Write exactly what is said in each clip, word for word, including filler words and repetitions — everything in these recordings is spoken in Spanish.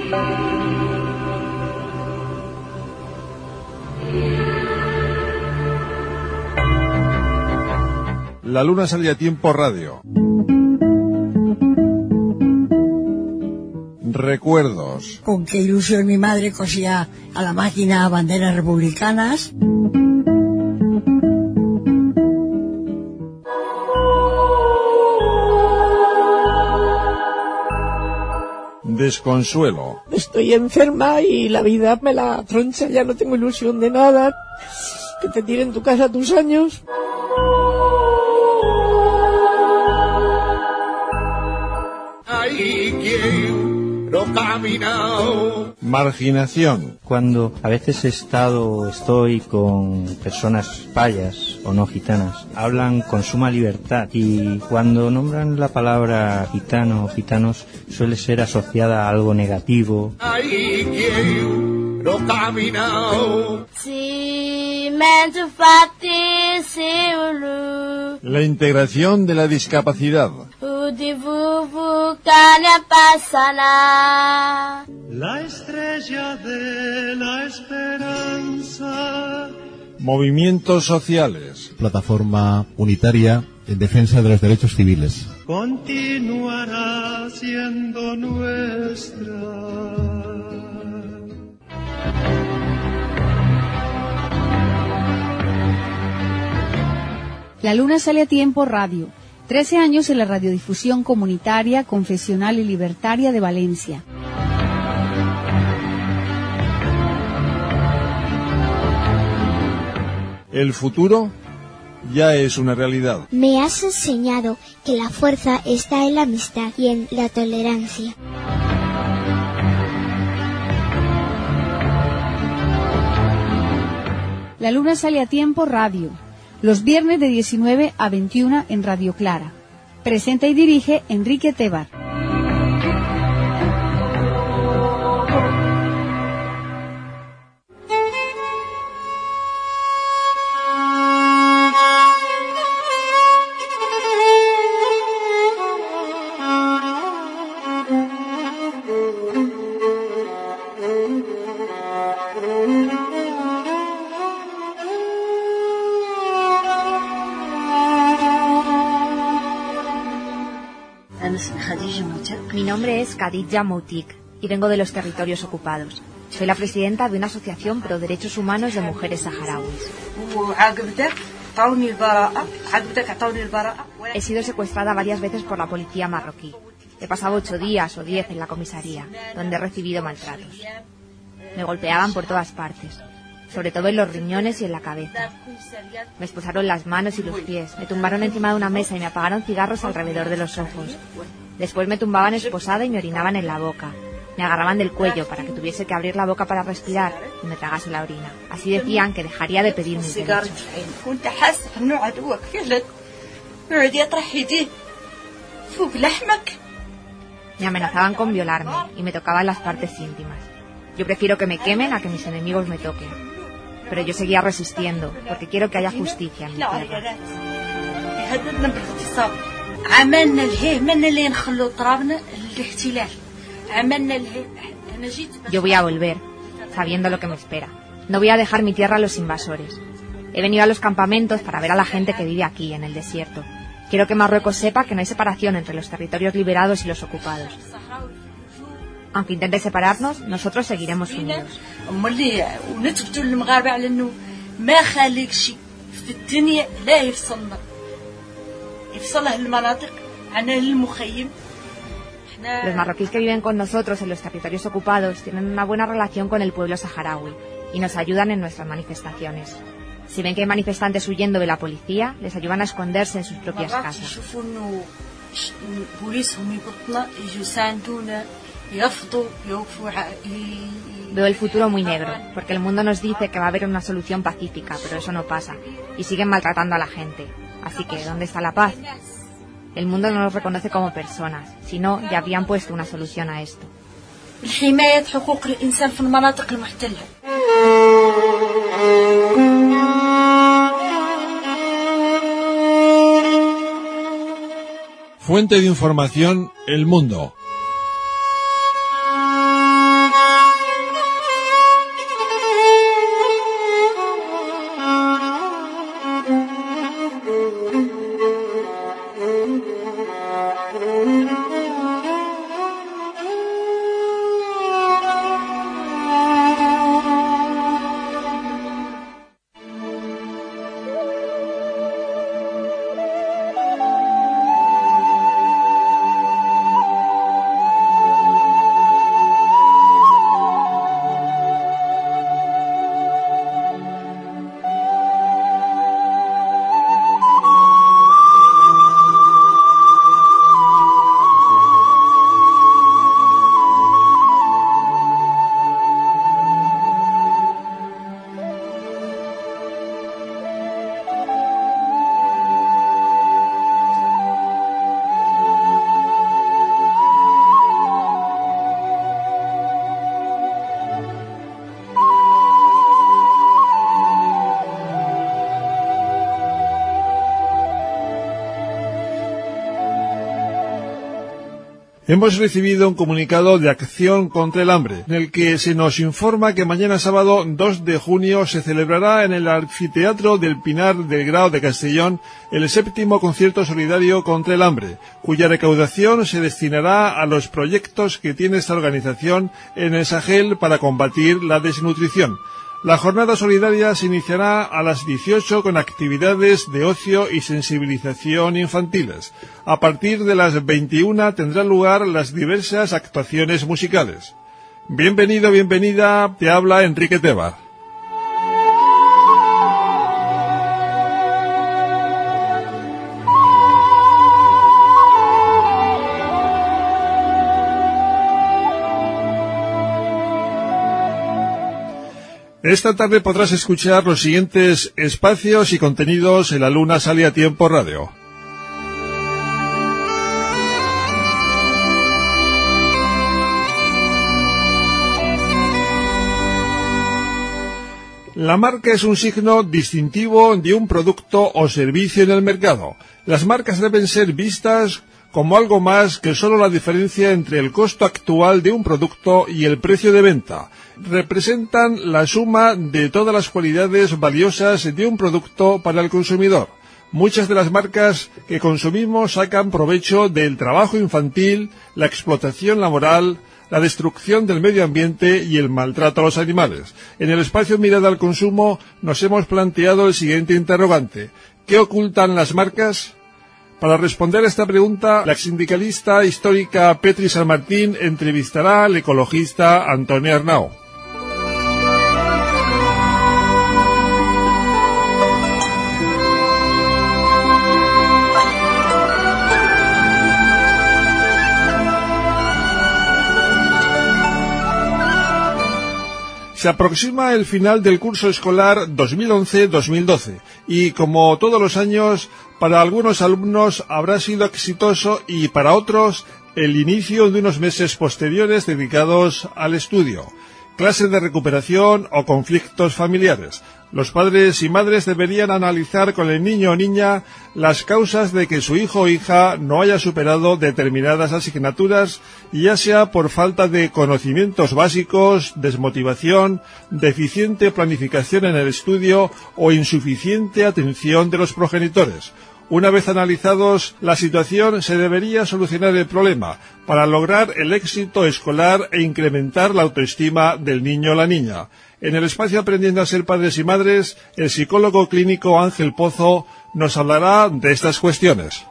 La luna sale a tiempo radio. Recuerdos. Con qué ilusión mi madre cosía a la máquina banderas republicanas. Desconsuelo. Estoy enferma y la vida me la troncha, ya no tengo ilusión de nada. Que te tiren tu casa tus años. Ahí quiero caminar. Marginación. Cuando a veces he estado, estoy con personas payas o no gitanas, hablan con suma libertad y cuando nombran la palabra gitano o gitanos suele ser asociada a algo negativo. Ahí quiero caminar. La integración de la discapacidad. La estrella de la esperanza. Movimientos sociales. Plataforma unitaria en defensa de los derechos civiles. Continuará siendo nuestra. La luna sale a tiempo radio. Trece años en la radiodifusión comunitaria, confesional y libertaria de Valencia. El futuro ya es una realidad. Me has enseñado que la fuerza está en la amistad y en la tolerancia. La luna sale a tiempo radio. Los viernes de diecinueve a veintiuna en Radio Clara. Presenta y dirige Enrique Tebar. Mi nombre es Khadija Moutik y vengo de los territorios ocupados. Soy la presidenta de una asociación pro derechos humanos de mujeres saharauis. He sido secuestrada varias veces por la policía marroquí. He pasado ocho días o diez en la comisaría, donde he recibido maltratos. Me golpeaban por todas partes, sobre todo en los riñones y en la cabeza. Me esposaron las manos y los pies, me tumbaron encima de una mesa y me apagaron cigarros alrededor de los ojos. Después me tumbaban esposada y me orinaban en la boca. Me agarraban del cuello para que tuviese que abrir la boca para respirar y me tragase la orina. Así decían que dejaría de pedir mis derechos. Me amenazaban con violarme y me tocaban las partes íntimas. Yo prefiero que me quemen a que mis enemigos me toquen. Pero yo seguía resistiendo, porque quiero que haya justicia en mi tierra. Yo voy a volver, sabiendo lo que me espera. No voy a dejar mi tierra a los invasores. He venido a los campamentos para ver a la gente que vive aquí, en el desierto. Quiero que Marruecos sepa que no hay separación entre los territorios liberados y los ocupados. Aunque intente separarnos, nosotros seguiremos unidos. Los marroquíes que viven con nosotros en los territorios ocupados tienen una buena relación con el pueblo saharaui y nos ayudan en nuestras manifestaciones. Si ven que hay manifestantes huyendo de la policía, les ayudan a esconderse en sus propias casas. Veo el futuro muy negro, porque el mundo nos dice que va a haber una solución pacífica, pero eso no pasa, y siguen maltratando a la gente. Así que, ¿dónde está la paz? El mundo no nos reconoce como personas, si no, ya habrían puesto una solución a esto. Fuente de información, El Mundo. Hemos recibido un comunicado de Acción contra el Hambre, en el que se nos informa que mañana sábado dos de junio se celebrará en el Anfiteatro del Pinar del Grao de Castellón el séptimo concierto solidario contra el hambre, cuya recaudación se destinará a los proyectos que tiene esta organización en el Sahel para combatir la desnutrición. La jornada solidaria se iniciará a las dieciocho con actividades de ocio y sensibilización infantiles. A partir de las veintiuna tendrán lugar las diversas actuaciones musicales. Bienvenido, bienvenida, te habla Enrique Tebar. Esta tarde podrás escuchar los siguientes espacios y contenidos en La Luna Sale a Tiempo Radio. La marca es un signo distintivo de un producto o servicio en el mercado. Las marcas deben ser vistas como algo más que solo la diferencia entre el costo actual de un producto y el precio de venta. Representan la suma de todas las cualidades valiosas de un producto para el consumidor. Muchas de las marcas que consumimos sacan provecho del trabajo infantil, la explotación laboral, la destrucción del medio ambiente y el maltrato a los animales. En el espacio Mirada al Consumo nos hemos planteado el siguiente interrogante: ¿qué ocultan las marcas? Para responder a esta pregunta, la exsindicalista histórica Petri San Martín entrevistará al ecologista Antonio Arnau. Se aproxima el final del curso escolar dos mil once dos mil doce y, como todos los años, para algunos alumnos habrá sido exitoso y para otros el inicio de unos meses posteriores dedicados al estudio, clases de recuperación o conflictos familiares. Los padres y madres deberían analizar con el niño o niña las causas de que su hijo o hija no haya superado determinadas asignaturas, ya sea por falta de conocimientos básicos, desmotivación, deficiente planificación en el estudio o insuficiente atención de los progenitores. Una vez analizados la situación, se debería solucionar el problema para lograr el éxito escolar e incrementar la autoestima del niño o la niña. En el espacio Aprendiendo a ser padres y madres, el psicólogo clínico Ángel Pozo nos hablará de estas cuestiones.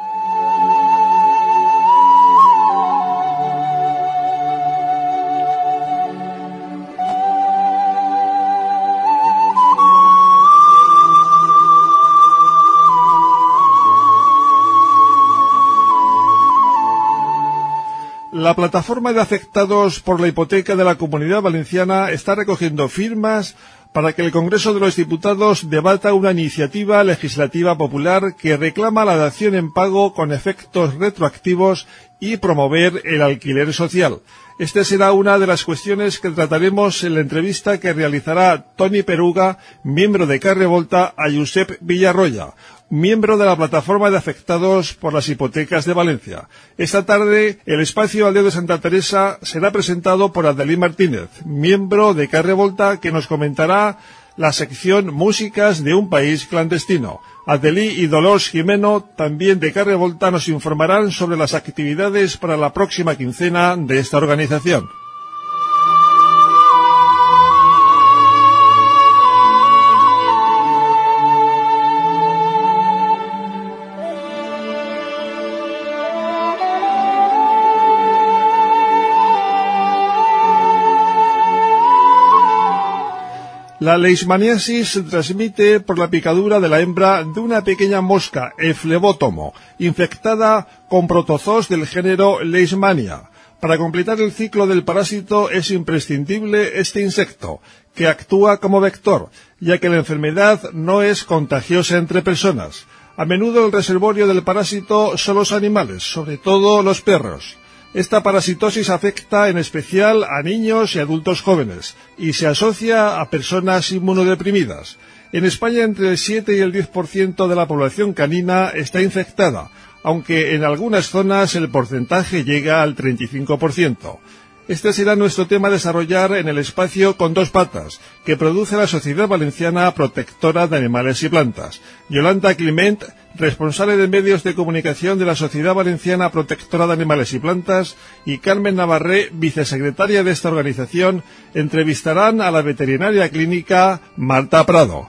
La plataforma de afectados por la hipoteca de la Comunidad Valenciana está recogiendo firmas para que el Congreso de los Diputados debata una iniciativa legislativa popular que reclama la dación en pago con efectos retroactivos y promover el alquiler social. Esta será una de las cuestiones que trataremos en la entrevista que realizará Toni Peruga, miembro de Carrevolta, a Josep Villarroya, miembro de la plataforma de afectados por las hipotecas de Valencia. Esta tarde, el espacio Aldeo de Santa Teresa será presentado por Adelí Martínez, miembro de Carrevolta, que nos comentará la sección Músicas de un país clandestino. Adelí y Dolors Jimeno, también de Carrevolta, nos informarán sobre las actividades para la próxima quincena de esta organización. La leishmaniasis se transmite por la picadura de la hembra de una pequeña mosca, el flebótomo, infectada con protozoos del género Leishmania. Para completar el ciclo del parásito es imprescindible este insecto, que actúa como vector, ya que la enfermedad no es contagiosa entre personas. A menudo el reservorio del parásito son los animales, sobre todo los perros. Esta parasitosis afecta en especial a niños y adultos jóvenes y se asocia a personas inmunodeprimidas. En España entre el siete y el diez por ciento de la población canina está infectada. aunque en algunas zonas el porcentaje llega al treinta y cinco por ciento. Este será nuestro tema a desarrollar en el espacio Con dos patas, que produce la Sociedad Valenciana Protectora de Animales y Plantas. Yolanda Climent, responsable de medios de comunicación de la Sociedad Valenciana Protectora de Animales y Plantas, y Carmen Navarré, vicesecretaria de esta organización, entrevistarán a la veterinaria clínica Marta Prado.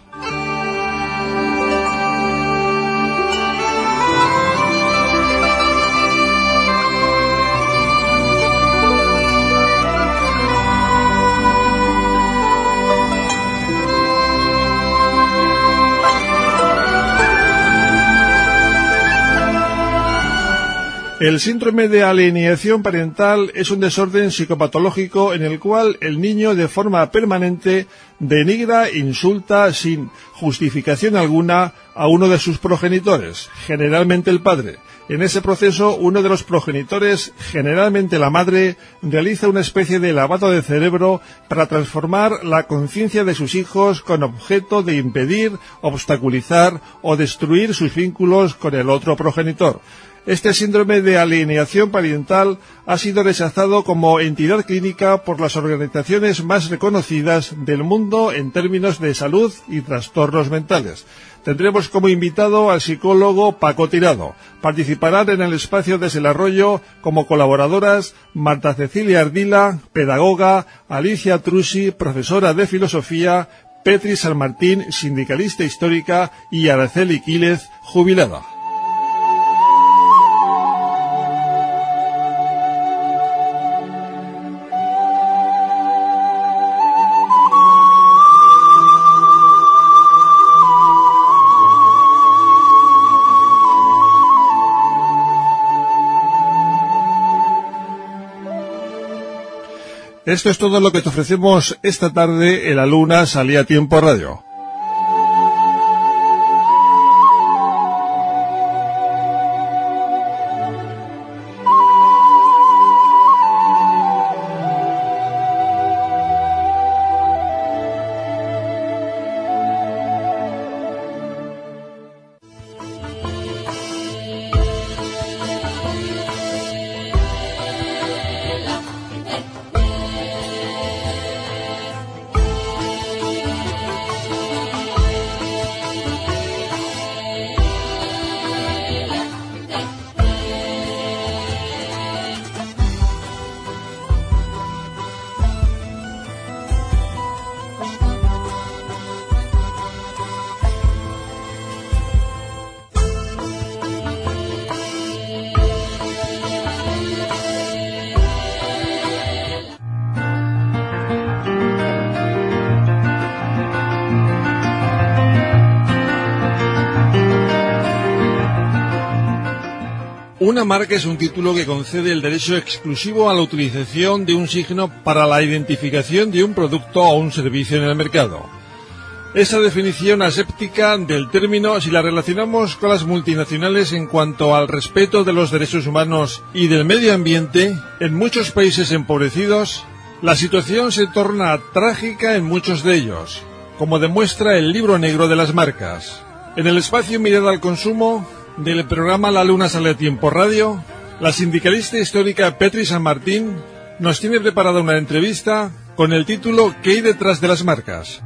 El síndrome de alienación parental es un desorden psicopatológico en el cual el niño de forma permanente denigra, insulta sin justificación alguna a uno de sus progenitores, generalmente el padre. En ese proceso, uno de los progenitores, generalmente la madre, realiza una especie de lavado de cerebro para transformar la conciencia de sus hijos con objeto de impedir, obstaculizar o destruir sus vínculos con el otro progenitor. Este síndrome de alienación parental ha sido rechazado como entidad clínica por las organizaciones más reconocidas del mundo en términos de salud y trastornos mentales. Tendremos como invitado al psicólogo Paco Tirado. Participarán en el espacio Desde el Arroyo como colaboradoras Marta Cecilia Ardila, pedagoga, Alicia Trusi, profesora de filosofía, Petri San Martín, sindicalista histórica, y Araceli Quílez, jubilada. Esto es todo lo que te ofrecemos esta tarde en La Luna Salía Tiempo Radio. Una marca es un título que concede el derecho exclusivo a la utilización de un signo para la identificación de un producto o un servicio en el mercado. Esa definición aséptica del término, si la relacionamos con las multinacionales en cuanto al respeto de los derechos humanos y del medio ambiente, en muchos países empobrecidos, la situación se torna trágica en muchos de ellos, como demuestra el libro negro de las marcas. En el espacio Mirada al Consumo del programa La Luna Sale a Tiempo Radio, la sindicalista histórica Petri San Martín nos tiene preparada una entrevista con el título ¿Qué hay detrás de las marcas?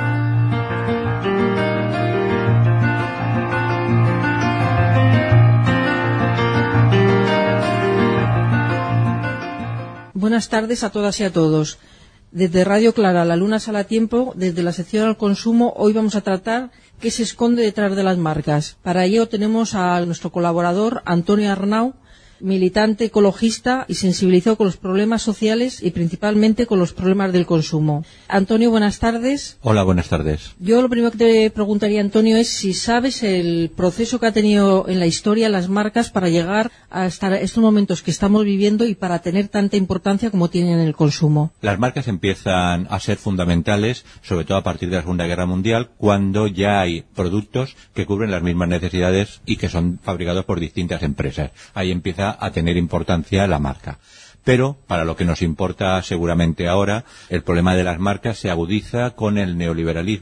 Buenas tardes a todas y a todos. Desde Radio Clara, La Luna Sale a Tiempo, desde la sección al consumo, hoy vamos a tratar qué se esconde detrás de las marcas. Para ello tenemos a nuestro colaborador, Antonio Arnau, militante ecologista y sensibilizado con los problemas sociales y principalmente con los problemas del consumo. Antonio, buenas tardes. Hola, buenas tardes. Yo lo primero que te preguntaría, Antonio, es si sabes el proceso que ha tenido en la historia las marcas para llegar hasta estos momentos que estamos viviendo y para tener tanta importancia como tienen en el consumo. Las marcas empiezan a ser fundamentales, sobre todo a partir de la Segunda Guerra Mundial, cuando ya hay productos que cubren las mismas necesidades y que son fabricados por distintas empresas. Ahí empieza a tener importancia la marca. Pero, para lo que nos importa seguramente ahora, el problema de las marcas se agudiza con el neoliberalismo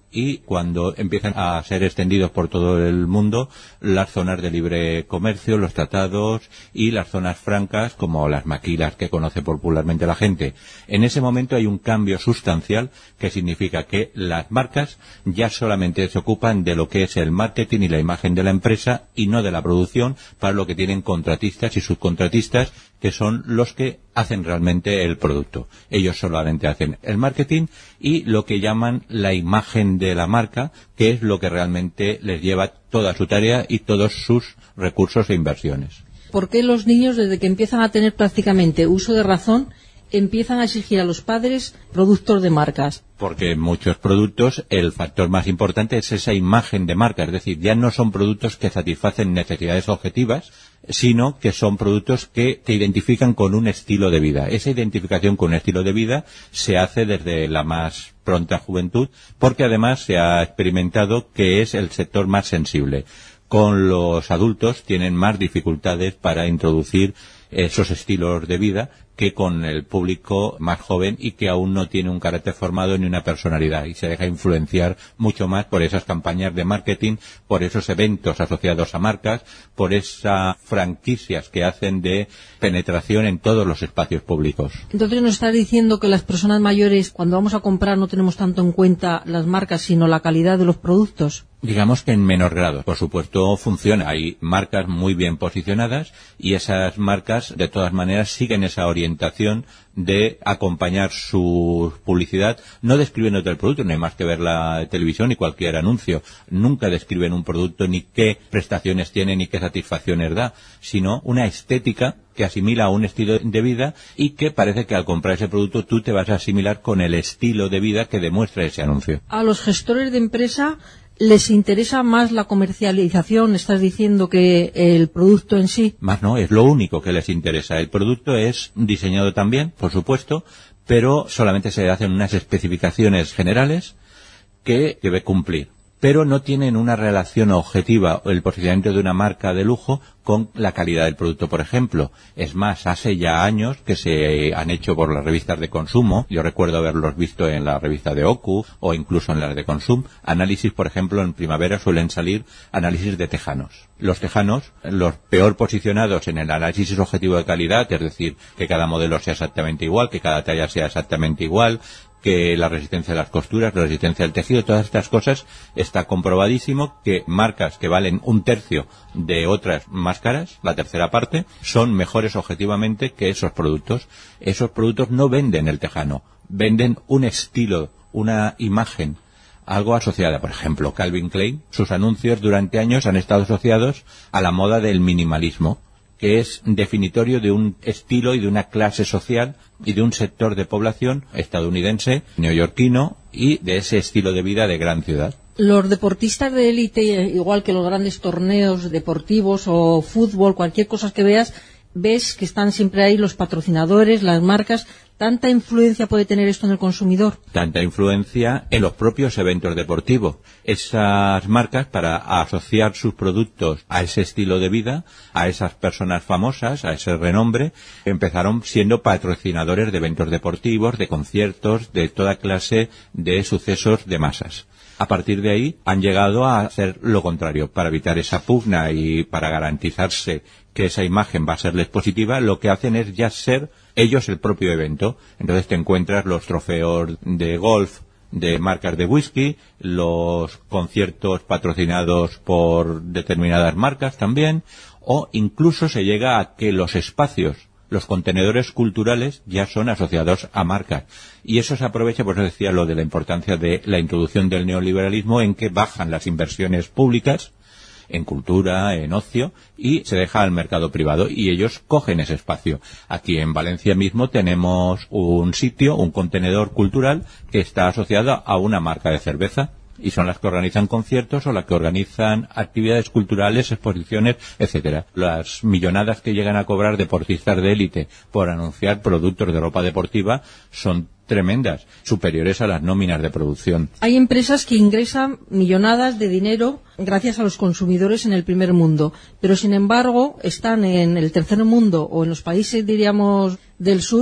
y cuando empiezan a ser extendidos por todo el mundo las zonas de libre comercio, los tratados y las zonas francas como las maquilas que conoce popularmente la gente. En ese momento hay un cambio sustancial que significa que las marcas ya solamente se ocupan de lo que es el marketing y la imagen de la empresa y no de la producción, para lo que tienen contratistas y subcontratistas que son los que hacen realmente el producto. Ellos solamente hacen el marketing y lo que llaman la imagen de la marca, que es lo que realmente les lleva toda su tarea y todos sus recursos e inversiones. ¿Por qué los niños, desde que empiezan a tener prácticamente uso de razón, empiezan a exigir a los padres productos de marcas? Porque en muchos productos el factor más importante es esa imagen de marca, es decir, ya no son productos que satisfacen necesidades objetivas, sino que son productos que te identifican con un estilo de vida. Esa identificación con un estilo de vida se hace desde la más pronta juventud, porque además se ha experimentado que es el sector más sensible. Con los adultos tienen más dificultades para introducir esos estilos de vida que con el público más joven y que aún no tiene un carácter formado ni una personalidad y se deja influenciar mucho más por esas campañas de marketing, por esos eventos asociados a marcas, por esas franquicias que hacen de penetración en todos los espacios públicos. Entonces nos está diciendo que las personas mayores, cuando vamos a comprar, no tenemos tanto en cuenta las marcas, sino la calidad de los productos. Digamos que en menor grado. Por supuesto funciona. Hay marcas muy bien posicionadas y esas marcas de todas maneras siguen esa orientación de acompañar su publicidad, no describiéndote el producto, no hay más que ver la televisión y cualquier anuncio. Nunca describen un producto ni qué prestaciones tiene ni qué satisfacciones da, sino una estética que asimila a un estilo de vida y que parece que al comprar ese producto tú te vas a asimilar con el estilo de vida que demuestra ese anuncio. A los gestores de empresa ¿les interesa más la comercialización? ¿Estás diciendo que el producto en sí? Más no, es lo único que les interesa. El producto es diseñado también, por supuesto, pero solamente se hacen unas especificaciones generales que debe cumplir. Pero no tienen una relación objetiva el posicionamiento de una marca de lujo con la calidad del producto, por ejemplo. Es más, hace ya años que se han hecho por las revistas de consumo, yo recuerdo haberlos visto en la revista de Ocu o incluso en las de Consum, análisis, por ejemplo, en primavera suelen salir análisis de tejanos. Los tejanos, los peor posicionados en el análisis objetivo de calidad, es decir, que cada modelo sea exactamente igual, que cada talla sea exactamente igual, que la resistencia de las costuras, la resistencia del tejido, todas estas cosas, está comprobadísimo que marcas que valen un tercio de otras más caras, la tercera parte, son mejores objetivamente que esos productos. Esos productos no venden el tejano, venden un estilo, una imagen, algo asociada. Por ejemplo, Calvin Klein, sus anuncios durante años han estado asociados a la moda del minimalismo, que es definitorio de un estilo y de una clase social y de un sector de población estadounidense, neoyorquino y de ese estilo de vida de gran ciudad. Los deportistas de élite, igual que los grandes torneos deportivos o fútbol, cualquier cosa que veas, ves que están siempre ahí los patrocinadores, las marcas. ¿Tanta influencia puede tener esto en el consumidor? Tanta influencia en los propios eventos deportivos. Esas marcas, para asociar sus productos a ese estilo de vida, a esas personas famosas, a ese renombre, empezaron siendo patrocinadores de eventos deportivos, de conciertos, de toda clase de sucesos de masas. A partir de ahí han llegado a hacer lo contrario. Para evitar esa pugna y para garantizarse que esa imagen va a serles positiva, lo que hacen es ya ser ellos el propio evento. Entonces te encuentras los trofeos de golf de marcas de whisky, los conciertos patrocinados por determinadas marcas también, o incluso se llega a que los espacios, los contenedores culturales ya son asociados a marcas. Y eso se aprovecha, por eso decía lo de la importancia de la introducción del neoliberalismo, en que bajan las inversiones públicas en cultura, en ocio, y se deja al mercado privado, y ellos cogen ese espacio. Aquí en Valencia mismo tenemos un sitio, un contenedor cultural, que está asociado a una marca de cerveza, y son las que organizan conciertos o las que organizan actividades culturales, exposiciones, etcétera. Las millonadas que llegan a cobrar deportistas de élite por anunciar productos de ropa deportiva son tremendas, superiores a las nóminas de producción. Hay empresas que ingresan millonadas de dinero gracias a los consumidores en el primer mundo, pero sin embargo están en el tercer mundo o en los países, diríamos, del sur,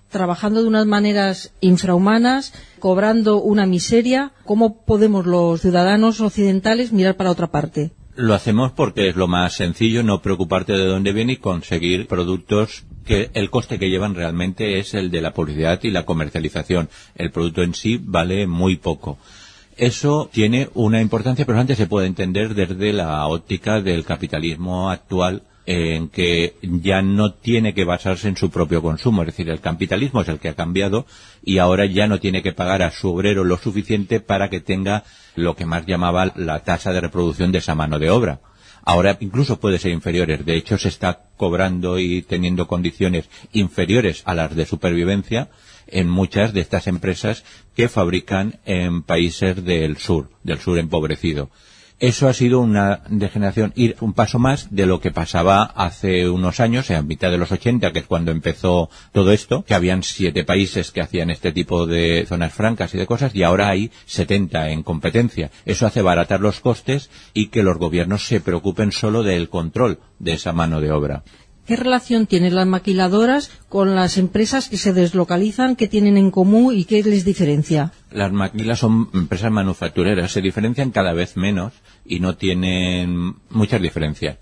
trabajando de unas maneras infrahumanas, cobrando una miseria. ¿Cómo podemos los ciudadanos occidentales mirar para otra parte? Lo hacemos porque es lo más sencillo, no preocuparte de dónde viene y conseguir productos que el coste que llevan realmente es el de la publicidad y la comercialización. El producto en sí vale muy poco. Eso tiene una importancia, pero antes se puede entender desde la óptica del capitalismo actual, en que ya no tiene que basarse en su propio consumo. Es decir, el capitalismo es el que ha cambiado y ahora ya no tiene que pagar a su obrero lo suficiente para que tenga lo que más llamaba la tasa de reproducción de esa mano de obra. Ahora incluso puede ser inferiores. De hecho, se está cobrando y teniendo condiciones inferiores a las de supervivencia en muchas de estas empresas que fabrican en países del sur, del sur empobrecido. Eso ha sido una degeneración, ir un paso más de lo que pasaba hace unos años, en mitad de los ochenta, que es cuando empezó todo esto, que habían siete países que hacían este tipo de zonas francas y de cosas, y ahora hay setenta en competencia. Eso hace baratar los costes y que los gobiernos se preocupen solo del control de esa mano de obra. ¿Qué relación tienen las maquiladoras con las empresas que se deslocalizan? ¿Qué tienen en común y qué les diferencia? Las maquilas son empresas manufactureras, se diferencian cada vez menos y no tienen muchas diferencias.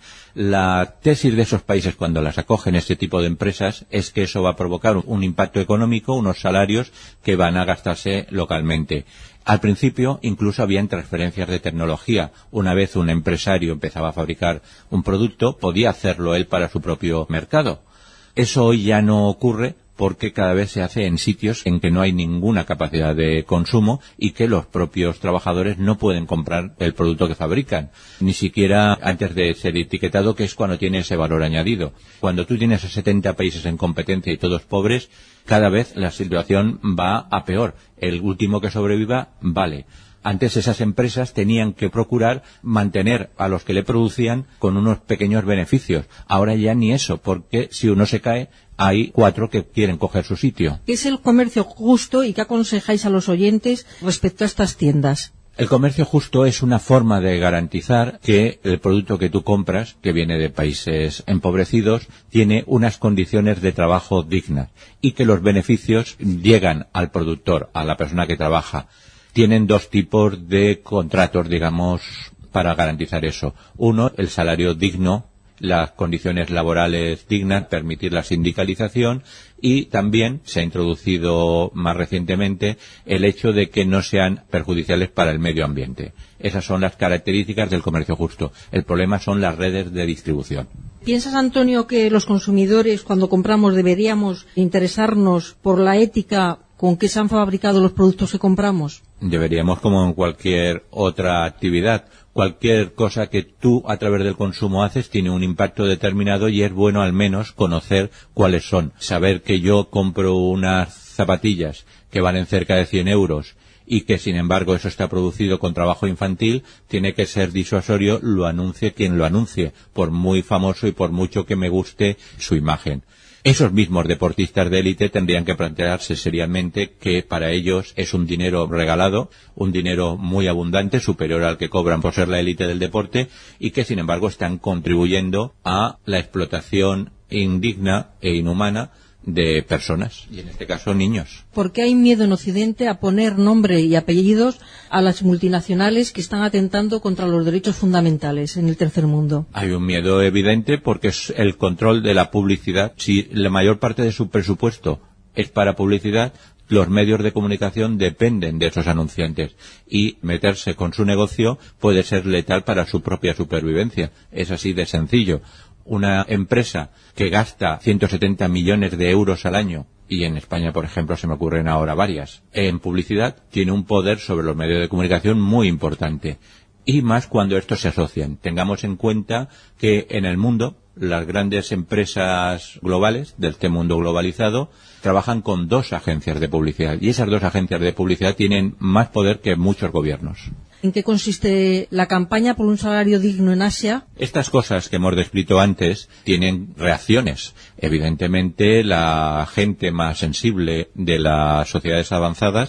La tesis de esos países cuando las acogen este tipo de empresas es que eso va a provocar un impacto económico, unos salarios que van a gastarse localmente. Al principio incluso habían transferencias de tecnología. Una vez un empresario empezaba a fabricar un producto, podía hacerlo él para su propio mercado. Eso hoy ya no ocurre porque cada vez se hace en sitios en que no hay ninguna capacidad de consumo y que los propios trabajadores no pueden comprar el producto que fabrican, ni siquiera antes de ser etiquetado, que es cuando tiene ese valor añadido. Cuando tú tienes a setenta países en competencia y todos pobres, cada vez la situación va a peor. El último que sobreviva vale. Antes esas empresas tenían que procurar mantener a los que le producían con unos pequeños beneficios. Ahora ya ni eso, porque si uno se cae, hay cuatro que quieren coger su sitio. ¿Qué es el comercio justo y qué aconsejáis a los oyentes respecto a estas tiendas? El comercio justo es una forma de garantizar que el producto que tú compras, que viene de países empobrecidos, tiene unas condiciones de trabajo dignas y que los beneficios llegan al productor, a la persona que trabaja. Tienen dos tipos de contratos, digamos, para garantizar eso. Uno, el salario digno, las condiciones laborales dignas, permitir la sindicalización, y también se ha introducido más recientemente el hecho de que no sean perjudiciales para el medio ambiente. Esas son las características del comercio justo. El problema son las redes de distribución. ¿Piensas, Antonio, que los consumidores, cuando compramos, deberíamos interesarnos por la ética con que se han fabricado los productos que compramos? Deberíamos, como en cualquier otra actividad. Cualquier cosa que tú a través del consumo haces tiene un impacto determinado y es bueno al menos conocer cuáles son. Saber que yo compro unas zapatillas que valen cerca de cien euros y que sin embargo eso está producido con trabajo infantil, tiene que ser disuasorio, lo anuncie quien lo anuncie, por muy famoso y por mucho que me guste su imagen. Esos mismos deportistas de élite tendrían que plantearse seriamente que para ellos es un dinero regalado, un dinero muy abundante, superior al que cobran por ser la élite del deporte, y que sin embargo están contribuyendo a la explotación indigna e inhumana de personas, y en este caso niños. ¿Por qué hay miedo en Occidente a poner nombre y apellidos a las multinacionales que están atentando contra los derechos fundamentales en el tercer mundo? Hay un miedo evidente porque es el control de la publicidad. Si la mayor parte de su presupuesto es para publicidad, los medios de comunicación dependen de esos anunciantes y meterse con su negocio puede ser letal para su propia supervivencia. Es así de sencillo. Una empresa que gasta ciento setenta millones de euros al año, y en España, por ejemplo, se me ocurren ahora varias, en publicidad, tiene un poder sobre los medios de comunicación muy importante. Y más cuando estos se asocian. Tengamos en cuenta que en el mundo, las grandes empresas globales de este mundo globalizado trabajan con dos agencias de publicidad. Y esas dos agencias de publicidad tienen más poder que muchos gobiernos. ¿En qué consiste la campaña por un salario digno en Asia? Estas cosas que hemos descrito antes tienen reacciones. Evidentemente, la gente más sensible de las sociedades avanzadas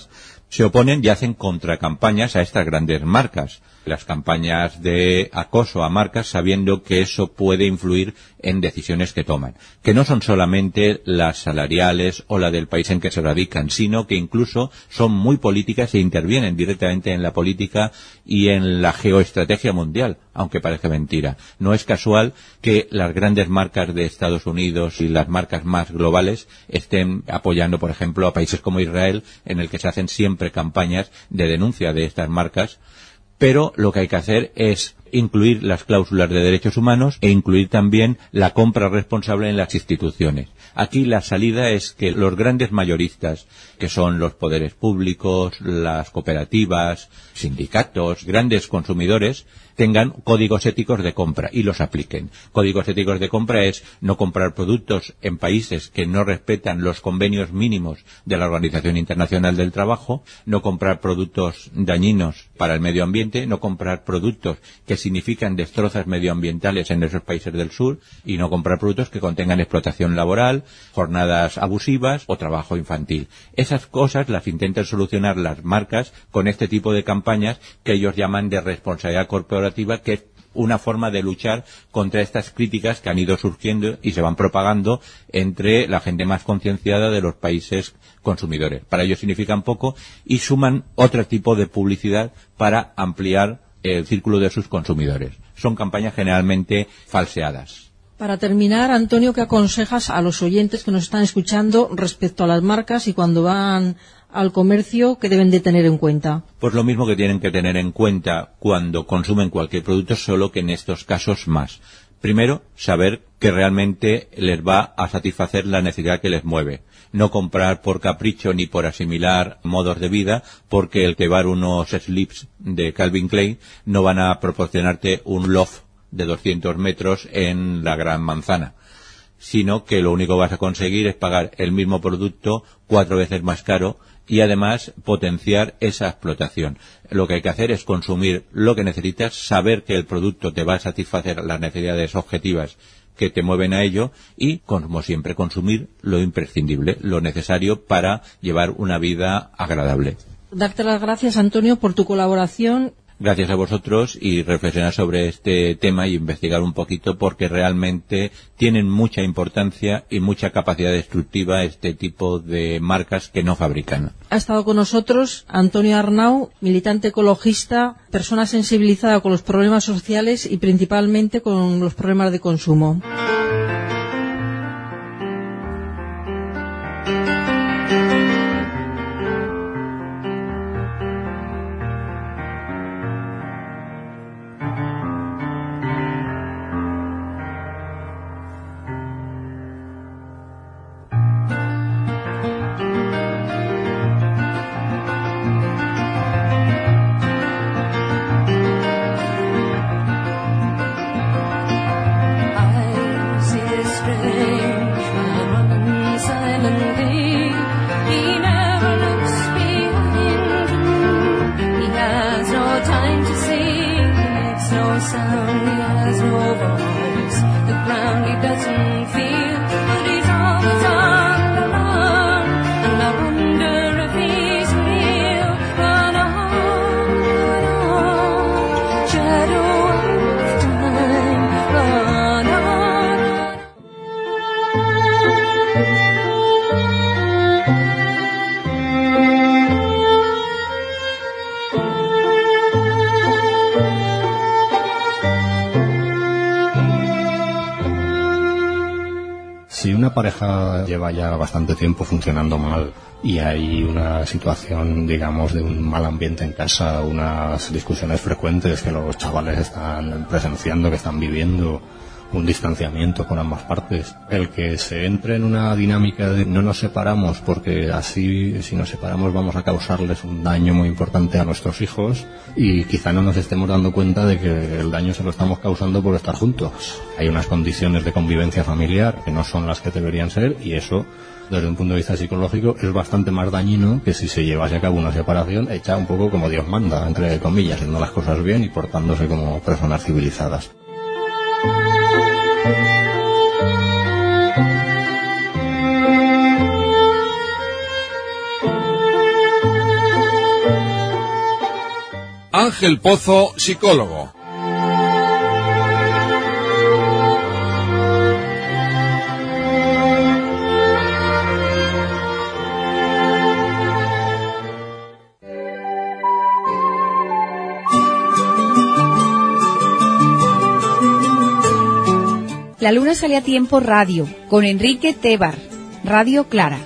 se oponen y hacen contracampañas a estas grandes marcas. Las campañas de acoso a marcas, sabiendo que eso puede influir en decisiones que toman, que no son solamente las salariales o la del país en que se radican, sino que incluso son muy políticas e intervienen directamente en la política y en la geoestrategia mundial, aunque parezca mentira. No es casual que las grandes marcas de Estados Unidos y las marcas más globales estén apoyando, por ejemplo, a países como Israel, en el que se hacen siempre campañas de denuncia de estas marcas. Pero lo que hay que hacer es incluir las cláusulas de derechos humanos e incluir también la compra responsable en las instituciones. Aquí la salida es que los grandes mayoristas, que son los poderes públicos, las cooperativas, sindicatos, grandes consumidores, tengan códigos éticos de compra y los apliquen. Códigos éticos de compra es no comprar productos en países que no respetan los convenios mínimos de la Organización Internacional del Trabajo, no comprar productos dañinos para el medio ambiente, no comprar productos que significan destrozos medioambientales en esos países del sur y no comprar productos que contengan explotación laboral, jornadas abusivas o trabajo infantil. Esas cosas las intentan solucionar las marcas con este tipo de campañas que ellos llaman de responsabilidad corporativa, que es una forma de luchar contra estas críticas que han ido surgiendo y se van propagando entre la gente más concienciada de los países consumidores. Para ellos significan poco y suman otro tipo de publicidad para ampliar el círculo de sus consumidores. Son campañas generalmente falseadas. Para terminar, Antonio, ¿qué aconsejas a los oyentes que nos están escuchando respecto a las marcas y cuando van al comercio, qué deben de tener en cuenta? Pues lo mismo que tienen que tener en cuenta cuando consumen cualquier producto, solo que en estos casos más. Primero, saber que realmente les va a satisfacer la necesidad que les mueve. No comprar por capricho ni por asimilar modos de vida, porque el llevar unos slips de Calvin Klein no van a proporcionarte un loft de doscientos metros en la Gran Manzana, sino que lo único que vas a conseguir es pagar el mismo producto cuatro veces más caro y además potenciar esa explotación. Lo que hay que hacer es consumir lo que necesitas, saber que el producto te va a satisfacer las necesidades objetivas que te mueven a ello y, como siempre, consumir lo imprescindible, lo necesario para llevar una vida agradable. Darte las gracias, Antonio, por tu colaboración. Gracias a vosotros y reflexionar sobre este tema y investigar un poquito porque realmente tienen mucha importancia y mucha capacidad destructiva este tipo de marcas que no fabrican. Ha estado con nosotros Antonio Arnau, militante ecologista, persona sensibilizada con los problemas sociales y principalmente con los problemas de consumo. Si una pareja lleva ya bastante tiempo funcionando mal y hay una situación, digamos, de un mal ambiente en casa, unas discusiones frecuentes que los chavales están presenciando, que están viviendo, un distanciamiento con ambas partes, el que se entre en una dinámica de no nos separamos porque así, si nos separamos, vamos a causarles un daño muy importante a nuestros hijos y quizá no nos estemos dando cuenta de que el daño se lo estamos causando por estar juntos. Hay unas condiciones de convivencia familiar que no son las que deberían ser y eso, desde un punto de vista psicológico, es bastante más dañino que si se llevase a cabo una separación hecha un poco como Dios manda, entre comillas, haciendo las cosas bien y portándose como personas civilizadas. Ángel Pozo, psicólogo. La luna sale a tiempo radio, con Enrique Tebar, Radio Clara.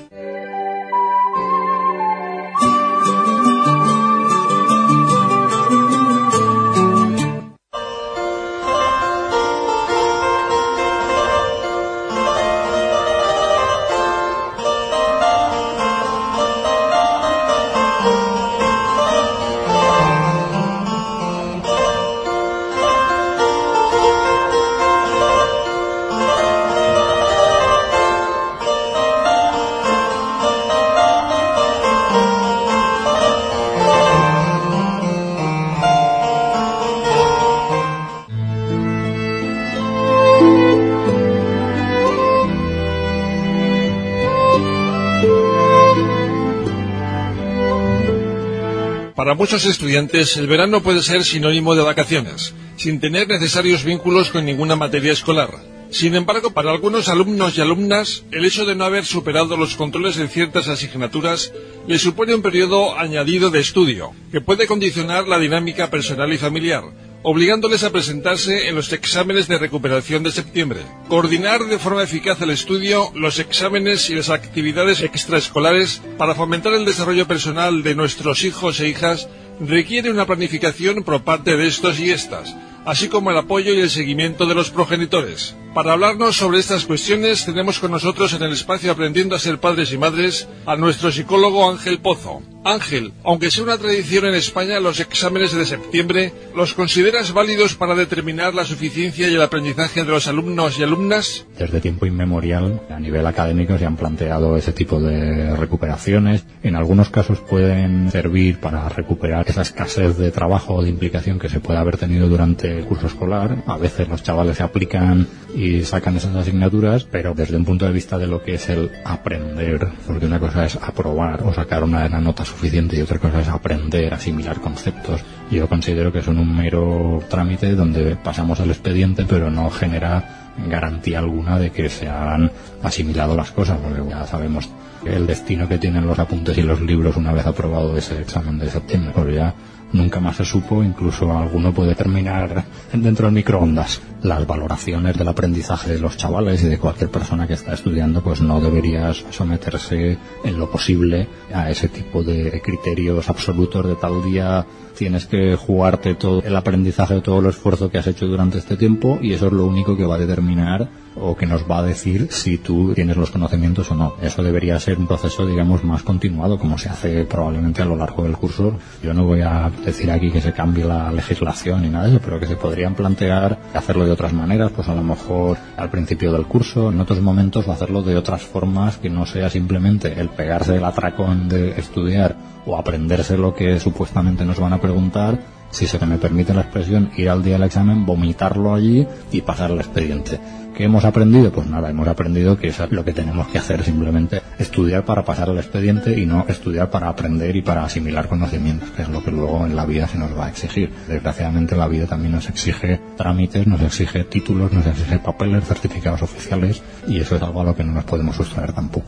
Para muchos estudiantes, el verano puede ser sinónimo de vacaciones, sin tener necesarios vínculos con ninguna materia escolar. Sin embargo, para algunos alumnos y alumnas, el hecho de no haber superado los controles en ciertas asignaturas les supone un periodo añadido de estudio, que puede condicionar la dinámica personal y familiar, obligándoles a presentarse en los exámenes de recuperación de septiembre. Coordinar de forma eficaz el estudio, los exámenes y las actividades extraescolares para fomentar el desarrollo personal de nuestros hijos e hijas requiere una planificación por parte de estos y estas, así como el apoyo y el seguimiento de los progenitores. Para hablarnos sobre estas cuestiones tenemos con nosotros en el espacio Aprendiendo a ser padres y madres a nuestro psicólogo Ángel Pozo. Ángel, aunque sea una tradición en España, los exámenes de septiembre, ¿los consideras válidos para determinar la suficiencia y el aprendizaje de los alumnos y alumnas? Desde tiempo inmemorial, a nivel académico, se han planteado ese tipo de recuperaciones. En algunos casos pueden servir para recuperar esa escasez de trabajo o de implicación que se puede haber tenido durante el curso escolar. A veces los chavales se aplican y sacan esas asignaturas, pero desde un punto de vista de lo que es el aprender, porque una cosa es aprobar o sacar una nota suficiente y otra cosa es aprender, asimilar conceptos. Yo considero que son un mero trámite donde pasamos el expediente, pero no genera garantía alguna de que se han asimilado las cosas, porque ya sabemos el destino que tienen los apuntes y los libros una vez aprobado ese examen de septiembre, pues ya nunca más se supo, incluso alguno puede terminar dentro del microondas. Las valoraciones del aprendizaje de los chavales y de cualquier persona que está estudiando, pues no deberías someterse en lo posible a ese tipo de criterios absolutos de tal día tienes que jugarte todo el aprendizaje, todo el esfuerzo que has hecho durante este tiempo, y eso es lo único que va a determinar o que nos va a decir si tú tienes los conocimientos o no. Eso debería ser un proceso, digamos, más continuado, como se hace probablemente a lo largo del curso. Yo no voy a decir aquí que se cambie la legislación ni nada de eso, pero que se podrían plantear hacerlo de otras maneras, pues a lo mejor al principio del curso, en otros momentos, o hacerlo de otras formas que no sea simplemente el pegarse el atracón de estudiar o aprenderse lo que supuestamente nos van a preguntar, si se me permite la expresión, ir al día del examen, vomitarlo allí y pasar el expediente. ¿Qué hemos aprendido? Pues nada, hemos aprendido que eso es lo que tenemos que hacer, simplemente estudiar para pasar el expediente y no estudiar para aprender y para asimilar conocimientos, que es lo que luego en la vida se nos va a exigir. Desgraciadamente la vida también nos exige trámites, nos exige títulos, nos exige papeles, certificados oficiales, y eso es algo a lo que no nos podemos sustraer tampoco.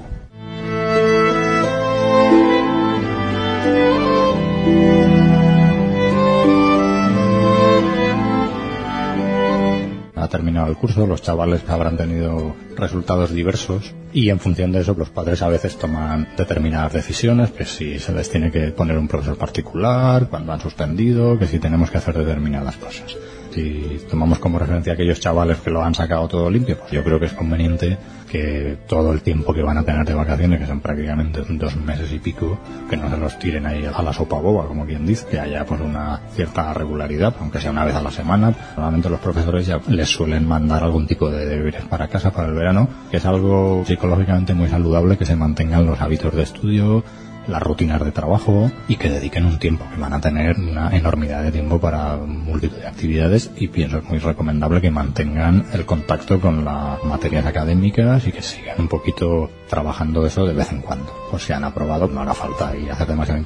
Ha terminado el curso, los chavales habrán tenido resultados diversos y en función de eso los padres a veces toman determinadas decisiones, que si se les tiene que poner un profesor particular, cuando han suspendido, que si tenemos que hacer determinadas cosas. Si tomamos como referencia a aquellos chavales que lo han sacado todo limpio, pues yo creo que es conveniente que todo el tiempo que van a tener de vacaciones, que son prácticamente dos meses y pico, que no se los tiren ahí a la sopa boba, como quien dice, que haya pues una cierta regularidad, aunque sea una vez a la semana. Normalmente los profesores ya les suelen mandar algún tipo de deberes para casa para el verano, que es algo psicológicamente muy saludable, que se mantengan los hábitos de estudio, las rutinas de trabajo, y que dediquen un tiempo, que van a tener una enormidad de tiempo para multitud de actividades, y pienso es muy recomendable que mantengan el contacto con las materias académicas y que sigan un poquito trabajando eso de vez en cuando. Pues si han aprobado, no hará falta ir a hacer demasiado hincapié,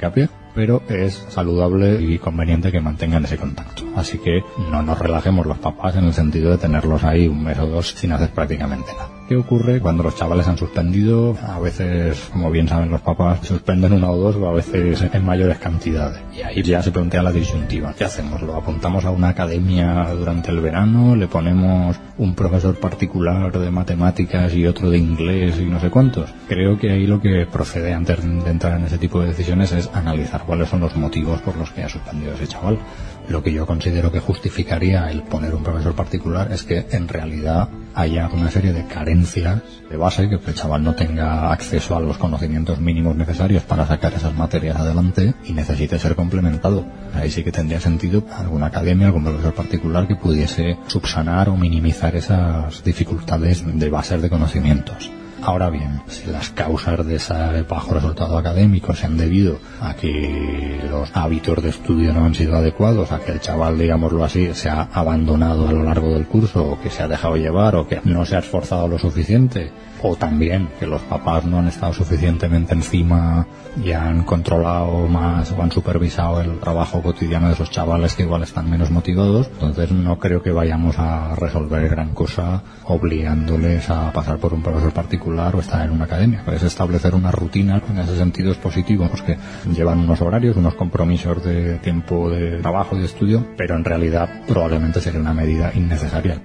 pero es saludable y conveniente que mantengan ese contacto. Así que no nos relajemos los papás en el sentido de tenerlos ahí un mes o dos sin hacer prácticamente nada. ¿Qué ocurre cuando los chavales han suspendido? A veces, como bien saben los papás, suspenden una o dos o a veces en mayores cantidades. Y ahí ya se plantea la disyuntiva. ¿Qué hacemos? ¿Lo apuntamos a una academia durante el verano? ¿Le ponemos un profesor particular de matemáticas y otro de inglés y no sé cuántos? Creo que ahí lo que procede antes de entrar en ese tipo de decisiones es analizar cuáles son los motivos por los que ha suspendido ese chaval. Lo que yo considero que justificaría el poner un profesor particular es que en realidad haya una serie de carencias de base, que el chaval no tenga acceso a los conocimientos mínimos necesarios para sacar esas materias adelante y necesite ser complementado. Ahí sí que tendría sentido alguna academia, algún profesor particular que pudiese subsanar o minimizar esas dificultades de bases de conocimientos. Ahora bien, si las causas de ese bajo resultado académico se han debido a que los hábitos de estudio no han sido adecuados, a que el chaval, digámoslo así, se ha abandonado a lo largo del curso, o que se ha dejado llevar, o que no se ha esforzado lo suficiente, o también que los papás no han estado suficientemente encima y han controlado más o han supervisado el trabajo cotidiano de esos chavales que igual están menos motivados, entonces no creo que vayamos a resolver gran cosa obligándoles a pasar por un profesor particular o estar en una academia. Puedes establecer una rutina, en ese sentido es positivo, porque llevan unos horarios, unos compromisos de tiempo de trabajo y de estudio, pero en realidad probablemente sería una medida innecesaria.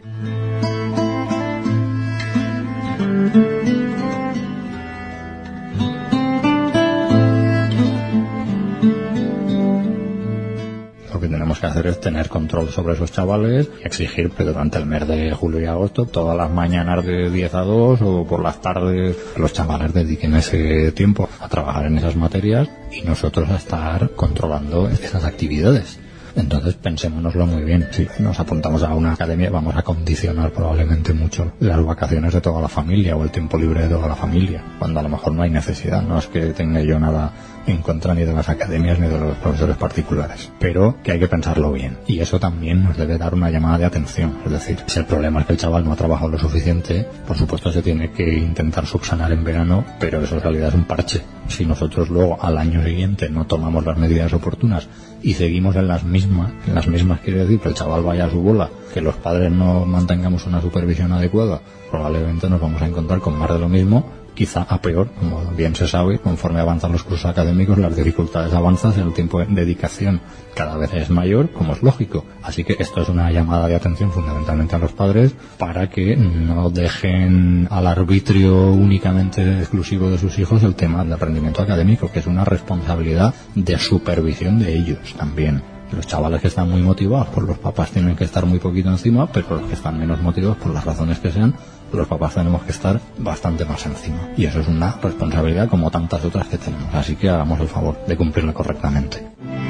Lo que tenemos que hacer es tener control sobre esos chavales y exigir que durante el mes de julio y agosto, todas las mañanas de diez a dos o por las tardes, los chavales dediquen ese tiempo a trabajar en esas materias y nosotros a estar controlando esas actividades. Entonces pensémonoslo muy bien. Si nos apuntamos a una academia vamos a condicionar probablemente mucho las vacaciones de toda la familia o el tiempo libre de toda la familia, cuando a lo mejor no hay necesidad. No es que tenga yo nada en contra ni de las academias ni de los profesores particulares, pero que hay que pensarlo bien, y eso también nos debe dar una llamada de atención. Es decir, si el problema es que el chaval no ha trabajado lo suficiente, por supuesto se tiene que intentar subsanar en verano, pero eso en realidad es un parche. Si nosotros luego al año siguiente no tomamos las medidas oportunas y seguimos en las mismas, en las mismas quiere decir que el chaval vaya a su bola, que los padres no mantengamos una supervisión adecuada, probablemente nos vamos a encontrar con más de lo mismo, quizá a peor. Como bien se sabe, conforme avanzan los cursos académicos, las dificultades avanzan, el tiempo de dedicación cada vez es mayor, como es lógico. Así que esto es una llamada de atención fundamentalmente a los padres para que no dejen al arbitrio únicamente exclusivo de sus hijos el tema del rendimiento académico, que es una responsabilidad de supervisión de ellos también. Los chavales que están muy motivados, pues los papás tienen que estar muy poquito encima, pero los que están menos motivados, por las razones que sean, los papás tenemos que estar bastante más encima. Y eso es una responsabilidad como tantas otras que tenemos. Así que hagamos el favor de cumplirla correctamente.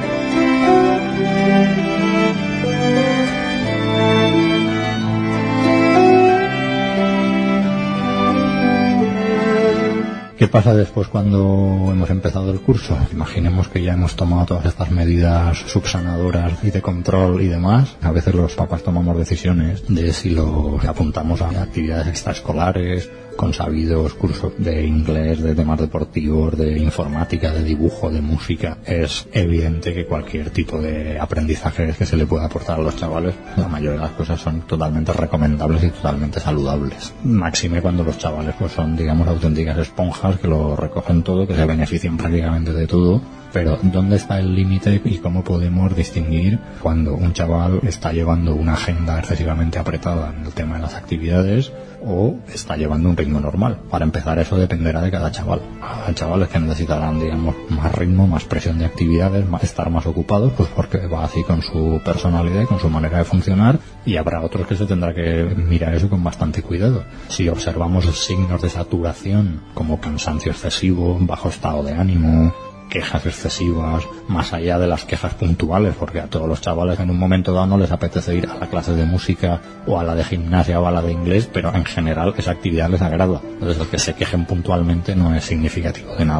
¿Qué pasa después cuando hemos empezado el curso? Imaginemos que ya hemos tomado todas estas medidas subsanadoras y de control y demás. A veces los papás tomamos decisiones de si los apuntamos a actividades extraescolares, consabidos cursos de inglés, de temas deportivos, de informática, de dibujo, de música. Es evidente que cualquier tipo de aprendizaje que se le pueda aportar a los chavales, la mayoría de las cosas son totalmente recomendables y totalmente saludables. Máxime cuando los chavales pues son, digamos, auténticas esponjas que lo recogen todo, que se benefician prácticamente de todo. Pero ¿dónde está el límite y cómo podemos distinguir cuando un chaval está llevando una agenda excesivamente apretada en el tema de las actividades o está llevando un ritmo normal? Para empezar, eso dependerá de cada chaval. Hay chavales que necesitarán, digamos, más ritmo, más presión de actividades, más, estar más ocupados, pues porque va así con su personalidad y con su manera de funcionar, y habrá otros que se tendrá que mirar eso con bastante cuidado. Si observamos signos de saturación como cansancio excesivo, bajo estado de ánimo, quejas excesivas, más allá de las quejas puntuales, porque a todos los chavales en un momento dado no les apetece ir a la clase de música o a la de gimnasia o a la de inglés, pero en general esa actividad les agrada. Entonces el que se quejen puntualmente no es significativo de nada.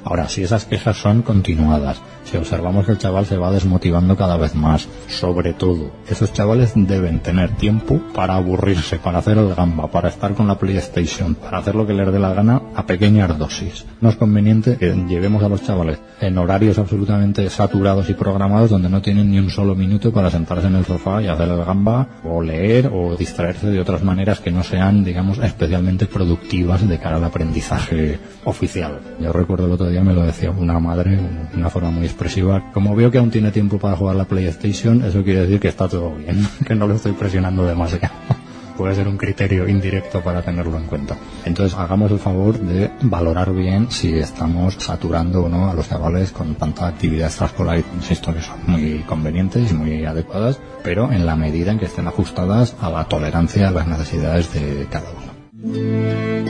Ahora, si esas quejas son continuadas, si observamos que el chaval se va desmotivando cada vez más, sobre todo, esos chavales deben tener tiempo para aburrirse, para hacer el gamba, para estar con la PlayStation, para hacer lo que les dé la gana a pequeñas dosis. No es conveniente que llevemos a los chavales en horarios absolutamente saturados y programados donde no tienen ni un solo minuto para sentarse en el sofá y hacer el gamba, o leer, o distraerse de otras maneras que no sean, digamos, especialmente productivas de cara al aprendizaje oficial. Yo recuerdo el otro día, me lo decía una madre de una forma muy expresiva: como veo que aún tiene tiempo para jugar la PlayStation, eso quiere decir que está todo bien, que no lo estoy presionando demasiado. Puede ser un criterio indirecto para tenerlo en cuenta. Entonces, hagamos el favor de valorar bien si estamos saturando o no a los chavales con tanta actividad extraescolar. Insisto que son muy convenientes y muy adecuadas, pero en la medida en que estén ajustadas a la tolerancia a las necesidades de cada uno.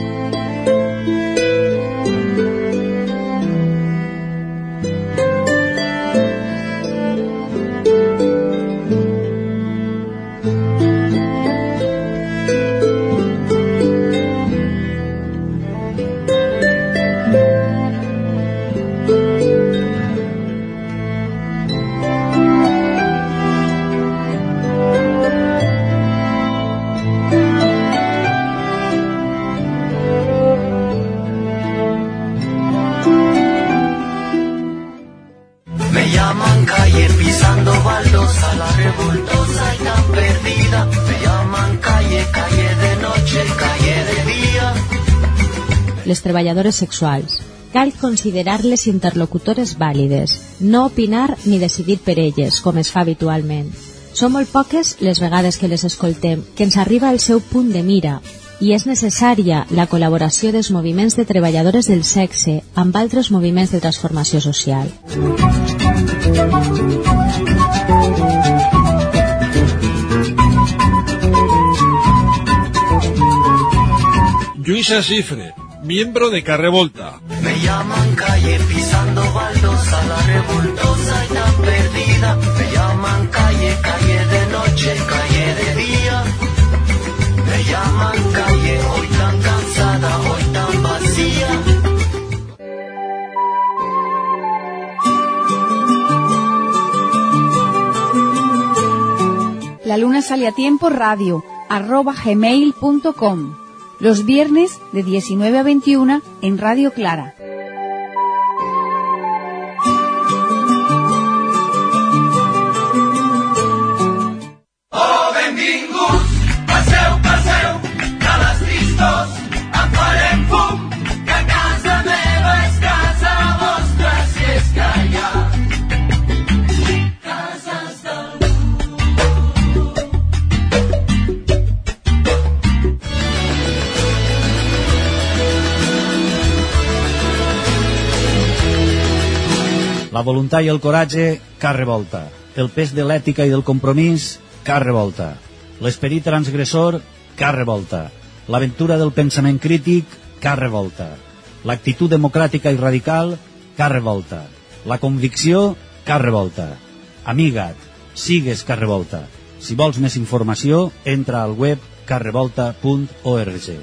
Les treballadores sexuals. Cal considerar-les interlocutores vàlides, no opinar ni decidir per elles, com es fa habitualment. Són molt poques les vegades que les escoltem, que ens arriba el seu punt de mira, i és necessària la col·laboració dels moviments de treballadores del sexe amb altres moviments de transformació social. Lluïsa Cifre, miembro de Carrevolta. Me llaman calle pisando baldosa, la revoltosa y tan perdida. Me llaman calle, calle de noche, calle de día. Me llaman calle, hoy tan cansada, hoy tan vacía. La luna sale a tiempo radio, arroba gmail punto com. Los viernes de diecinueve a veintiuna en Radio Clara. Oh, benvinguts, passeu, passeu, que les tristos en farem fum, que casa meva és casa vostra, si és que hi ha cases del La voluntat i el coratge, car revolta. El pes de l'ètica i del compromís, car revolta. L'esperit transgressor, car revolta. L'aventura del pensament crític, car revolta. L'actitud democràtica i radical, car revolta. La convicció, car revolta. Amiga't, sigues car revolta. Si vols més informació, entra al web car revolta punt org.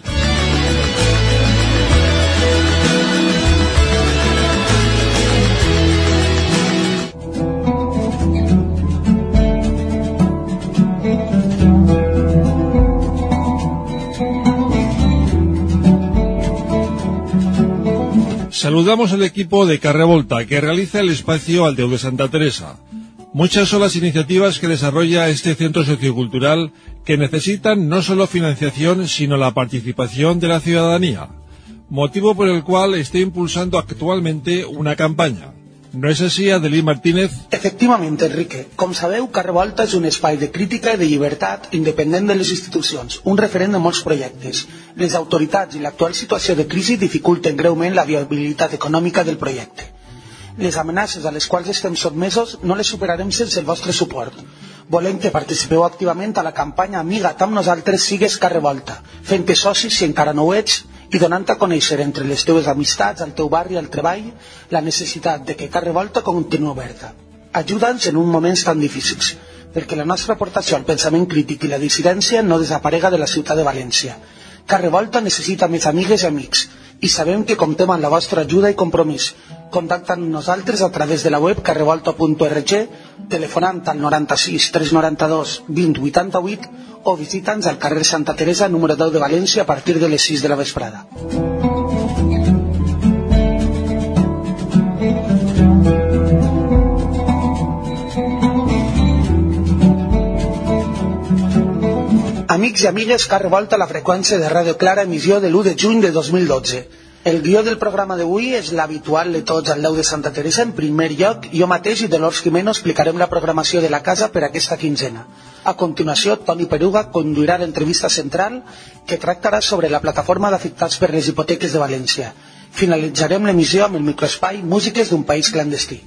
Saludamos al equipo de Carrevolta que realiza el espacio Aldeu de Santa Teresa. Muchas son las iniciativas que desarrolla este centro sociocultural que necesitan no solo financiación sino la participación de la ciudadanía, motivo por el cual está impulsando actualmente una campaña. ¿No es así, Adelí Martínez? Efectivament, Enrique. Com sabeu, Carrevolta és un espai de crítica i de llibertat independent de les institucions, un referent de molts projectes. Les autoritats i l'actual situació de crisi dificulten greument la viabilitat econòmica del projecte. Les amenaces a les quals estem sotmesos no les superarem sense el vostre suport. Volem que participeu activament a la campanya Amiga't amb nosaltres, sigues Carrevolta, fent-te socis si encara no ho ets i donant a conèixer entre les teves amistats, al teu barri, al treball, la necessitat de que Carrevolta continuï oberta. Ajuda'ns en uns moments tan difícils, perquè la nostra aportació al pensament crític i la dissidència no desaparega de la ciutat de València. Carrevolta necessita més amigues i amics, i sabem que comptem amb la vostra ajuda i compromís. Contacta amb nosaltres a través de la web carrevolta punt org, telefonant al noranta-sis tres noranta-dos vint vuitanta-vuit o visita'ns al carrer Santa Teresa número deu de València a partir de les sis de la vesprada. Amics i amigues, que ha revolta la freqüència de Ràdio Clara, emissió de l'u de juny de dos mil dotze. El guió del programa d'avui és l'habitual de tots al deu de Santa Teresa. En primer lloc, jo mateix i Dolors Jimeno explicarem la programació de la casa per aquesta quinzena. A continuació, Toni Peruga conduirà l'entrevista central que tractarà sobre la plataforma d'afectats per les hipoteques de València. Finalitzarem l'emissió amb el microespai Músiques d'un país clandestí.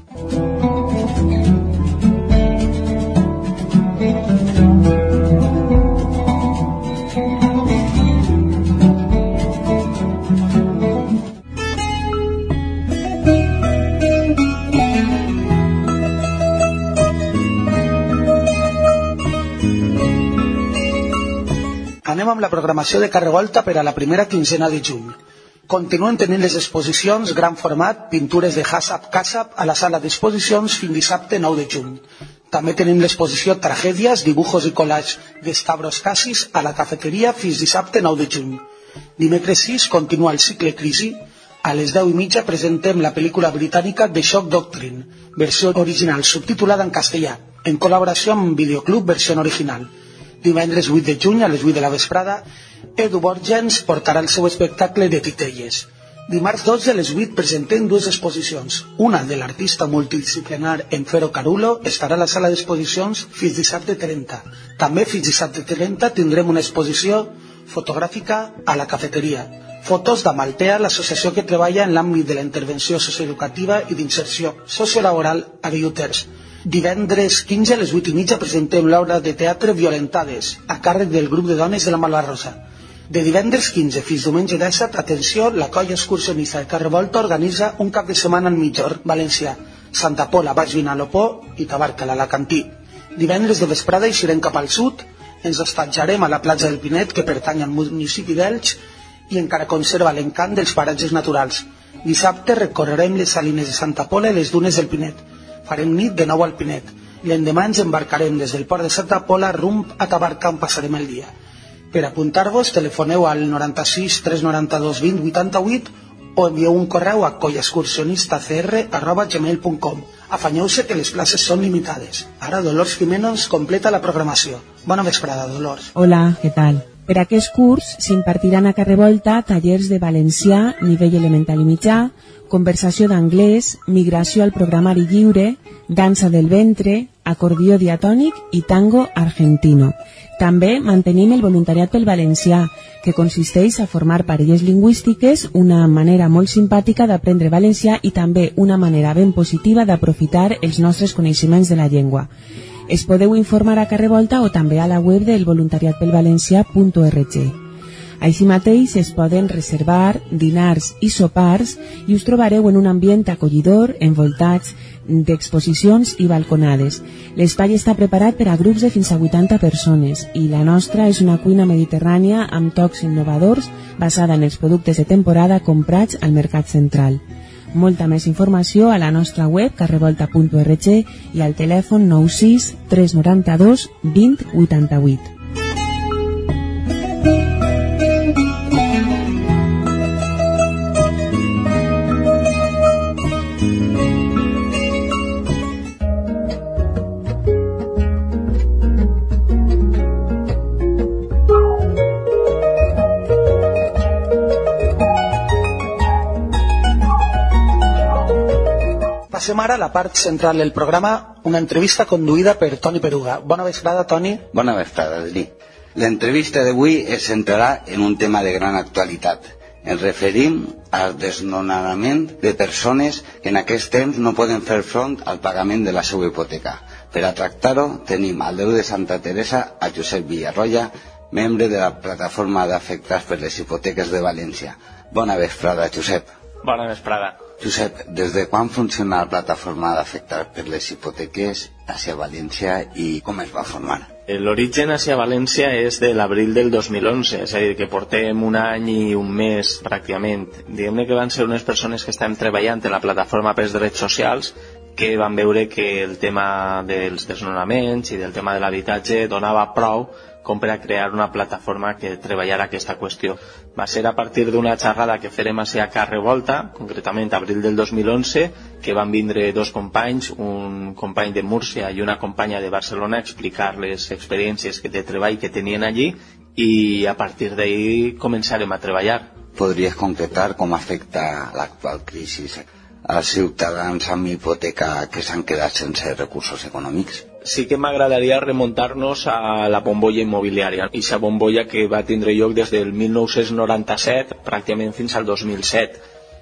Anem amb la programació de Carrevolta per a la primera quinzena de juny. Continuen tenint les exposicions Gran Format, Pintures de Hassab Kassab a la sala d'exposicions fins dissabte nou de juny. També tenim l'exposició Tragèdies, Dibujos i Collage de Stavros Cassis a la cafeteria fins dissabte nou de juny. Dimecres sis continua el cicle Crisi. A les deu i mitja presentem la pel·lícula britànica The Shock Doctrine, versió original subtitulada en castellà, en col·laboració amb Videoclub versió original. Divendres vuit de juny a les vuit de la vesprada, Edu Borgens portarà el seu espectacle de Titelles. Dimarts dotze a les vuit presentem dues exposicions. Una de l'artista multidisciplinar Enfero Carulo estarà a la sala d'exposicions fins dissabte trenta. També fins dissabte trenta tindrem una exposició fotogràfica a la cafeteria. Fotos d'Amaltea, l'associació que treballa en l'àmbit de la intervenció socioeducativa i d'inserció sociolaboral a Guiuters. Divendres quinze a les vuit i mitja presentem l'obra de teatre Violentades, a càrrec del grup de dones de la Malvarrosa. De divendres quinze fins diumenge disset, atenció, la colla excursionista de Carrevolta organitza un cap de setmana al Mitjor, València, Santa Pola, Baix Vinalopó i Tabarca, l'Alacantí. Divendres de vesprada eixirem cap al sud, ens hostatjarem a la platja del Pinet, que pertany al municipi d'Elx, i encara conserva l'encant dels paratges naturals. Dissabte recorrerem les salines de Santa Pola i les dunes del Pinet. Farem nit de nou al Pinet. L'endemà ens embarcarem des del port de Santa Pola rumb a Tabarca, on passarem el dia. Per apuntar-vos, telefoneu al noranta-sis tres noranta-dos vint vuitanta-vuit o envieu un correu a collaexcursionistacr arroba gmail punt com. Afanyeu-se que les places són limitades. Ara Dolors Jimeno ens completa la programació. Bona vesprada, Dolors. Hola, què tal? Per aquest curs s'impartiran a Carrevolta tallers de valencià, nivell elemental i mitjà, conversació d'anglès, migració al programari lliure, dansa del ventre, acordió diatònic i tango argentino. També mantenim el voluntariat pel valencià, que consisteix a formar parelles lingüístiques, una manera molt simpàtica d'aprendre valencià i també una manera ben positiva d'aprofitar els nostres coneixements de la llengua. Es podeu informar a Carrevolta o també a la web del voluntariatpelvalencià punt org. Així mateix es poden reservar dinars i sopars i us trobareu en un ambient acollidor, envoltats d'exposicions i balconades. L'espai està preparat per a grups de fins a vuitanta persones i la nostra és una cuina mediterrània amb tocs innovadors basada en els productes de temporada comprats al mercat central. Molta més informació a la nostra web carrevolta punt org i al telèfon nou sis tres noranta-dos vint vuitanta-vuit. Passem ara a la part central del programa, una entrevista conduïda per Toni Peruga. Bona vesprada, Toni. Bona vesprada, Adri. L'entrevista d'avui es centrarà en un tema de gran actualitat. Ens referim al desnonament de persones que en aquest temps no poden fer front al pagament de la seva hipoteca. Per a tractar-ho tenim al Déu de Santa Teresa a Josep Villarroya, membre de la plataforma d'afectats per les hipoteques de València. Bona vesprada, Josep. Bona vesprada. Josep, des de quan funciona la plataforma d'afectats per les hipoteques hacia València i com es va formar? L'origen hacia València és de l'abril del dos mil onze, és a dir, que portem un any i un mes pràcticament. Diguem-ne que van ser unes persones que estem treballant en la plataforma pels drets socials que van veure que el tema dels desnonaments i del tema de l'habitatge donava prou com per a crear una plataforma que treballara aquesta qüestió. Va ser a partir d'una xerrada que farem a Car Revolta, concretament abril del dos mil onze, que van vindre dos companys, un company de Múrcia i una companya de Barcelona, a explicar les experiències de treball que tenien allí, i a partir d'ahí començarem a treballar. Podries concretar com afecta l'actual crisi als ciutadans amb hipoteca que s'han quedat sense recursos econòmics? Sí que m'agradaria remuntar-nos a la bombolla immobiliària, aquesta bombolla que va tindre lloc des del mil nou-cents noranta-set pràcticament fins al dos mil set.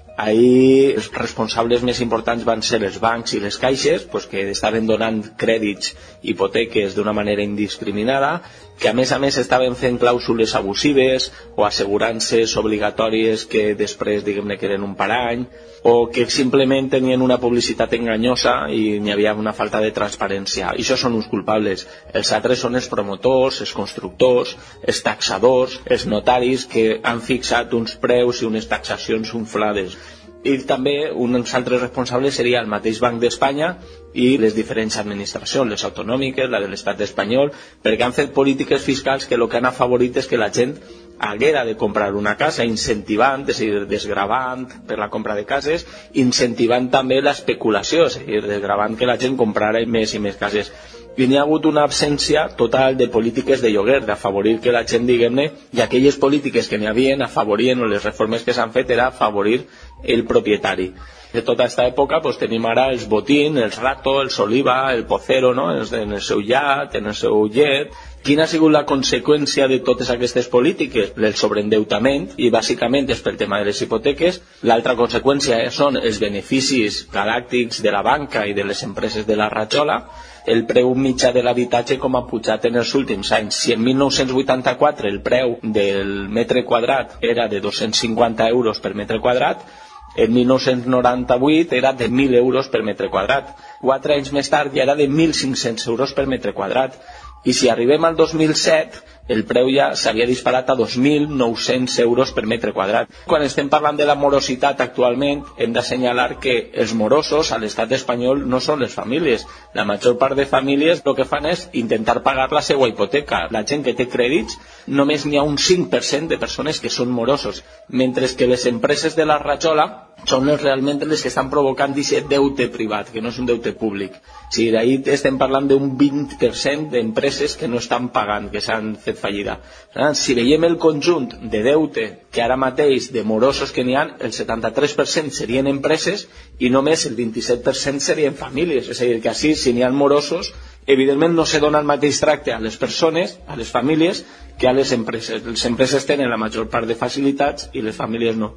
Ahir els responsables més importants van ser els bancs i les caixes, pues, que estaven donant crèdits, hipoteques d'una manera indiscriminada, que a més a més estaven fent clàusules abusives o assegurances obligatòries que després, diguem-ne, que eren un parany, o que simplement tenien una publicitat enganyosa i n'hi havia una falta de transparència. I això són uns culpables. Els altres són els promotors, els constructors, els taxadors, els notaris que han fixat uns preus i unes taxacions inflades. I també uns altres responsables seria el mateix Banc d'Espanya i les diferents administracions, les autonòmiques, la de l'estat espanyol, perquè han fet polítiques fiscals que el que han afavorit és que la gent haguera de comprar una casa, incentivant, és a dir, desgravant per la compra de cases, incentivant també l'especulació, és a dir, desgravant que la gent comprara més i més cases. I n'hi ha hagut una absència total de polítiques de lloguer, d'afavorir que la gent, diguem-ne, i aquelles polítiques que n'hi havien, afavorien, o les reformes que s'han fet, era afavorir el propietari. De tota aquesta època pues, tenim ara els Botín, els Rato, els Oliva, el Pocero, no? en el seu iat, en el seu llet. Quina ha sigut la conseqüència de totes aquestes polítiques? El sobreendeutament, i bàsicament és pel tema de les hipoteques. L'altra conseqüència són els beneficis galàctics de la banca i de les empreses de la ratxola. El preu mitjà de l'habitatge com ha pujat en els últims anys. Si en mil nou-cents vuitanta-quatre el preu del metre quadrat era de dos-cents cinquanta euros per metre quadrat, en mil nou-cents noranta-vuit era de mil euros per metre quadrat. Quatre anys més tard ja era de mil cinc-cents euros per metre quadrat. I si arribem al dos mil set, el preu ja s'havia disparat a dos mil nou-cents euros per metre quadrat. Quan estem parlant de la morositat actualment, hem d'assenyalar que els morosos a l'estat espanyol no són les famílies. La major part de famílies el que fan és intentar pagar la seva hipoteca. La gent que té crèdits, només n'hi ha un cinc per cent de persones que són morosos, mentre que les empreses de la ratxola són les realment les que estan provocant aquest deute privat, que no és un deute públic. Sí, d'ahir estem parlant d'un vint per cent d'empreses que no estan pagant, que s'han fet fallida. Si veiem el conjunt de deute que ara mateix de morosos que n'hi ha, el setanta-tres per cent serien empreses i només el vint-i-set per cent serien famílies. És a dir, que així, si n'hi ha morosos, evidentment no se dona el mateix tracte a les persones, a les famílies, que a les empreses. Les empreses tenen la major part de facilitats i les famílies no.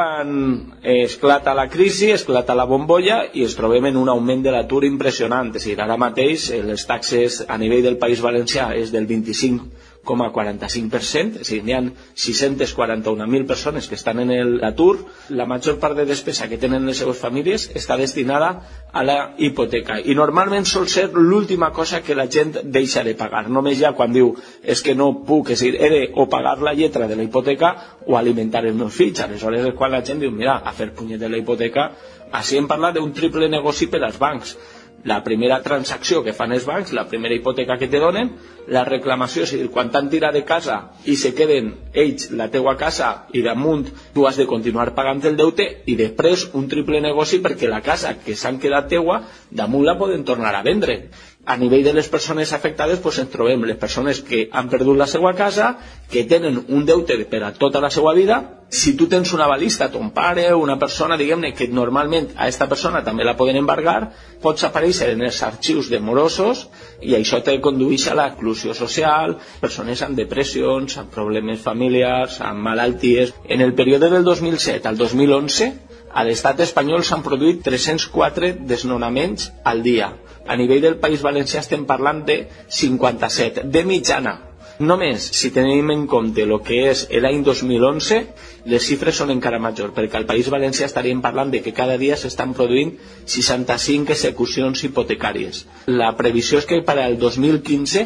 Quan esclata la crisi, esclata la bombolla i ens trobem en un augment de l'atur impressionant. És a dir, ara mateix les taxes a nivell del País Valencià és del vint-i-cinc coma quaranta-cinc per cent, és a dir, n'hi ha sis-cents quaranta-un mil persones que estan en l'atur. La major part de despesa que tenen les seves famílies està destinada a la hipoteca i normalment sol ser l'última cosa que la gent deixa de pagar. Només ja quan diu és que no puc, és a dir, he de o pagar la lletra de la hipoteca o alimentar els meus fills. Aleshores és quan la gent diu, mira, a fer punyet de la hipoteca. Així hem parlat d'un triple negoci per als bancs. La primera transacció que fan els bancs, la primera hipoteca que te donen, la reclamació, és a dir, quan t'han tirat de casa i se queden ells la teua casa i damunt tu has de continuar pagant el deute, i després un triple negoci perquè la casa que s'han quedat teua damunt la poden tornar a vendre. A nivell de les persones afectades doncs ens trobem les persones que han perdut la seva casa, que tenen un deute per a tota la seva vida. Si tu tens una avalista, ton pare o una persona, diguem-ne, que normalment a aquesta persona també la poden embargar, pots aparèixer en els arxius de morosos i això te condueix a l'exclusió social, persones amb depressions, amb problemes familiars, amb malalties. En el període del dos mil set al dos mil onze, a l'estat espanyol s'han produït tres-cents quatre desnonaments al dia. A nivell del País Valencià estem parlant de cinquanta-set, de mitjana. Només si tenim en compte el que és l'any dos mil onze, les xifres són encara majors, perquè al País Valencià estaríem parlant de que cada dia s'estan produint seixanta-cinc execucions hipotecàries. La previsió és que per al dos mil quinze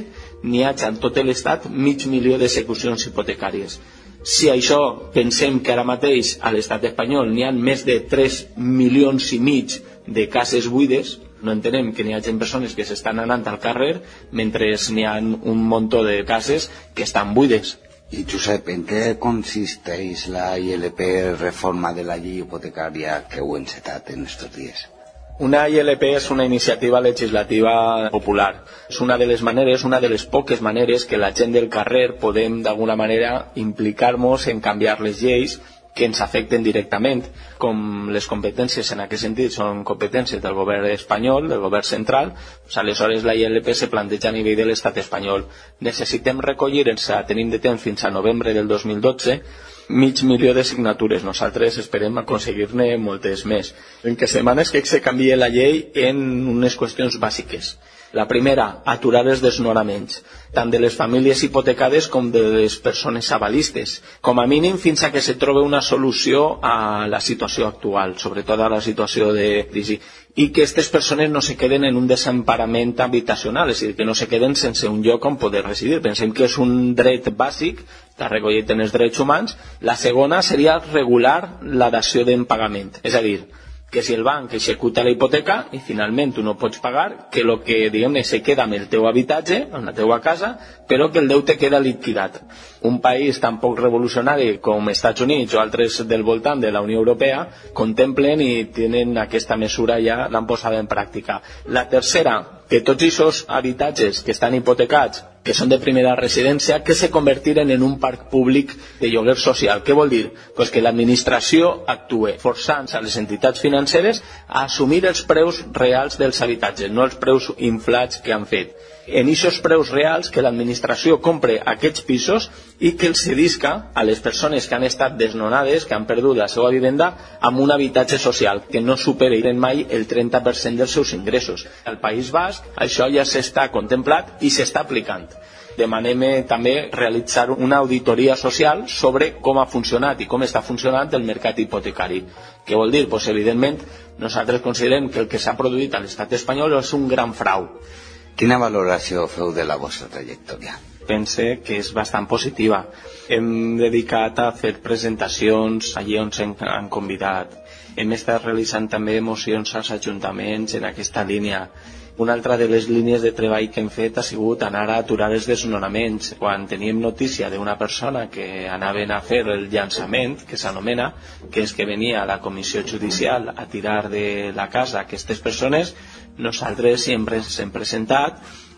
n'hi ha en tot l'estat mig milió d'execucions hipotecàries. Si això pensem que ara mateix a l'estat espanyol n'hi ha més de tres milions i mig de cases buides, no entenem que n'hi hagi persones que s'estan anant al carrer mentre n'hi ha un muntó de cases que estan buides. I Josep, en què consisteix la I L P reforma de la llei hipotecària que heu encetat en estos dies? Una I L P és una iniciativa legislativa popular. És una de les maneres, una de les poques maneres que la gent del carrer podem d'alguna manera implicar-nos en canviar les lleis que ens afecten directament. Com les competències en aquest sentit són competències del govern espanyol, del govern central, doncs aleshores la I L P se planteja a nivell de l'estat espanyol. Necessitem recollir-nos, tenim de temps fins a novembre del dos mil dotze, mig milió de signatures. Nosaltres esperem aconseguir-ne moltes més. El que se demana és que se canvie la llei en unes qüestions bàsiques. La primera, aturar els desnonaments, tant de les famílies hipotecades com de les persones avalistes, com a mínim fins a que se trobi una solució a la situació actual, sobretot a la situació de crisi, i que aquestes persones no se queden en un desemparament habitacional, és a dir, que no se queden sense un lloc on poder residir. Pensem que és un dret bàsic, està recollit en els drets humans. La segona seria regular la dació en pagament, és a dir, que si el banc executa la hipoteca i finalment tu no pots pagar, que el que diguem-ne se queda amb el teu habitatge, amb la teua casa, però que el deute queda liquidat. Un país tan poc revolucionari com Estats Units o altres del voltant de la Unió Europea contemplen i tenen aquesta mesura, ja l'han posada en pràctica. La tercera, que tots aquests habitatges que estan hipotecats, que són de primera residència, que se convertiren en un parc públic de lloguer social. Què vol dir? Pues que l'administració actue forçant a les entitats financeres a assumir els preus reals dels habitatges, no els preus inflats que han fet. En aquests preus reals que l'administració compre aquests pisos i que els cedisca a les persones que han estat desnonades, que han perdut la seva vivenda, amb un habitatge social, que no superiren mai el trenta per cent dels seus ingressos. Al País Basc això ja s'està contemplat i s'està aplicant. Demanem també realitzar una auditoria social sobre com ha funcionat i com està funcionant el mercat hipotecari. Què vol dir? Pues, evidentment, nosaltres considerem que el que s'ha produït a l'estat espanyol és un gran frau. Quina valoració feu de la vostra trajectòria? Pense que és bastant positiva. Hem dedicat a fer presentacions allí on ens han convidat. Hem estat realitzant també mocions als ajuntaments en aquesta línia. Una altra de les línies de treball que hem fet ha sigut anar a aturar els desnonaments. Quan teníem notícia d'una persona que anaven a fer el llançament, que s'anomena, que és que venia a la comissió judicial a tirar de la casa aquestes persones, nosaltres sempre ens hem presentat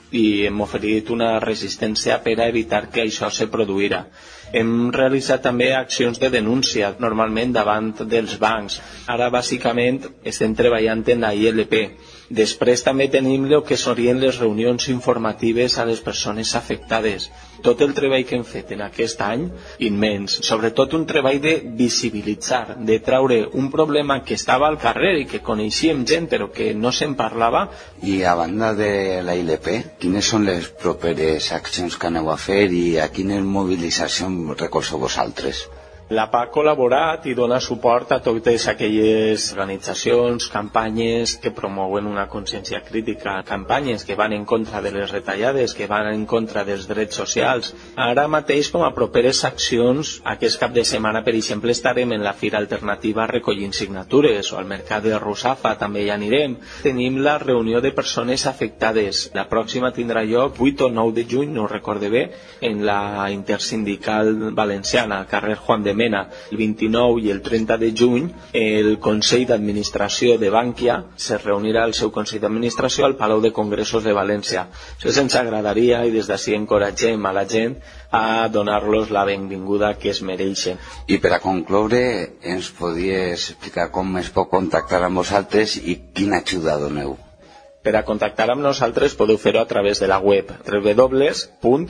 i hem oferit una resistència per a evitar que això se produïra. Hem realitzat també accions de denúncia, normalment davant dels bancs. Ara, bàsicament, estem treballant en la I L P. Després també tenim el que serien les reunions informatives a les persones afectades. Tot el treball que hem fet en aquest any, immens, sobretot un treball de visibilitzar, de traure un problema que estava al carrer i que coneixíem gent però que no se'n parlava. I a banda de la I L P, quines són les properes accions que aneu a fer i a quines mobilitzacions recolzeu vosaltres? La P A ha col·laborat i dona suport a totes aquelles organitzacions, campanyes que promouen una consciència crítica, campanyes que van en contra de les retallades, que van en contra dels drets socials. Ara mateix, com a properes accions, aquest cap de setmana, per exemple, estarem en la Fira Alternativa recollint signatures, o al Mercat de Russafa també hi anirem. Tenim la reunió de persones afectades. La pròxima tindrà lloc vuit o nou de juny, no ho recorde bé, en la Intersindical Valenciana, al carrer Juan de Mena. El vint-i-nou i el trenta de juny el Consell d'Administració de Bankia se reunirà el seu Consell d'Administració al Palau de Congressos de València. Això ens agradaria i des d'ací encoratgem a la gent a donar-los la benvinguda que es mereixen. I per a concloure, ens podies explicar com es pot contactar amb vosaltres i quina ajuda doneu? Per a contactar amb nosaltres podeu fer-ho a través de la web w w w punt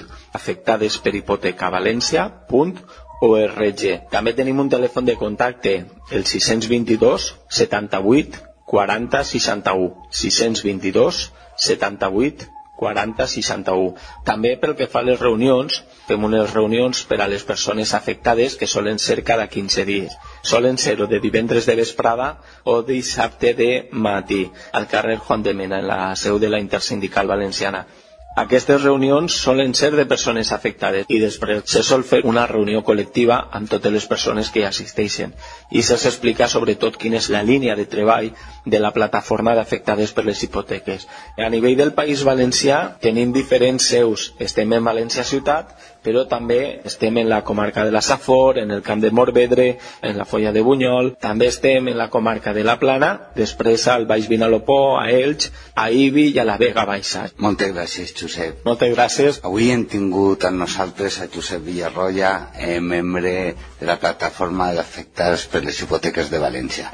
afectadesperhipotecavalencia punt org. També tenim un telèfon de contacte, el sis dos dos, setanta-vuit, quaranta, seixanta-u. sis dos dos, setanta-vuit, quaranta, seixanta-u. També pel que fa a les reunions, fem unes reunions per a les persones afectades que solen ser cada quinze dies. Solen ser o de divendres de vesprada o dissabte de matí, al carrer Juan de Mena, en la seu de la Intersindical Valenciana. Aquestes reunions solen ser de persones afectades i després se sol fer una reunió col·lectiva amb totes les persones que hi assisteixen i se s'explica sobretot quina és la línia de treball de la plataforma d'afectades per les hipoteques. A nivell del País Valencià tenim diferents seus. Estem en València ciutat, però també estem en la comarca de la Safor, en el Camp de Morvedre, en la Foia de Bunyol, també estem en la comarca de la Plana, després al Baix Vinalopó, a Elx, a Ibi i a la Vega Baixa. Moltes gràcies, Josep. Moltes gràcies. Avui hem tingut amb nosaltres a Josep Villarroya, eh, membre de la plataforma d'afectats per les hipoteques de València.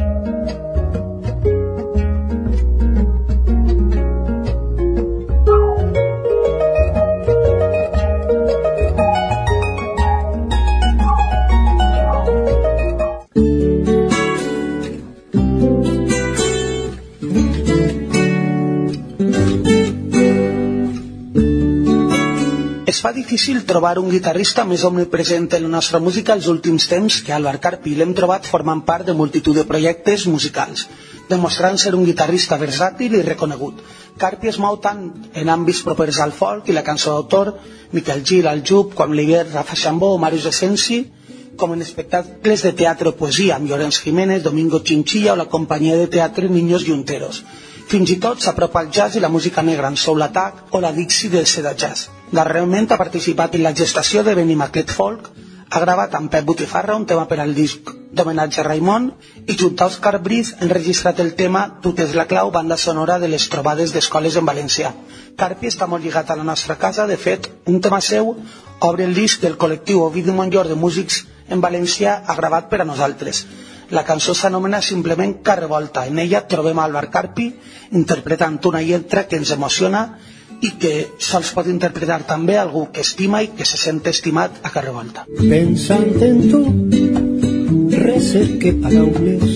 Es fa difícil trobar un guitarrista més omnipresent en la nostra música els últims temps que Álvar Carpi. L'hem trobat formant part de multitud de projectes musicals, demostrant ser un guitarrista versàtil i reconegut. Carpi es mou tant en àmbits propers al folk i la cançó d'autor, Miquel Gil, Aljub, Juan Oliver, Rafa Xambó o Màrius Essensi, com en espectacles de teatre o poesia amb Llorenç Jiménez, Domingo Chinchilla o la companyia de teatre Niños Yunteros. Fins i tot s'apropa al jazz i la música negra en Soul Attack o la Dixie del Seda Jazz. Darrerament ha participat en la gestació de Benimaclet Folk, ha gravat amb Pep Botifarra un tema per al disc d'homenatge a Raimon i junt a Òscar Briz ha enregistrat el tema Tu t'és la clau, banda sonora de les trobades d'escoles en valencià. Carpi està molt lligat a la nostra casa, de fet, un tema seu obre el disc del col·lectiu Ovidi Montllor de músics en valencià ha gravat per a nosaltres. La cançó s'anomena simplement Carrevolta. En ella trobem a Álvar Carpi interpretant una lletra que ens emociona i que sols pot interpretar també algú que estima i que se sent estimat a Carrevolta. Pensant en tu, recerque paraules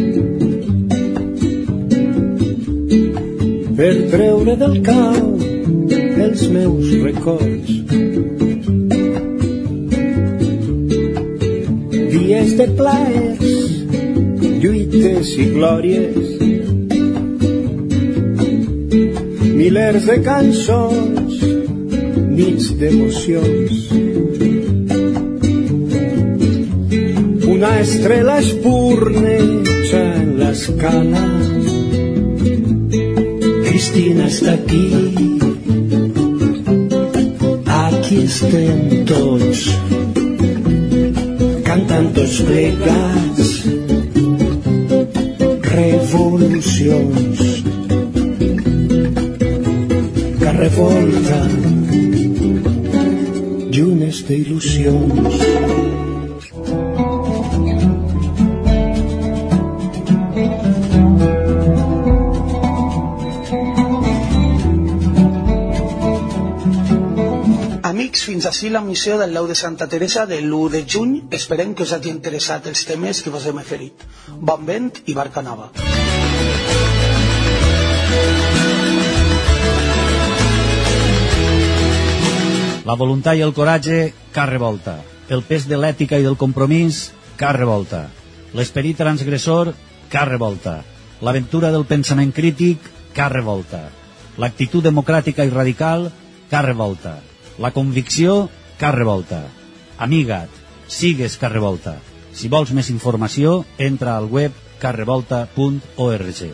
per treure del cau els meus records. Dies de plaers, lluites i glòries, milers de cançons, nits d'emocions. Una estrella espurneja en l'escala. Cristina està aquí. Aquí estem tots, cantant tots plegats. Revolucions. Revolta, llunes d'il·lusions. Amics, fins ací la missió del Lau de Santa Teresa de l'u de juny. Esperem que us hagi interessat els temes que vos hem oferit. Bon vent i barca nova. La voluntat i el coratge, car revolta. El pes de l'ètica i del compromís, car revolta. L'esperit transgressor, car revolta. L'aventura del pensament crític, car revolta. L'actitud democràtica i radical, car revolta. La convicció, car revolta. Amiga't, sigues car revolta. Si vols més informació, entra al web car revolta punt org.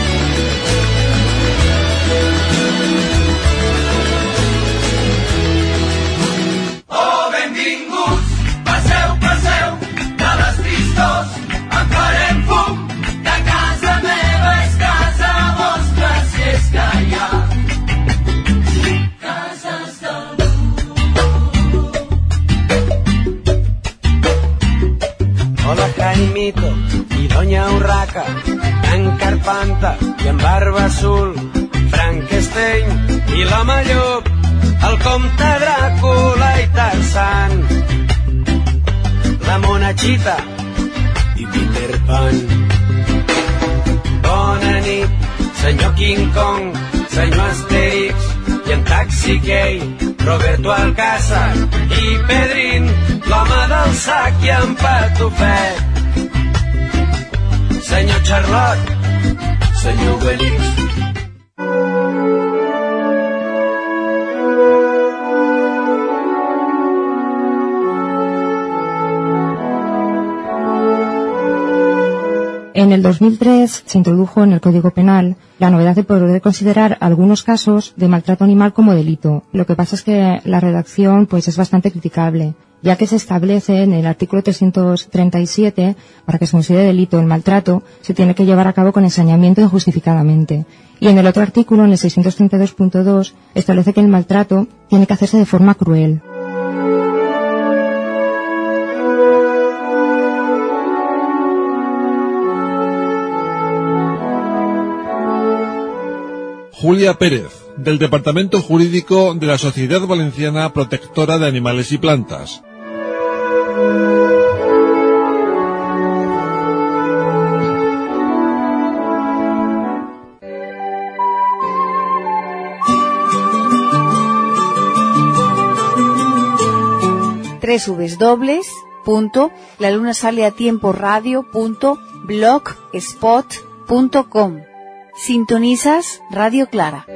Jaimito i Doña Urraca, en Carpanta i en Barba Azul, Frankenstein i l'home llop, el comte Dràcula i Tarzan, la monachita i Peter Pan. Bona nit, senyor King Kong, senyor Asterix i en Taxi Gay, Roberto Alcázar i Pedrín, l'home del sac i en Patufet. Senyor Charlotte, senyor Obelix. En el dos mil tres se introdujo en el Código Penal la novedad de poder considerar algunos casos de maltrato animal como delito. Lo que pasa es que la redacción pues es bastante criticable, ya que se establece en el artículo trescientos treinta y siete, para que se considere delito el maltrato, se tiene que llevar a cabo con ensañamiento injustificadamente. Y en el otro artículo, en el seiscientos treinta y dos punto dos, establece que el maltrato tiene que hacerse de forma cruel. Julia Pérez, del Departamento Jurídico de la Sociedad Valenciana Protectora de Animales y Plantas. doble u doble u doble u punto la luna sale a tiempo radio punto blogspot punto com. Sintonizas Radio Clara.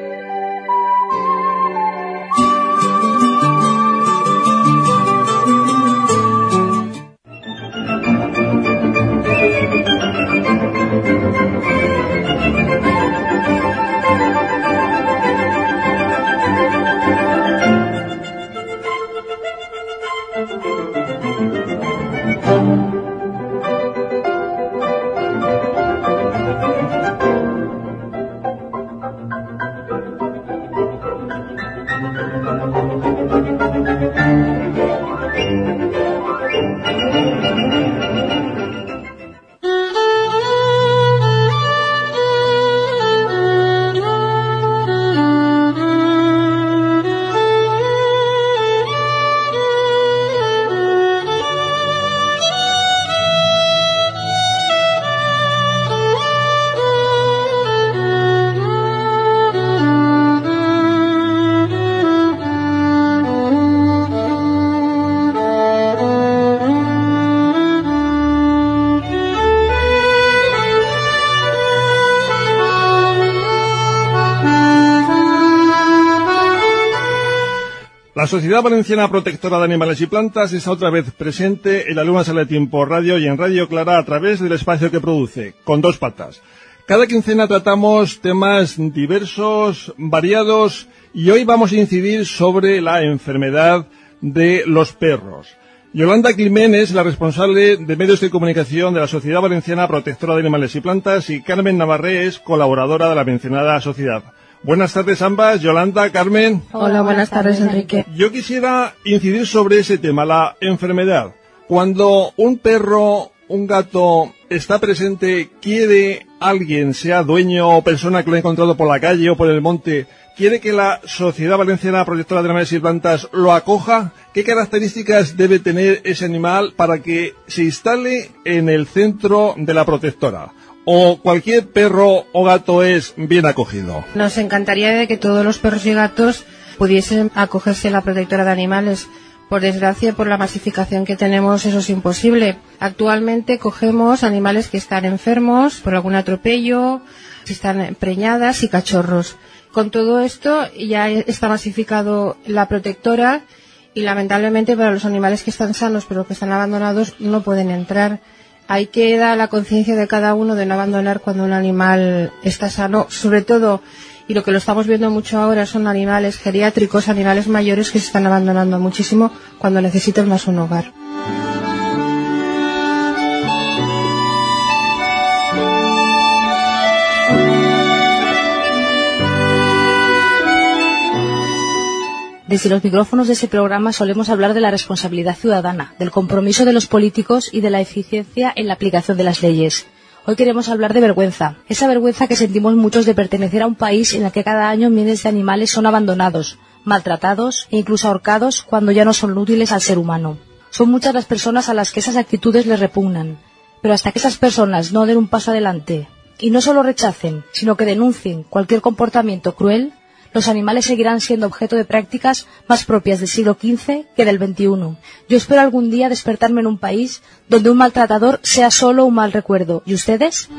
La Sociedad Valenciana Protectora de Animales y Plantas está otra vez presente en la Luna Sale a Tiempo Radio y en Radio Clara a través del espacio que produce, con dos patas. Cada quincena tratamos temas diversos, variados, y hoy vamos a incidir sobre la enfermedad de los perros. Yolanda Climent es la responsable de medios de comunicación de la Sociedad Valenciana Protectora de Animales y Plantas y Carmen Navarré es colaboradora de la mencionada sociedad. Buenas tardes ambas, Yolanda, Carmen. Hola, buenas tardes, Enrique. Yo quisiera incidir sobre ese tema, la enfermedad. Cuando un perro, un gato está presente, quiere alguien, sea dueño o persona que lo ha encontrado por la calle o por el monte, quiere que la Sociedad Valenciana Protectora de Animales y Plantas lo acoja, ¿qué características debe tener ese animal para que se instale en el centro de la protectora? ¿O cualquier perro o gato es bien acogido? Nos encantaría de que todos los perros y gatos pudiesen acogerse a la protectora de animales. Por desgracia, por la masificación que tenemos, eso es imposible. Actualmente cogemos animales que están enfermos por algún atropello, si están preñadas y cachorros. Con todo esto ya está masificado la protectora y lamentablemente para los animales que están sanos pero que están abandonados no pueden entrar. Ahí queda la conciencia de cada uno de no abandonar cuando un animal está sano, sobre todo, y lo que lo estamos viendo mucho ahora son animales geriátricos, animales mayores que se están abandonando muchísimo cuando necesitan más un hogar. Desde los micrófonos de ese programa solemos hablar de la responsabilidad ciudadana, del compromiso de los políticos y de la eficiencia en la aplicación de las leyes. Hoy queremos hablar de vergüenza, esa vergüenza que sentimos muchos de pertenecer a un país en el que cada año miles de animales son abandonados, maltratados e incluso ahorcados cuando ya no son útiles al ser humano. Son muchas las personas a las que esas actitudes les repugnan, pero hasta que esas personas no den un paso adelante y no solo rechacen, sino que denuncien cualquier comportamiento cruel, los animales seguirán siendo objeto de prácticas más propias del siglo quince que del veintiuno. Yo espero algún día despertarme en un país donde un maltratador sea solo un mal recuerdo. ¿Y ustedes?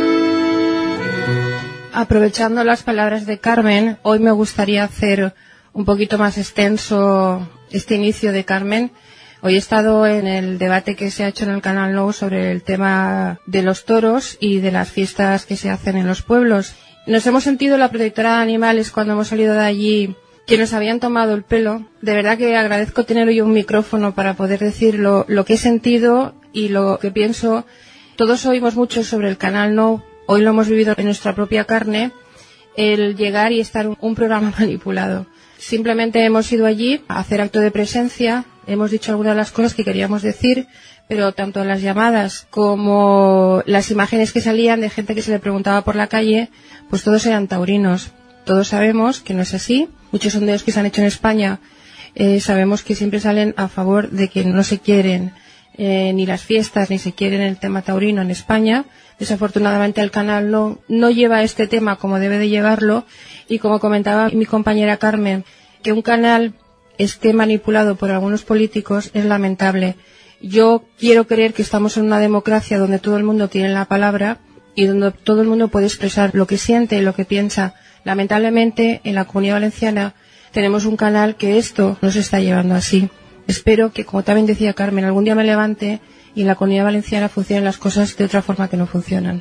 Aprovechando las palabras de Carmen, hoy me gustaría hacer un poquito más extenso este inicio de Carmen. Hoy he estado en el debate que se ha hecho en el Canal Nou sobre el tema de los toros y de las fiestas que se hacen en los pueblos. Nos hemos sentido la protectora de animales cuando hemos salido de allí, que nos habían tomado el pelo. De verdad que agradezco tener hoy un micrófono para poder decir lo, lo que he sentido y lo que pienso. Todos oímos mucho sobre el Canal Nou, hoy lo hemos vivido en nuestra propia carne, el llegar y estar un, un programa manipulado. Simplemente hemos ido allí a hacer acto de presencia, hemos dicho algunas de las cosas que queríamos decir, pero tanto las llamadas como las imágenes que salían de gente que se le preguntaba por la calle, pues todos eran taurinos. Todos sabemos que no es así. Muchos sondeos que se han hecho en España eh, sabemos que siempre salen a favor de que no se quieren eh, ni las fiestas ni se quieren el tema taurino en España. Desafortunadamente el canal no, no lleva este tema como debe de llevarlo, y como comentaba mi compañera Carmen, que un canal esté manipulado por algunos políticos es lamentable. Yo quiero creer que estamos en una democracia donde todo el mundo tiene la palabra y donde todo el mundo puede expresar lo que siente y lo que piensa. Lamentablemente en la Comunidad Valenciana tenemos un canal que esto no se está llevando así. Espero que, como también decía Carmen, algún día me levante y en la Comunidad Valenciana funcionen las cosas de otra forma que no funcionan.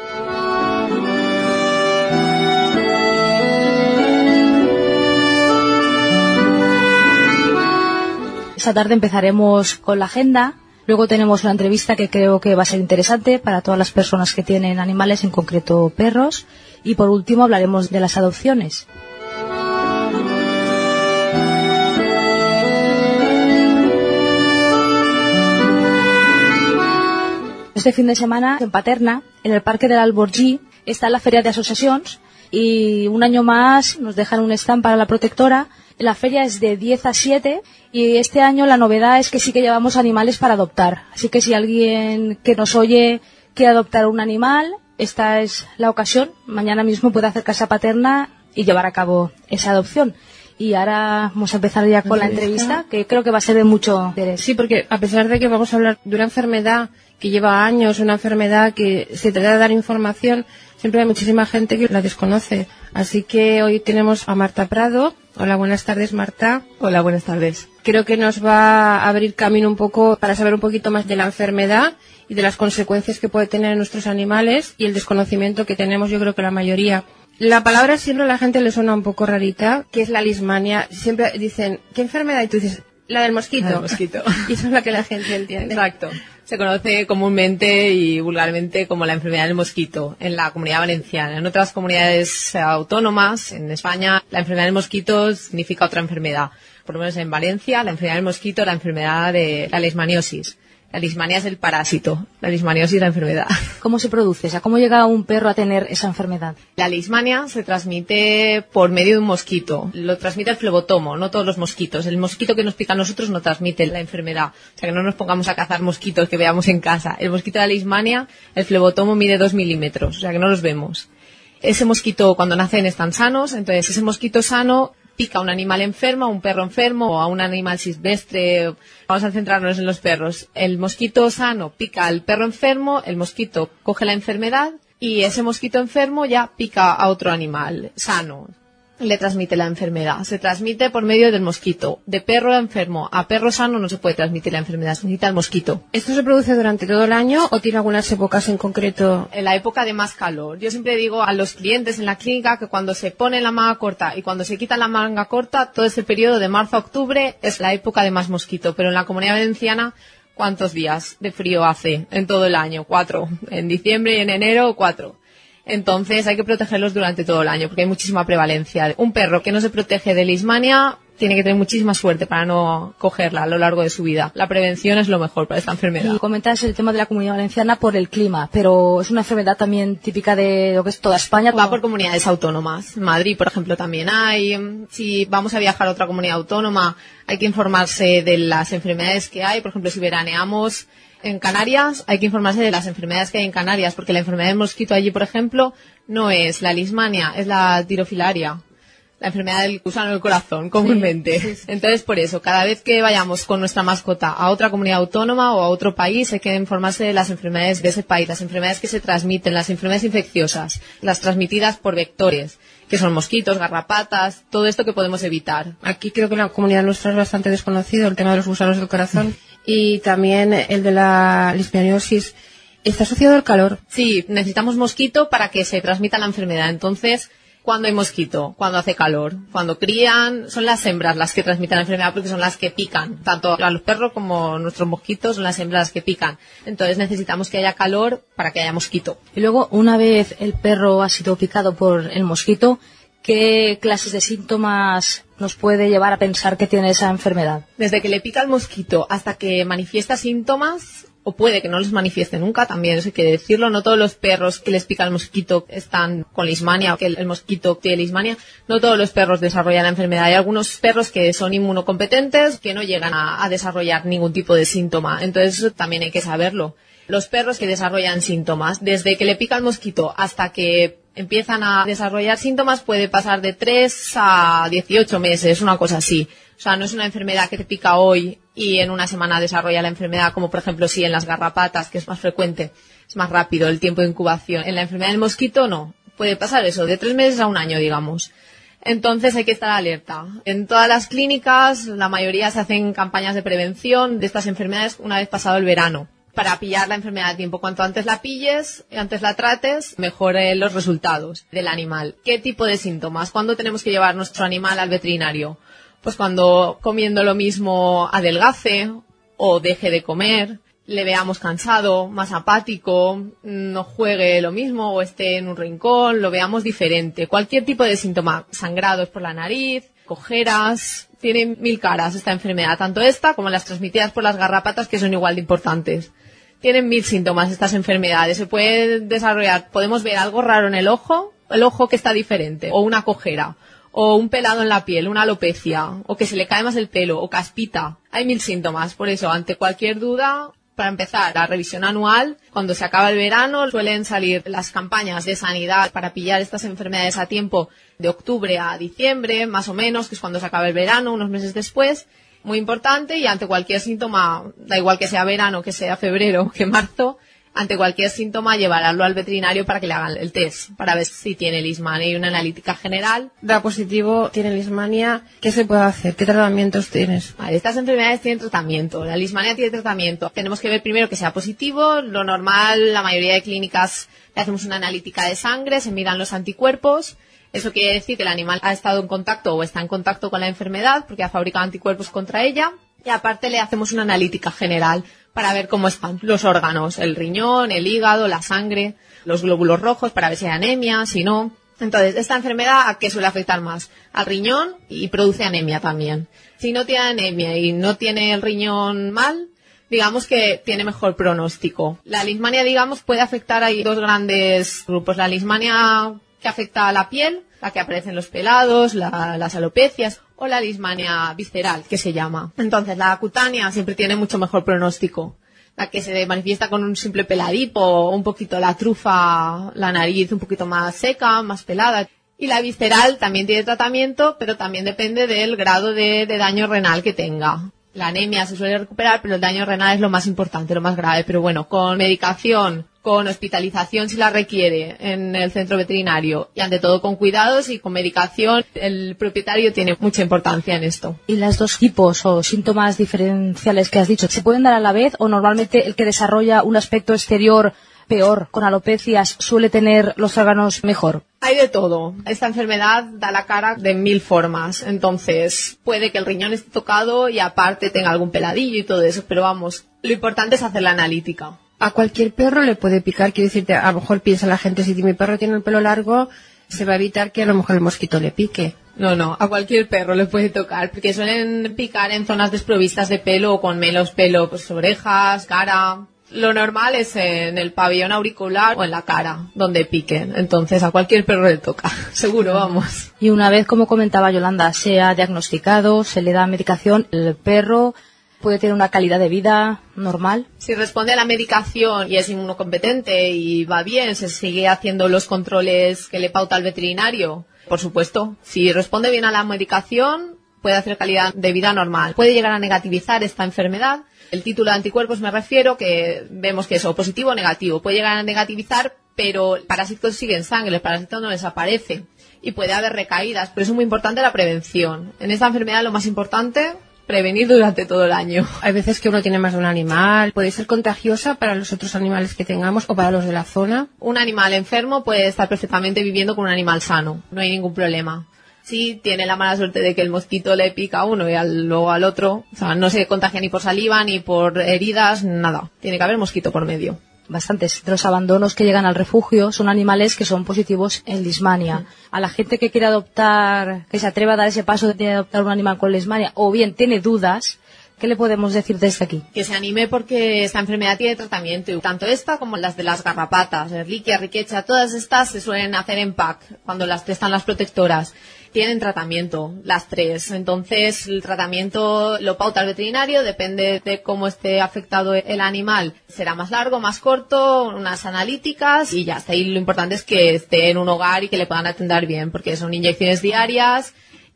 Esta tarde empezaremos con la agenda, luego tenemos una entrevista que creo que va a ser interesante para todas las personas que tienen animales, en concreto perros, y por último hablaremos de las adopciones. Este fin de semana en Paterna, en el Parque del Alborgí, está la Feria de Asociaciones y un año más nos dejan un stand para la protectora. La feria es de diez a siete y este año la novedad es que sí que llevamos animales para adoptar. Así que si alguien que nos oye quiere adoptar un animal, esta es la ocasión. Mañana mismo puede acercarse a Paterna y llevar a cabo esa adopción. Y ahora vamos a empezar ya con la entrevista, que creo que va a ser de mucho interés. Sí, porque a pesar de que vamos a hablar de una enfermedad que lleva años, una enfermedad que se trata de dar información, siempre hay muchísima gente que la desconoce. Así que hoy tenemos a Marta Prado. Hola, buenas tardes, Marta. Hola, buenas tardes. Creo que nos va a abrir camino un poco para saber un poquito más de la enfermedad y de las consecuencias que puede tener en nuestros animales y el desconocimiento que tenemos, yo creo que la mayoría. La palabra siempre a la gente le suena un poco rarita, que es la lismania. Siempre dicen, ¿qué enfermedad? Y tú dices, la del mosquito. La del mosquito. Y eso es la que la gente entiende. Exacto. Se conoce comúnmente y vulgarmente como la enfermedad del mosquito en la Comunidad Valenciana. En otras comunidades autónomas, en España, la enfermedad del mosquito significa otra enfermedad. Por lo menos en Valencia, la enfermedad del mosquito es la enfermedad de la leishmaniosis. La leishmania es el parásito, la leishmaniosis es la enfermedad. ¿Cómo se produce? O sea, ¿cómo llega un perro a tener esa enfermedad? La leishmania se transmite por medio de un mosquito. Lo transmite el flebotomo, no todos los mosquitos. El mosquito que nos pica a nosotros no transmite la enfermedad. O sea, que no nos pongamos a cazar mosquitos que veamos en casa. El mosquito de la leishmania, el flebotomo mide dos milímetros, o sea que no los vemos. Ese mosquito cuando nacen están sanos, entonces ese mosquito sano pica a un animal enfermo, a un perro enfermo o a un animal silvestre. Vamos a centrarnos en los perros. El mosquito sano pica al perro enfermo, el mosquito coge la enfermedad y ese mosquito enfermo ya pica a otro animal sano. Le transmite la enfermedad. Se transmite por medio del mosquito. De perro enfermo a perro sano no se puede transmitir la enfermedad, se necesita el mosquito. ¿Esto se produce durante todo el año o tiene algunas épocas en concreto? En la época de más calor. Yo siempre digo a los clientes en la clínica que cuando se pone la manga corta y cuando se quita la manga corta, todo ese periodo de marzo a octubre es la época de más mosquito. Pero en la Comunidad Valenciana, ¿cuántos días de frío hace en todo el año? Cuatro. En diciembre y en enero, cuatro. Entonces hay que protegerlos durante todo el año porque hay muchísima prevalencia. Un perro que no se protege de leishmania tiene que tener muchísima suerte para no cogerla a lo largo de su vida. La prevención es lo mejor para esta enfermedad. Y comentas el tema de la Comunidad Valenciana por el clima, pero es una enfermedad también típica de lo que es toda España. Va por comunidades autónomas. En Madrid, por ejemplo, también hay. Si vamos a viajar a otra comunidad autónoma, hay que informarse de las enfermedades que hay. Por ejemplo, si veraneamos en Canarias, hay que informarse de las enfermedades que hay en Canarias, porque la enfermedad del mosquito allí, por ejemplo, no es la leishmania, es la tirofilaria. la enfermedad del gusano del corazón, comúnmente. Sí, sí, sí. Entonces, por eso, cada vez que vayamos con nuestra mascota a otra comunidad autónoma o a otro país, hay que informarse de las enfermedades de ese país, las enfermedades que se transmiten, las enfermedades infecciosas, las transmitidas por vectores, que son mosquitos, garrapatas, todo esto que podemos evitar. Aquí creo que la comunidad nuestra es bastante desconocido, el tema de los gusanos del corazón, y también el de la leishmaniasis. ¿Está asociado al calor? Sí, necesitamos mosquito para que se transmita la enfermedad. Entonces, ¿cuándo hay mosquito? Cuando hace calor. Cuando crían, son las hembras las que transmiten la enfermedad porque son las que pican. Tanto a los perros como nuestros mosquitos son las hembras las que pican. Entonces necesitamos que haya calor para que haya mosquito. Y luego, una vez el perro ha sido picado por el mosquito, ¿qué clases de síntomas nos puede llevar a pensar que tiene esa enfermedad? Desde que le pica el mosquito hasta que manifiesta síntomas, o puede que no les manifieste nunca, también eso hay que decirlo, no todos los perros que les pica el mosquito están con leishmania o que el, el mosquito tiene leishmania, no todos los perros desarrollan la enfermedad. Hay algunos perros que son inmunocompetentes que no llegan a, a desarrollar ningún tipo de síntoma, entonces eso también hay que saberlo. Los perros que desarrollan síntomas, desde que le pica el mosquito hasta que empiezan a desarrollar síntomas, puede pasar de tres a dieciocho meses, una cosa así. O sea, no es una enfermedad que te pica hoy y en una semana desarrolla la enfermedad, como por ejemplo sí en las garrapatas, que es más frecuente, es más rápido el tiempo de incubación. En la enfermedad del mosquito no, puede pasar eso, de tres meses a un año, digamos. Entonces hay que estar alerta. En todas las clínicas, la mayoría se hacen campañas de prevención de estas enfermedades una vez pasado el verano, para pillar la enfermedad a tiempo. Cuanto antes la pilles, antes la trates, mejor eh, los resultados del animal. ¿Qué tipo de síntomas? ¿Cuándo tenemos que llevar nuestro animal al veterinario? Pues cuando comiendo lo mismo adelgace o deje de comer, le veamos cansado, más apático, no juegue lo mismo o esté en un rincón, lo veamos diferente. Cualquier tipo de síntoma, sangrados por la nariz, cojeras, tiene mil caras esta enfermedad, tanto esta como las transmitidas por las garrapatas, que son igual de importantes. Tienen mil síntomas estas enfermedades, se puede desarrollar, podemos ver algo raro en el ojo, el ojo que está diferente, o una cojera, o un pelado en la piel, una alopecia, o que se le cae más el pelo, o caspita. Hay mil síntomas, por eso, ante cualquier duda, para empezar, la revisión anual, cuando se acaba el verano, suelen salir las campañas de sanidad para pillar estas enfermedades a tiempo de octubre a diciembre, más o menos, que es cuando se acaba el verano, unos meses después. Muy importante, y ante cualquier síntoma, da igual que sea verano, que sea febrero, que marzo, ante cualquier síntoma llevarlo al veterinario para que le hagan el test, para ver si tiene leishmania y una analítica general. Da positivo, tiene leishmania, ¿qué se puede hacer? ¿Qué tratamientos tienes? Vale, estas enfermedades tienen tratamiento, la leishmania tiene tratamiento. Tenemos que ver primero que sea positivo, lo normal, la mayoría de clínicas le hacemos una analítica de sangre, se miran los anticuerpos. Eso quiere decir que el animal ha estado en contacto o está en contacto con la enfermedad porque ha fabricado anticuerpos contra ella. Y aparte le hacemos una analítica general para ver cómo están los órganos, el riñón, el hígado, la sangre, los glóbulos rojos, para ver si hay anemia, si no. Entonces, esta enfermedad, ¿a qué suele afectar más? Al riñón, y produce anemia también. Si no tiene anemia y no tiene el riñón mal, digamos que tiene mejor pronóstico. La leishmania, digamos, puede afectar a dos grandes grupos. La leishmania que afecta a la piel, la que aparecen los pelados, la, las alopecias, o la leishmania visceral, que se llama. Entonces, la cutánea siempre tiene mucho mejor pronóstico. La que se manifiesta con un simple peladipo, un poquito la trufa, la nariz un poquito más seca, más pelada. Y la visceral también tiene tratamiento, pero también depende del grado de, de daño renal que tenga. La anemia se suele recuperar, pero el daño renal es lo más importante, lo más grave. Pero bueno, con medicación, con hospitalización si la requiere en el centro veterinario y ante todo con cuidados y con medicación, el propietario tiene mucha importancia en esto. ¿Y las dos tipos o síntomas diferenciales que has dicho, se pueden dar a la vez o normalmente el que desarrolla un aspecto exterior peor, con alopecias, suele tener los órganos mejor? Hay de todo. Esta enfermedad da la cara de mil formas. Entonces, puede que el riñón esté tocado y aparte tenga algún peladillo y todo eso. Pero vamos, lo importante es hacer la analítica. A cualquier perro le puede picar. Quiero decirte, a lo mejor piensa la gente, si mi perro tiene el pelo largo, se va a evitar que a lo mejor el mosquito le pique. No, no, a cualquier perro le puede tocar, porque suelen picar en zonas desprovistas de pelo o con menos pelo, pues orejas, cara. Lo normal es en el pabellón auricular o en la cara, donde piquen. Entonces a cualquier perro le toca, seguro, vamos. Y una vez, como comentaba Yolanda, se ha diagnosticado, se le da medicación, el perro puede tener una calidad de vida normal. Si responde a la medicación y es inmunocompetente y va bien, se sigue haciendo los controles que le pauta el veterinario Por supuesto, si responde bien a la medicación, puede hacer calidad de vida normal. Puede llegar a negativizar esta enfermedad. El título de anticuerpos me refiero que vemos que es o positivo o negativo. Puede llegar a negativizar, pero el parásito sigue en sangre, el parásito no desaparece. Y puede haber recaídas, pero es muy importante la prevención. En esta enfermedad lo más importante, prevenir durante todo el año. Hay veces que uno tiene más de un animal. Puede ser contagiosa para los otros animales que tengamos o para los de la zona. Un animal enfermo puede estar perfectamente viviendo con un animal sano. No hay ningún problema. Si tiene la mala suerte de que el mosquito le pica a uno y al, luego al otro, o sea, no se contagia ni por saliva ni por heridas, nada. Tiene que haber mosquito por medio. Bastantes de los abandonos que llegan al refugio son animales que son positivos en lismania. Mm. A la gente que quiere adoptar, que se atreva a dar ese paso de adoptar un animal con lismania, o bien tiene dudas, ¿qué le podemos decir desde aquí? Que se anime porque esta enfermedad tiene tratamiento, tanto esta como las de las garrapatas, Ehrlichia, Rickettsia, todas estas se suelen hacer en pack cuando las prestan las protectoras. Tienen tratamiento, las tres. Entonces, el tratamiento lo pauta el veterinario, depende de cómo esté afectado el animal. Será más largo, más corto, unas analíticas y ya está. Y lo importante es que esté en un hogar y que le puedan atender bien, porque son inyecciones diarias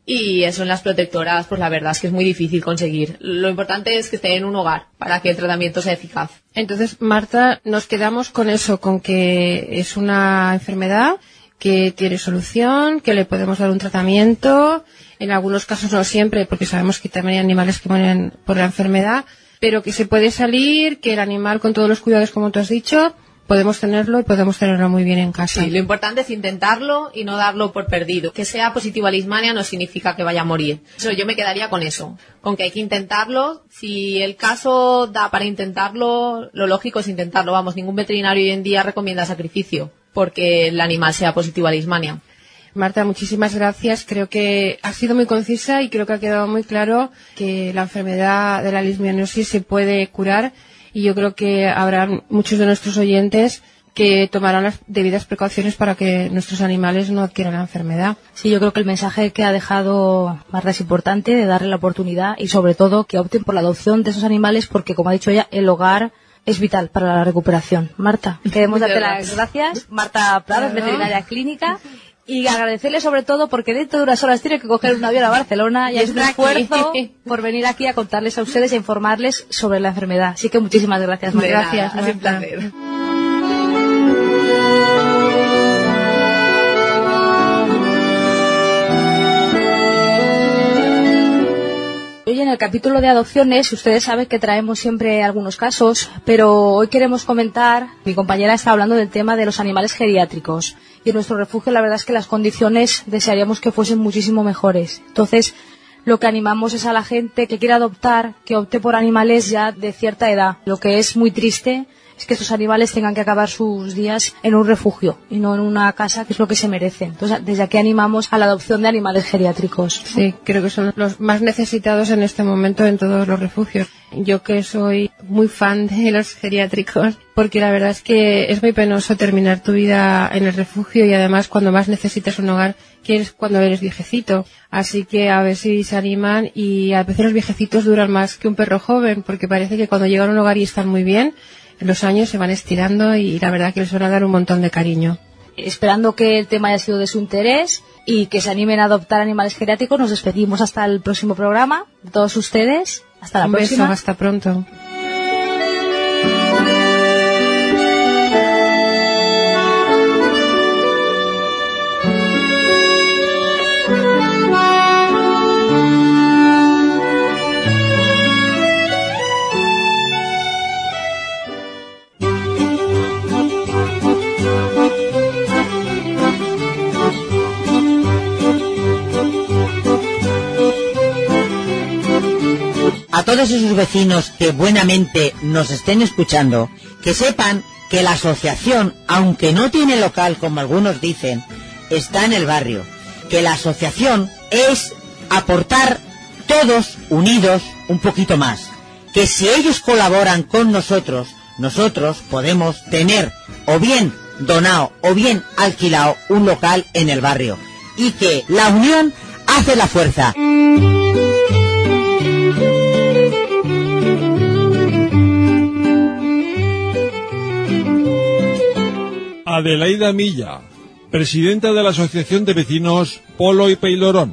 y eso en las protectoras, pues la verdad es que es muy difícil conseguir. Lo importante es que esté en un hogar para que el tratamiento sea eficaz. Entonces, Marta, nos quedamos con eso, con que es una enfermedad que tiene solución, que le podemos dar un tratamiento, en algunos casos no siempre, porque sabemos que también hay animales que mueren por la enfermedad, pero que se puede salir, que el animal con todos los cuidados como tú has dicho, podemos tenerlo y podemos tenerlo muy bien en casa. Sí, lo importante es intentarlo y no darlo por perdido. Que sea positivo a lismania no significa que vaya a morir. Eso, yo me quedaría con eso, con que hay que intentarlo. Si el caso da para intentarlo, lo lógico es intentarlo. Vamos, ningún veterinario hoy en día recomienda sacrificio porque el animal sea positivo a lismania. Marta, muchísimas gracias. Creo que ha sido muy concisa y creo que ha quedado muy claro que la enfermedad de la lismianosis se puede curar y yo creo que habrá muchos de nuestros oyentes que tomarán las debidas precauciones para que nuestros animales no adquieran la enfermedad. Sí, yo creo que el mensaje que ha dejado Marta es importante, de darle la oportunidad y sobre todo que opten por la adopción de esos animales porque, como ha dicho ella, el hogar es vital para la recuperación. Marta, queremos darte las gracias. Marta Prados, veterinaria clínica, y agradecerle sobre todo porque dentro de unas horas tiene que coger un avión a Barcelona y es un esfuerzo por venir aquí a contarles a ustedes e informarles sobre la enfermedad. Así que muchísimas gracias, Marta. Gracias, es un placer. Hoy en el capítulo de adopciones, ustedes saben que traemos siempre algunos casos, pero hoy queremos comentar, mi compañera está hablando del tema de los animales geriátricos. Y en nuestro refugio la verdad es que las condiciones desearíamos que fuesen muchísimo mejores. Entonces, lo que animamos es a la gente que quiera adoptar, que opte por animales ya de cierta edad. Lo que es muy triste es que estos animales tengan que acabar sus días en un refugio y no en una casa, que es lo que se merecen. Entonces, desde aquí animamos a la adopción de animales geriátricos. Sí, creo que son los más necesitados en este momento en todos los refugios. Yo que soy muy fan de los geriátricos, porque la verdad es que es muy penoso terminar tu vida en el refugio y además cuando más necesitas un hogar, que es cuando eres viejecito. Así que a ver si se animan, y a veces los viejecitos duran más que un perro joven, porque parece que cuando llegan a un hogar y están muy bien, los años se van estirando y la verdad que les van a dar un montón de cariño. Esperando que el tema haya sido de su interés y que se animen a adoptar animales geriátricos, nos despedimos hasta el próximo programa de todos ustedes. Hasta la un próxima. Beso, hasta pronto. A todos esos vecinos que buenamente nos estén escuchando, que sepan que la asociación, aunque no tiene local como algunos dicen, está en el barrio. Que la asociación es aportar todos unidos un poquito más. Que si ellos colaboran con nosotros, nosotros podemos tener o bien donado o bien alquilado un local en el barrio. Y que la unión hace la fuerza. Adelaida Milla, presidenta de la Asociación de Vecinos Polo y Peilorón.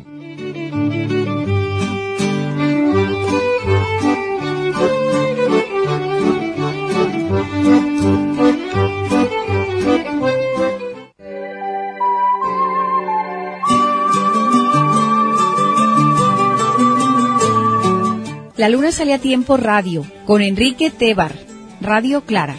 La luna sale a tiempo radio, con Enrique Tebar, Radio Clara.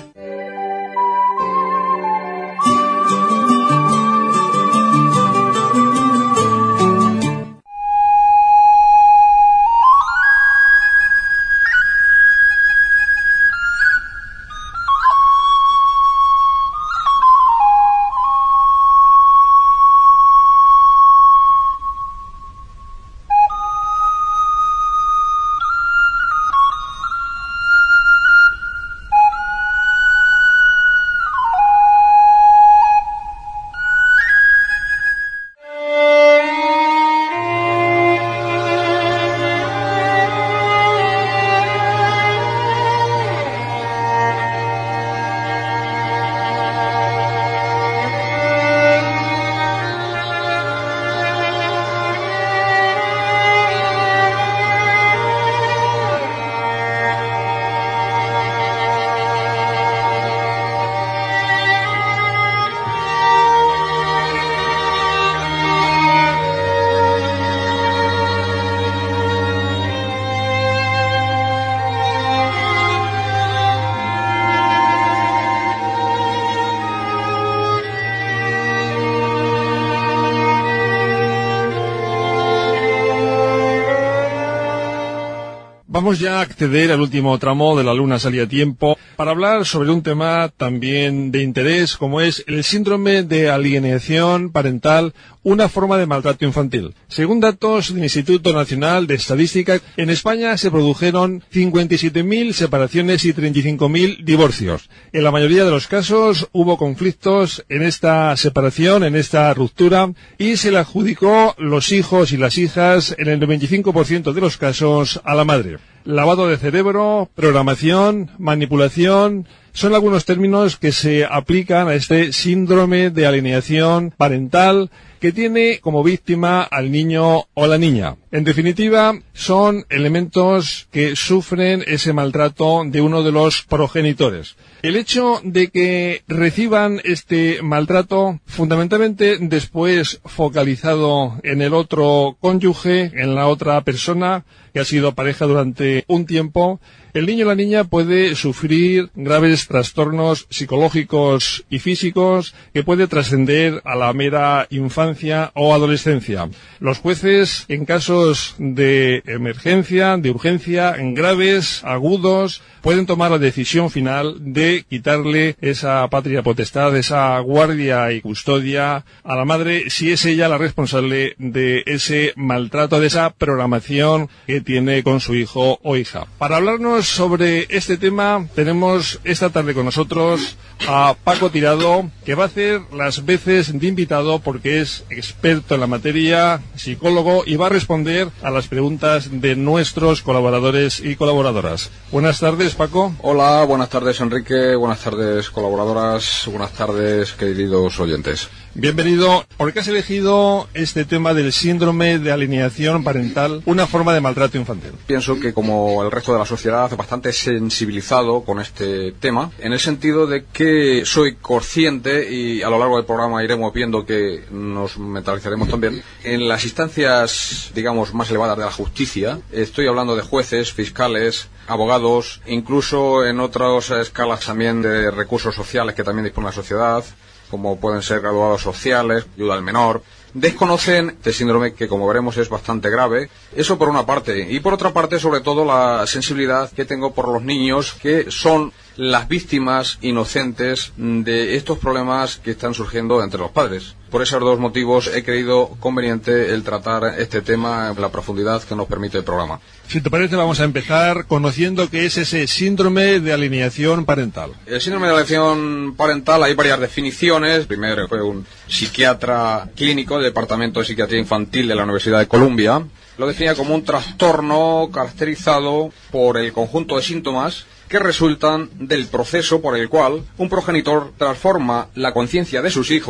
Vamos ya a acceder al último tramo de La Luna Salía a Tiempo para hablar sobre un tema también de interés, como es el síndrome de alienación parental, una forma de maltrato infantil. Según datos del Instituto Nacional de Estadística, en España se produjeron cincuenta y siete mil separaciones y treinta y cinco mil divorcios. En la mayoría de los casos hubo conflictos en esta separación, en esta ruptura, y se le adjudicó los hijos y las hijas, en el noventa y cinco por ciento de los casos, a la madre. Lavado de cerebro, programación, manipulación, son algunos términos que se aplican a este síndrome de alienación parental que tiene como víctima al niño o la niña. En definitiva, son elementos que sufren ese maltrato de uno de los progenitores. El hecho de que reciban este maltrato, fundamentalmente después focalizado en el otro cónyuge, en la otra persona que ha sido pareja durante un tiempo, el niño o la niña puede sufrir graves trastornos psicológicos y físicos que puede trascender a la mera infancia o adolescencia. Los jueces, en casos de emergencia, de urgencia, en graves, agudos, pueden tomar la decisión final de quitarle esa patria potestad, esa guardia y custodia a la madre, si es ella la responsable de ese maltrato, de esa programación que tiene con su hijo o hija. Para hablarnos sobre este tema, tenemos esta tarde con nosotros a Paco Tirado, que va a hacer las veces de invitado porque es experto en la materia, psicólogo, y va a responder a las preguntas de nuestros colaboradores y colaboradoras. Buenas tardes, Paco. Hola, buenas tardes, Enrique, buenas tardes, colaboradoras, buenas tardes, queridos oyentes. Bienvenido. ¿Por qué has elegido este tema del síndrome de alienación parental, una forma de maltrato infantil? Pienso que, como el resto de la sociedad, bastante sensibilizado con este tema, en el sentido de que soy consciente, y a lo largo del programa iremos viendo que nos mentalizaremos también, en las instancias, digamos, más elevadas de la justicia, estoy hablando de jueces, fiscales, abogados, incluso en otras escalas también de recursos sociales que también dispone la sociedad, como pueden ser graduados sociales, ayuda al menor, desconocen este síndrome que, como veremos, es bastante grave. Eso por una parte. Y por otra parte, sobre todo, la sensibilidad que tengo por los niños, que son las víctimas inocentes de estos problemas que están surgiendo entre los padres. Por esos dos motivos he creído conveniente el tratar este tema en la profundidad que nos permite el programa. Si te parece, vamos a empezar conociendo qué es ese síndrome de alienación parental. El síndrome de alienación parental, hay varias definiciones. Primero fue un psiquiatra clínico del Departamento de Psiquiatría Infantil de la Universidad de Columbia. Lo definía como un trastorno caracterizado por el conjunto de síntomas que resultan del proceso por el cual un progenitor transforma la conciencia de sus hijos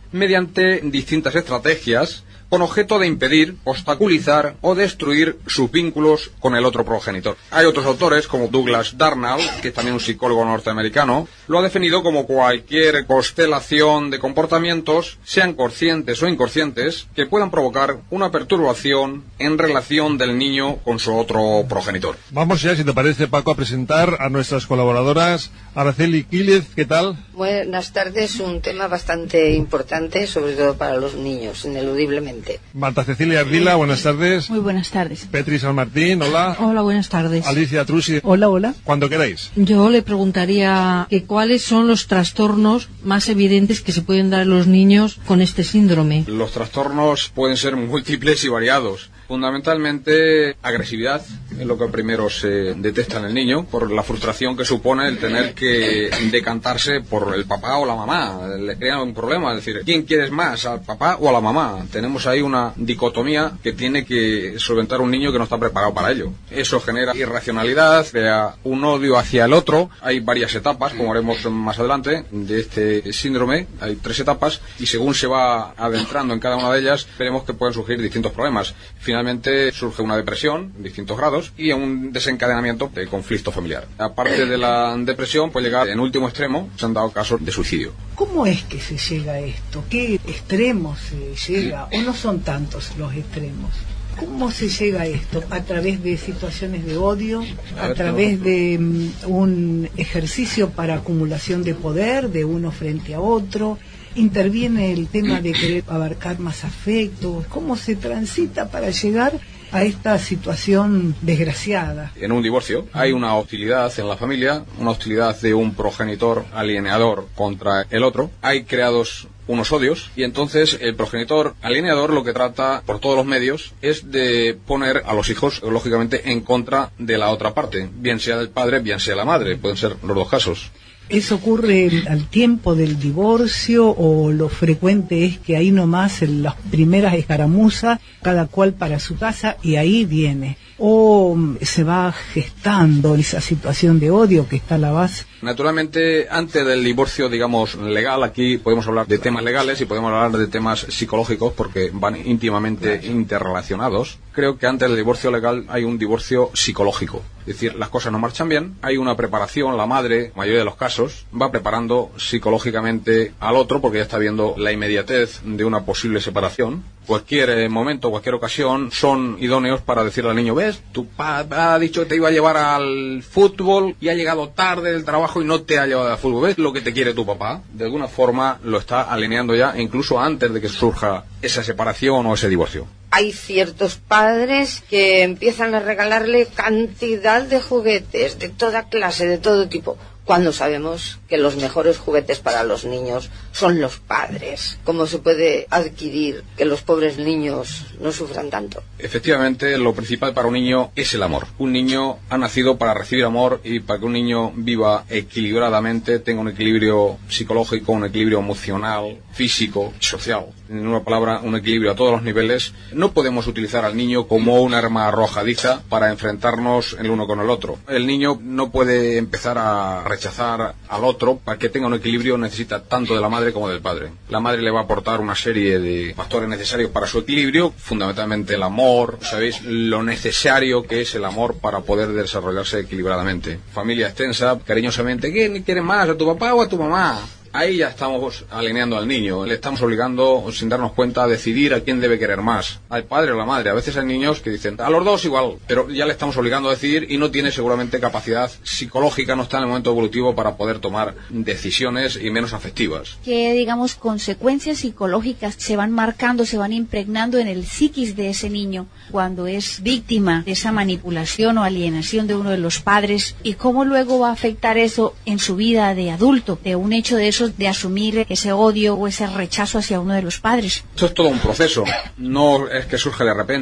mediante distintas estrategias con objeto de impedir, obstaculizar o destruir sus vínculos con el otro progenitor. Hay otros autores, como Douglas Darnall, que es también un psicólogo norteamericano, lo ha definido como cualquier constelación de comportamientos, sean conscientes o inconscientes, que puedan provocar una perturbación en relación del niño con su otro progenitor. Vamos ya, si te parece, Paco, a presentar a nuestras colaboradoras. Araceli Quílez, ¿qué tal? Buenas tardes, un tema bastante importante, sobre todo para los niños, ineludiblemente. Marta Cecilia Ardila, buenas tardes. Muy buenas tardes. Petri San Martín, hola. Hola, buenas tardes. Alicia Trusi. Hola, hola. Cuando queráis. Yo le preguntaría que cuáles son los trastornos más evidentes que se pueden dar a los niños con este síndrome. Los trastornos pueden ser múltiples y variados. Fundamentalmente, agresividad es lo que primero se detecta en el niño, por la frustración que supone el tener que decantarse por el papá o la mamá. Le crea un problema, es decir, ¿quién quieres más, al papá o a la mamá? Tenemos ahí una dicotomía que tiene que solventar un niño que no está preparado para ello. Eso genera irracionalidad, crea un odio hacia el otro. Hay varias etapas, como haremos más adelante, de este síndrome. Hay tres etapas y según se va adentrando en cada una de ellas, veremos que pueden surgir distintos problemas. Finalmente surge una depresión en distintos grados y un desencadenamiento de conflicto familiar. Aparte de la depresión, puede llegar en último extremo, se han dado casos de suicidio. ¿Cómo es que se llega a esto? ¿Qué extremos se llega? ¿O no son tantos los extremos? ¿Cómo se llega a esto? ¿A través de situaciones de odio? ¿A través de um, un ejercicio para acumulación de poder de uno frente a otro? ¿Interviene el tema de querer abarcar más afectos? ¿Cómo se transita para llegar a esta situación desgraciada? En un divorcio hay una hostilidad en la familia, una hostilidad de un progenitor alienador contra el otro. Hay creados unos odios y entonces el progenitor alienador lo que trata por todos los medios es de poner a los hijos lógicamente en contra de la otra parte, bien sea del padre, bien sea la madre, pueden ser los dos casos. ¿Eso ocurre al tiempo del divorcio o lo frecuente es que ahí nomás en las primeras escaramuzas, cada cual para su casa y ahí viene? ¿O se va gestando esa situación de odio que está a la base? Naturalmente, antes del divorcio, digamos, legal, aquí podemos hablar de temas legales y podemos hablar de temas psicológicos porque van íntimamente interrelacionados. Creo que antes del divorcio legal hay un divorcio psicológico. Es decir, las cosas no marchan bien, hay una preparación, la madre, en la mayoría de los casos, va preparando psicológicamente al otro porque ya está viendo la inmediatez de una posible separación. Cualquier eh, momento, cualquier ocasión son idóneos para decirle al niño, ves, tu papá ha dicho que te iba a llevar al fútbol y ha llegado tarde del trabajo y no te ha llevado al fútbol. ¿Ves lo que te quiere tu papá? De alguna forma lo está alineando ya, incluso antes de que surja esa separación o ese divorcio. Hay ciertos padres que empiezan a regalarle cantidad de juguetes de toda clase, de todo tipo, cuando sabemos que los mejores juguetes para los niños son los padres. ¿Cómo se puede adquirir que los pobres niños no sufran tanto? Efectivamente, lo principal para un niño es el amor. Un niño ha nacido para recibir amor y para que un niño viva equilibradamente, tenga un equilibrio psicológico, un equilibrio emocional, físico, social. En una palabra, un equilibrio a todos los niveles. No podemos utilizar al niño como un arma arrojadiza para enfrentarnos el uno con el otro. El niño no puede empezar a rechazar al otro. Para que tenga un equilibrio necesita tanto de la madre como del padre. La madre le va a aportar una serie de factores necesarios para su equilibrio, fundamentalmente el amor. ¿Sabéis lo necesario que es el amor para poder desarrollarse equilibradamente? Familia extensa, cariñosamente, ¿quién quiere más, a tu papá o a tu mamá? Ahí ya estamos alineando al niño, le estamos obligando, sin darnos cuenta, a decidir a quién debe querer más, al padre o a la madre. A veces hay niños que dicen, a los dos igual, pero ya le estamos obligando a decidir y no tiene seguramente capacidad psicológica, no está en el momento evolutivo para poder tomar decisiones y menos afectivas. ¿Qué, digamos, consecuencias psicológicas se van marcando, se van impregnando en el psiquis de ese niño cuando es víctima de esa manipulación o alienación de uno de los padres? ¿Y cómo luego va a afectar eso en su vida de adulto, de un hecho de eso, de asumir ese odio o ese rechazo hacia uno de los padres? Esto es todo un proceso, no es que surge de repente.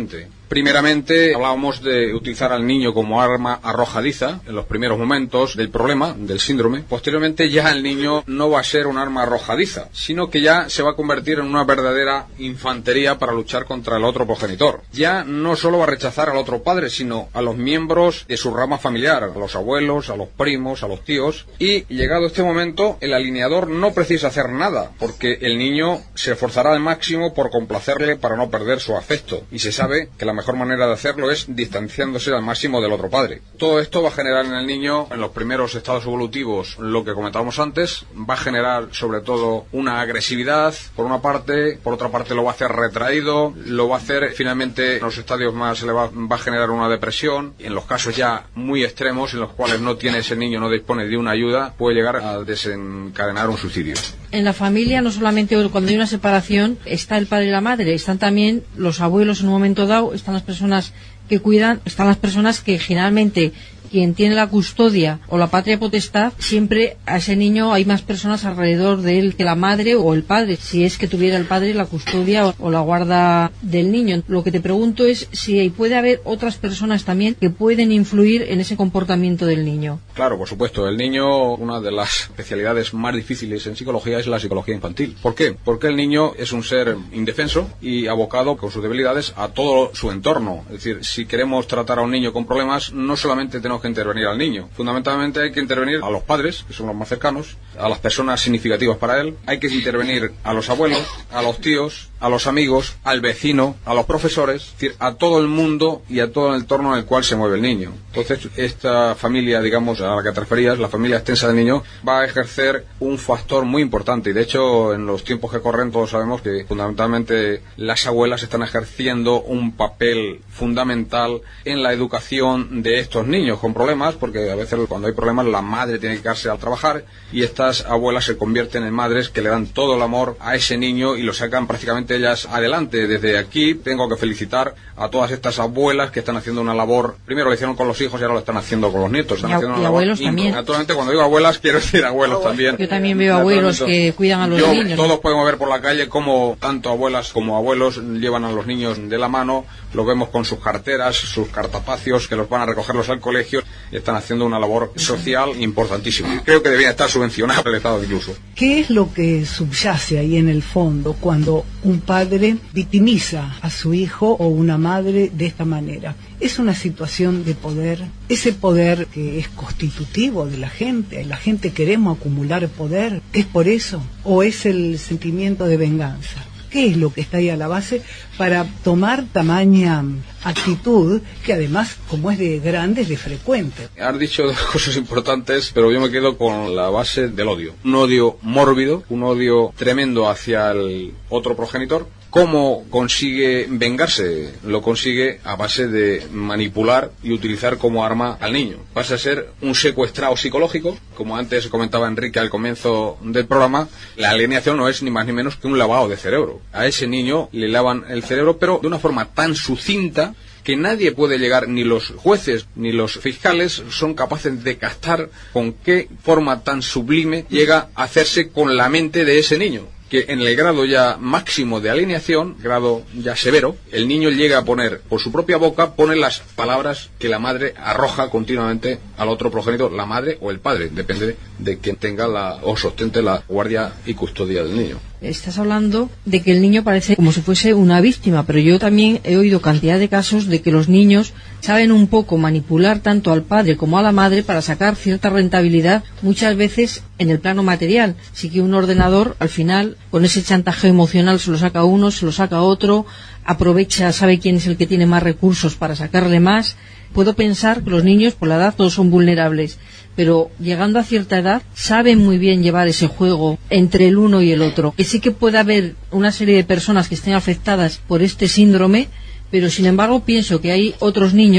Primeramente, hablábamos de utilizar al niño como arma arrojadiza en los primeros momentos del problema, del síndrome. Posteriormente, ya el niño no va a ser un arma arrojadiza, sino que ya se va a convertir en una verdadera infantería para luchar contra el otro progenitor. Ya no solo va a rechazar al otro padre, sino a los miembros de su rama familiar, a los abuelos, a los primos, a los tíos. Y llegado este momento, el alineador no precisa hacer nada, porque el niño se esforzará al máximo por complacerle para no perder su afecto. Y se sabe que la mejor manera de hacerlo es distanciándose al máximo del otro padre. Todo esto va a generar en el niño, en los primeros estados evolutivos, lo que comentábamos antes, va a generar sobre todo una agresividad, por una parte, por otra parte lo va a hacer retraído, lo va a hacer finalmente en los estadios más elevados, va a generar una depresión, y en los casos ya muy extremos, en los cuales no tiene ese niño, no dispone de una ayuda, puede llegar a desencadenar un suicidio. En la familia, no solamente cuando hay una separación, está el padre y la madre, están también los abuelos en un momento dado, están las personas que cuidan, están las personas que generalmente quien tiene la custodia o la patria potestad, siempre a ese niño hay más personas alrededor de él que la madre o el padre, si es que tuviera el padre la custodia o la guarda del niño. Lo que te pregunto es si puede haber otras personas también que pueden influir en ese comportamiento del niño. Claro, por supuesto. El niño, una de las especialidades más difíciles en psicología es la psicología infantil. ¿Por qué? Porque el niño es un ser indefenso y abocado con sus debilidades a todo su entorno. Es decir, si queremos tratar a un niño con problemas, no solamente tenemos que intervenir al niño. Fundamentalmente hay que intervenir a los padres, que son los más cercanos, a las personas significativas para él. Hay que intervenir a los abuelos, a los tíos, a los amigos, al vecino, a los profesores, es decir, a todo el mundo y a todo el entorno en el cual se mueve el niño. Entonces, esta familia, digamos, a la que te referías, la familia extensa del niño, va a ejercer un factor muy importante. Y de hecho, en los tiempos que corren, todos sabemos que fundamentalmente las abuelas están ejerciendo un papel fundamental en la educación de estos niños con problemas, porque a veces cuando hay problemas la madre tiene que quedarse al trabajar y estas abuelas se convierten en madres que le dan todo el amor a ese niño y lo sacan prácticamente ellas adelante. Desde aquí tengo que felicitar a todas estas abuelas que están haciendo una labor, primero lo hicieron con los hijos y ahora lo están haciendo con los nietos. Están y, haciendo y una abuelos labor también. Naturalmente, cuando digo abuelas quiero decir abuelos también. Yo también veo abuelos que cuidan a los Yo, niños. Todos podemos ver por la calle cómo tanto abuelas como abuelos llevan a los niños de la mano, los vemos con sus carteras, sus cartapacios, que los van a recogerlos al colegio, y están haciendo una labor social importantísima. Creo que debería estar subvencionado el Estado incluso. ¿Qué es lo que subyace ahí en el fondo cuando un padre victimiza a su hijo o una madre de esta manera? Es una situación de poder, ese poder que es constitutivo de la gente, la gente queremos acumular poder, ¿es por eso? ¿O es el sentimiento de venganza? ¿Qué es lo que está ahí a la base para tomar tamaña actitud que además, como es de grande, es de frecuente? Has dicho dos cosas importantes, pero yo me quedo con la base del odio. Un odio mórbido, un odio tremendo hacia el otro progenitor. ¿Cómo consigue vengarse? Lo consigue a base de manipular y utilizar como arma al niño. Pasa a ser un secuestrado psicológico. Como antes comentaba Enrique al comienzo del programa, la alienación no es ni más ni menos que un lavado de cerebro. A ese niño le lavan el cerebro, pero de una forma tan sucinta que nadie puede llegar, ni los jueces ni los fiscales son capaces de captar con qué forma tan sublime llega a hacerse con la mente de ese niño. Que en el grado ya máximo de alineación, grado ya severo, el niño llega a poner, por su propia boca, pone las palabras que la madre arroja continuamente al otro progenitor, la madre o el padre, depende de quien tenga la o sostente la guardia y custodia del niño. Estás hablando de que el niño parece como si fuese una víctima, pero yo también he oído cantidad de casos de que los niños saben un poco manipular tanto al padre como a la madre para sacar cierta rentabilidad, muchas veces en el plano material. Sí que un ordenador, al final, con ese chantaje emocional se lo saca uno, se lo saca otro, aprovecha, sabe quién es el que tiene más recursos para sacarle más. Puedo pensar que los niños, por la edad, todos son vulnerables, pero llegando a cierta edad saben muy bien llevar ese juego entre el uno y el otro. Que sí que puede haber una serie de personas que estén afectadas por este síndrome, pero sin embargo pienso que hay otros niños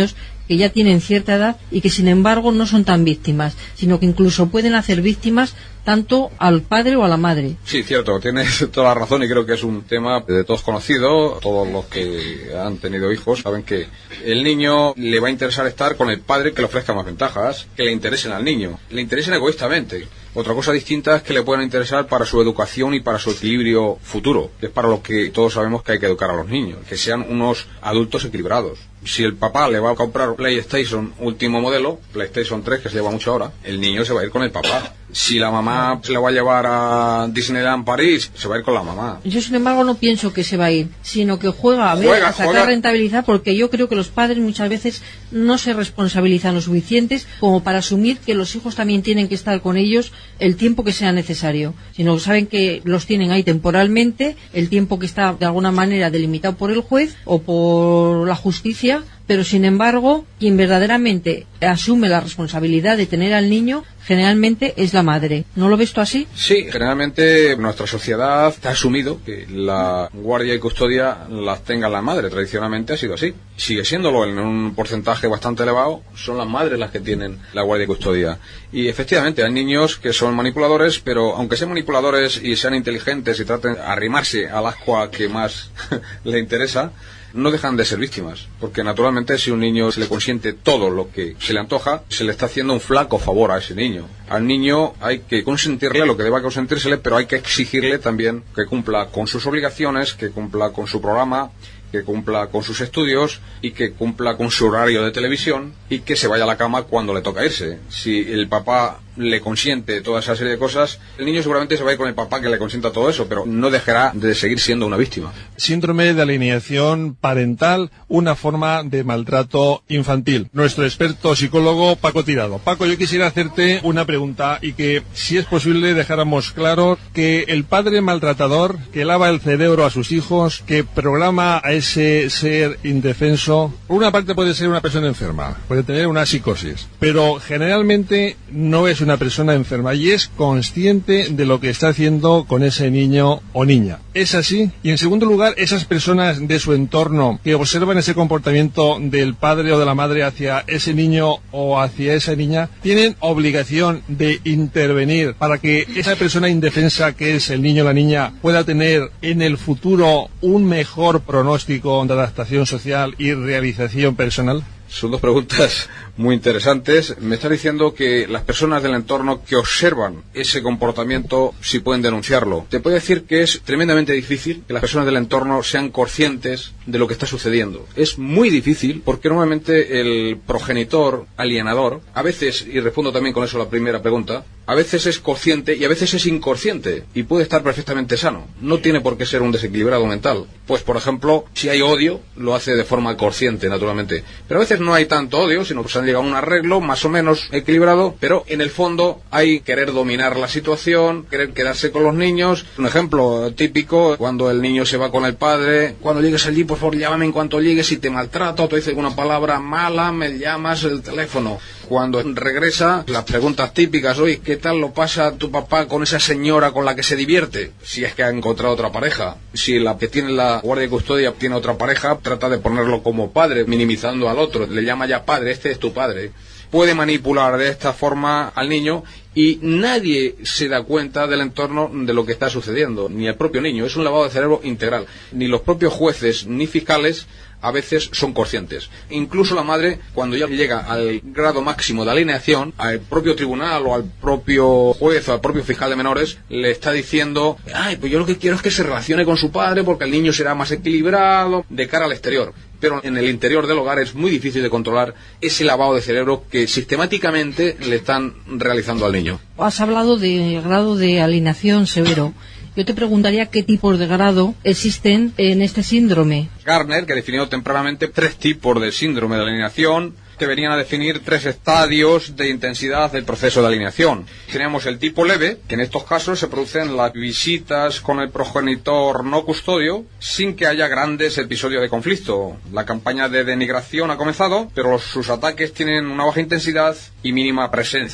que ya tienen cierta edad y que sin embargo no son tan víctimas, sino que incluso pueden hacer víctimas tanto al padre o a la madre. Sí, cierto, tienes toda la razón y creo que es un tema de todos conocido. Todos los que han tenido hijos saben que el niño le va a interesar estar con el padre que le ofrezca más ventajas, que le interesen al niño, le interesen egoístamente. Otra cosa distinta es que le puedan interesar para su educación y para su equilibrio futuro, que es para lo que todos sabemos que hay que educar a los niños, que sean unos adultos equilibrados. Si el papá le va a comprar PlayStation último modelo, PlayStation tres, que se lleva mucho ahora, el niño se va a ir con el papá. Si la mamá se le va a llevar a Disneyland París, se va a ir con la mamá. Yo, sin embargo, no pienso que se va a ir, sino que juega a ver, Juega, a sacar juega. rentabilidad, porque yo creo que los padres muchas veces no se responsabilizan lo suficientes como para asumir que los hijos también tienen que estar con ellos el tiempo que sea necesario, sino que saben que los tienen ahí temporalmente, el tiempo que está de alguna manera delimitado por el juez o por la justicia, pero sin embargo, quien verdaderamente asume la responsabilidad de tener al niño generalmente es la madre. ¿No lo ves tú así? Sí, generalmente nuestra sociedad ha asumido que la guardia y custodia las tenga la madre. Tradicionalmente ha sido así. Sigue siéndolo en un porcentaje bastante elevado. Son las madres las que tienen la guardia y custodia. Y efectivamente hay niños que son manipuladores, pero aunque sean manipuladores y sean inteligentes y traten de arrimarse al ascua que más le interesa, no dejan de ser víctimas, porque naturalmente si un niño se le consiente todo lo que se le antoja, se le está haciendo un flaco favor a ese niño. Al niño hay que consentirle lo que deba consentírsele, pero hay que exigirle también que cumpla con sus obligaciones, que cumpla con su programa, que cumpla con sus estudios y que cumpla con su horario de televisión y que se vaya a la cama cuando le toca irse. Si el papá le consiente toda esa serie de cosas, el niño seguramente se va a ir con el papá que le consienta todo eso, pero no dejará de seguir siendo una víctima. Síndrome de alienación parental, una forma de maltrato infantil. Nuestro experto psicólogo Paco Tirado. Paco, yo quisiera hacerte una pregunta y que, si es posible, dejáramos claro que el padre maltratador que lava el cerebro a sus hijos, que programa a ese ser indefenso, por una parte puede ser una persona enferma, puede tener una psicosis, pero generalmente no es una persona enferma y es consciente de lo que está haciendo con ese niño o niña. ¿Es así? Y en segundo lugar, esas personas de su entorno que observan ese comportamiento del padre o de la madre hacia ese niño o hacia esa niña, ¿tienen obligación de intervenir para que esa persona indefensa que es el niño o la niña pueda tener en el futuro un mejor pronóstico de adaptación social y realización personal? Son dos preguntas muy interesantes. Me está diciendo que las personas del entorno que observan ese comportamiento sí pueden denunciarlo. Te puedo decir que es tremendamente difícil que las personas del entorno sean conscientes de lo que está sucediendo. Es muy difícil porque normalmente el progenitor alienador, a veces, y respondo también con eso a la primera pregunta, a veces es consciente y a veces es inconsciente y puede estar perfectamente sano. No tiene por qué ser un desequilibrado mental. Pues, por ejemplo, si hay odio, lo hace de forma consciente, naturalmente. Pero a veces no hay tanto odio, sino que se han llegado a un arreglo más o menos equilibrado, pero en el fondo hay querer dominar la situación, querer quedarse con los niños. Un ejemplo típico, cuando el niño se va con el padre, cuando llegues allí, por favor, llámame en cuanto llegues, y te maltrato, o te dice alguna palabra mala, me llamas el teléfono. Cuando regresa, las preguntas típicas, oye, ¿qué tal lo pasa tu papá con esa señora con la que se divierte? Si es que ha encontrado otra pareja. Si la que tiene la guardia y custodia tiene otra pareja, trata de ponerlo como padre, minimizando al otro. Le llama ya padre, este es tu padre. Puede manipular de esta forma al niño y nadie se da cuenta del entorno de lo que está sucediendo, ni el propio niño. Es un lavado de cerebro integral. Ni los propios jueces ni fiscales a veces son conscientes. Incluso la madre, cuando ya llega al grado máximo de alienación, al propio tribunal o al propio juez o al propio fiscal de menores, le está diciendo, ay, pues yo lo que quiero es que se relacione con su padre porque el niño será más equilibrado de cara al exterior. Pero en el interior del hogar es muy difícil de controlar ese lavado de cerebro que sistemáticamente le están realizando al niño. Has hablado de grado de alienación severo. Yo te preguntaría qué tipos de grado existen en este síndrome. Gardner, que definió tempranamente tres tipos de síndrome de alienación, que venían a definir tres estadios de intensidad del proceso de alienación. Teníamos el tipo leve, que en estos casos se producen las visitas con el progenitor no custodio sin que haya grandes episodios de conflicto. La campaña de denigración ha comenzado, pero sus ataques tienen una baja intensidad y mínima presencia.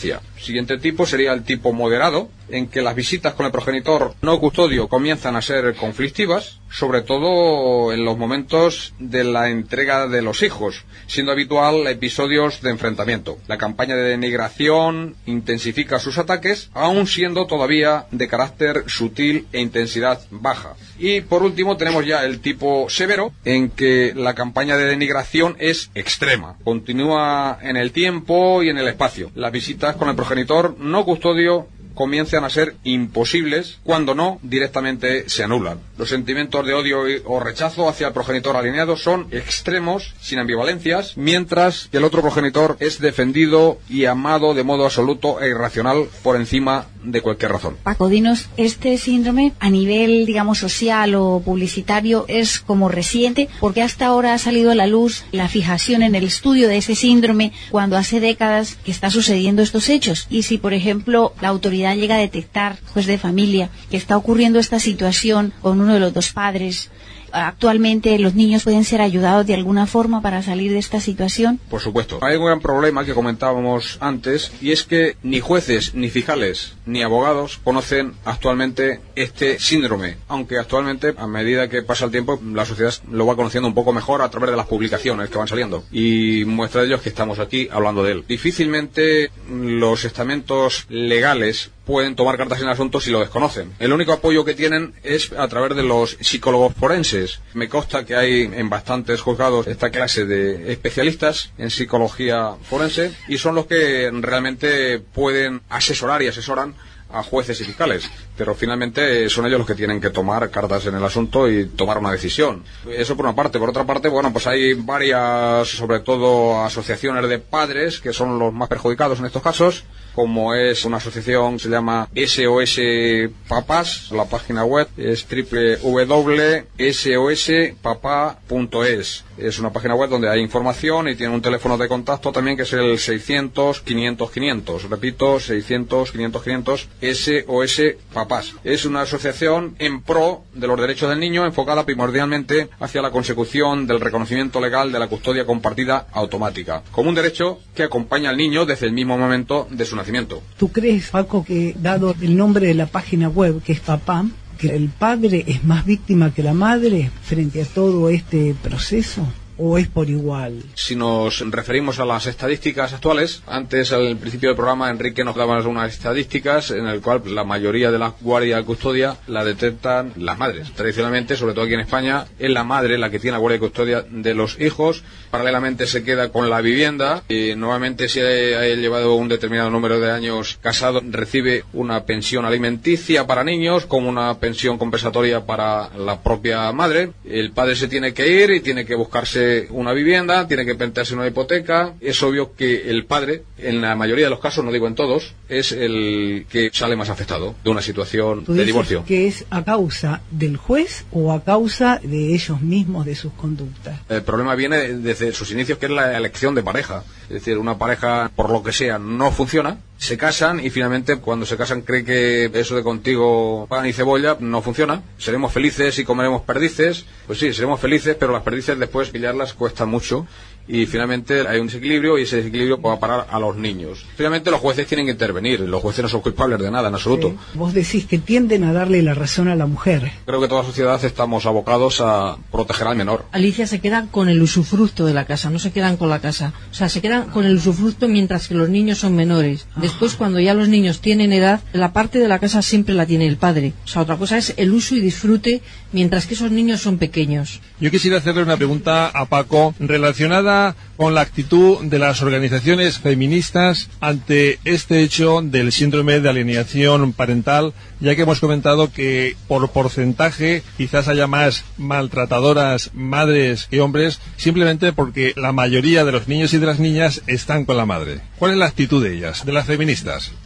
Siguiente tipo sería el tipo moderado, en que las visitas con el progenitor no custodio comienzan a ser conflictivas, sobre todo en los momentos de la entrega de los hijos, siendo habitual episodios de enfrentamiento. La campaña de denigración intensifica sus ataques, aun siendo todavía de carácter sutil e intensidad baja. Y por último tenemos ya el tipo severo, en que la campaña de denigración es extrema, continúa en el tiempo y en el espacio. Las visitas con el progenitor no custodio comienzan a ser imposibles, cuando no, directamente se anulan. Los sentimientos de odio o rechazo hacia el progenitor alineado son extremos, sin ambivalencias, mientras que el otro progenitor es defendido y amado de modo absoluto e irracional por encima de cualquier razón. Paco, dinos, este síndrome a nivel, digamos, social o publicitario es como reciente, porque hasta ahora ha salido a la luz la fijación en el estudio de ese síndrome cuando hace décadas que está sucediendo estos hechos. Y si, por ejemplo, la autoridad llega a detectar, juez de familia, que está ocurriendo esta situación con uno de los dos padres, actualmente los niños pueden ser ayudados de alguna forma para salir de esta situación. Por supuesto. Hay un gran problema que comentábamos antes, y es que ni jueces, ni fiscales, ni abogados conocen actualmente este síndrome, aunque actualmente, a medida que pasa el tiempo, la sociedad lo va conociendo un poco mejor a través de las publicaciones que van saliendo, y muestra de ello es que estamos aquí hablando de él. Difícilmente los estamentos legales pueden tomar cartas en el asunto si lo desconocen. El único apoyo que tienen es a través de los psicólogos forenses. Me consta que hay en bastantes juzgados esta clase de especialistas en psicología forense, y son los que realmente pueden asesorar y asesoran a jueces y fiscales, pero finalmente son ellos los que tienen que tomar cartas en el asunto y tomar una decisión. Eso por una parte. Por otra parte, bueno, pues hay varias, sobre todo asociaciones de padres, que son los más perjudicados en estos casos, como es una asociación que se llama S O S Papás. La página web es doble u doble u doble u punto s o s papá punto es. Es una página web donde hay información y tiene un teléfono de contacto también, que es el seiscientos, quinientos, quinientos. Repito, seiscientos, quinientos, quinientos, S O S Papás. Es una asociación en pro de los derechos del niño, enfocada primordialmente hacia la consecución del reconocimiento legal de la custodia compartida automática, como un derecho que acompaña al niño desde el mismo momento de su nacimiento. ¿Tú crees, Paco, que dado el nombre de la página web, que es Papá, que el padre es más víctima que la madre frente a todo este proceso? ¿O es por igual? Si nos referimos a las estadísticas actuales, antes al principio del programa Enrique nos daba unas estadísticas en el cual la mayoría de la guardia y custodia la detectan las madres. Tradicionalmente, sobre todo aquí en España, es la madre la que tiene la guardia y custodia de los hijos. Paralelamente se queda con la vivienda, y nuevamente, si ha llevado un determinado número de años casado, recibe una pensión alimenticia para niños, como una pensión compensatoria para la propia madre. El padre se tiene que ir y tiene que buscarse una vivienda, tiene que plantearse una hipoteca. Es obvio que el padre, en la mayoría de los casos, no digo en todos, es el que sale más afectado de una situación de divorcio. ¿Que es a causa del juez o a causa de ellos mismos, de sus conductas? El problema viene desde sus inicios, que es la elección de pareja. Es decir, una pareja, por lo que sea, no funciona, se casan y finalmente cuando se casan cree que eso de contigo pan y cebolla no funciona. Seremos felices y comeremos perdices. Pues sí, seremos felices, pero las perdices después pillarlas cuesta mucho, y finalmente hay un desequilibrio, y ese desequilibrio va a parar a los niños. Finalmente los jueces tienen que intervenir. Los jueces no son culpables de nada en absoluto. Sí. Vos decís que tienden a darle la razón a la mujer. Creo que toda la sociedad estamos abocados a proteger al menor. Alicia, se quedan con el usufructo de la casa, no se quedan con la casa. O sea, se quedan con el usufructo mientras que los niños son menores. Después, cuando ya los niños tienen edad, la parte de la casa siempre la tiene el padre. O sea, otra cosa es el uso y disfrute mientras que esos niños son pequeños. Yo quisiera hacerle una pregunta a Paco relacionada con la actitud de las organizaciones feministas ante este hecho del síndrome de alienación parental, ya que hemos comentado que por porcentaje quizás haya más maltratadoras madres que hombres, simplemente porque la mayoría de los niños y de las niñas están con la madre. ¿Cuál es la actitud de ellas, de las feministas?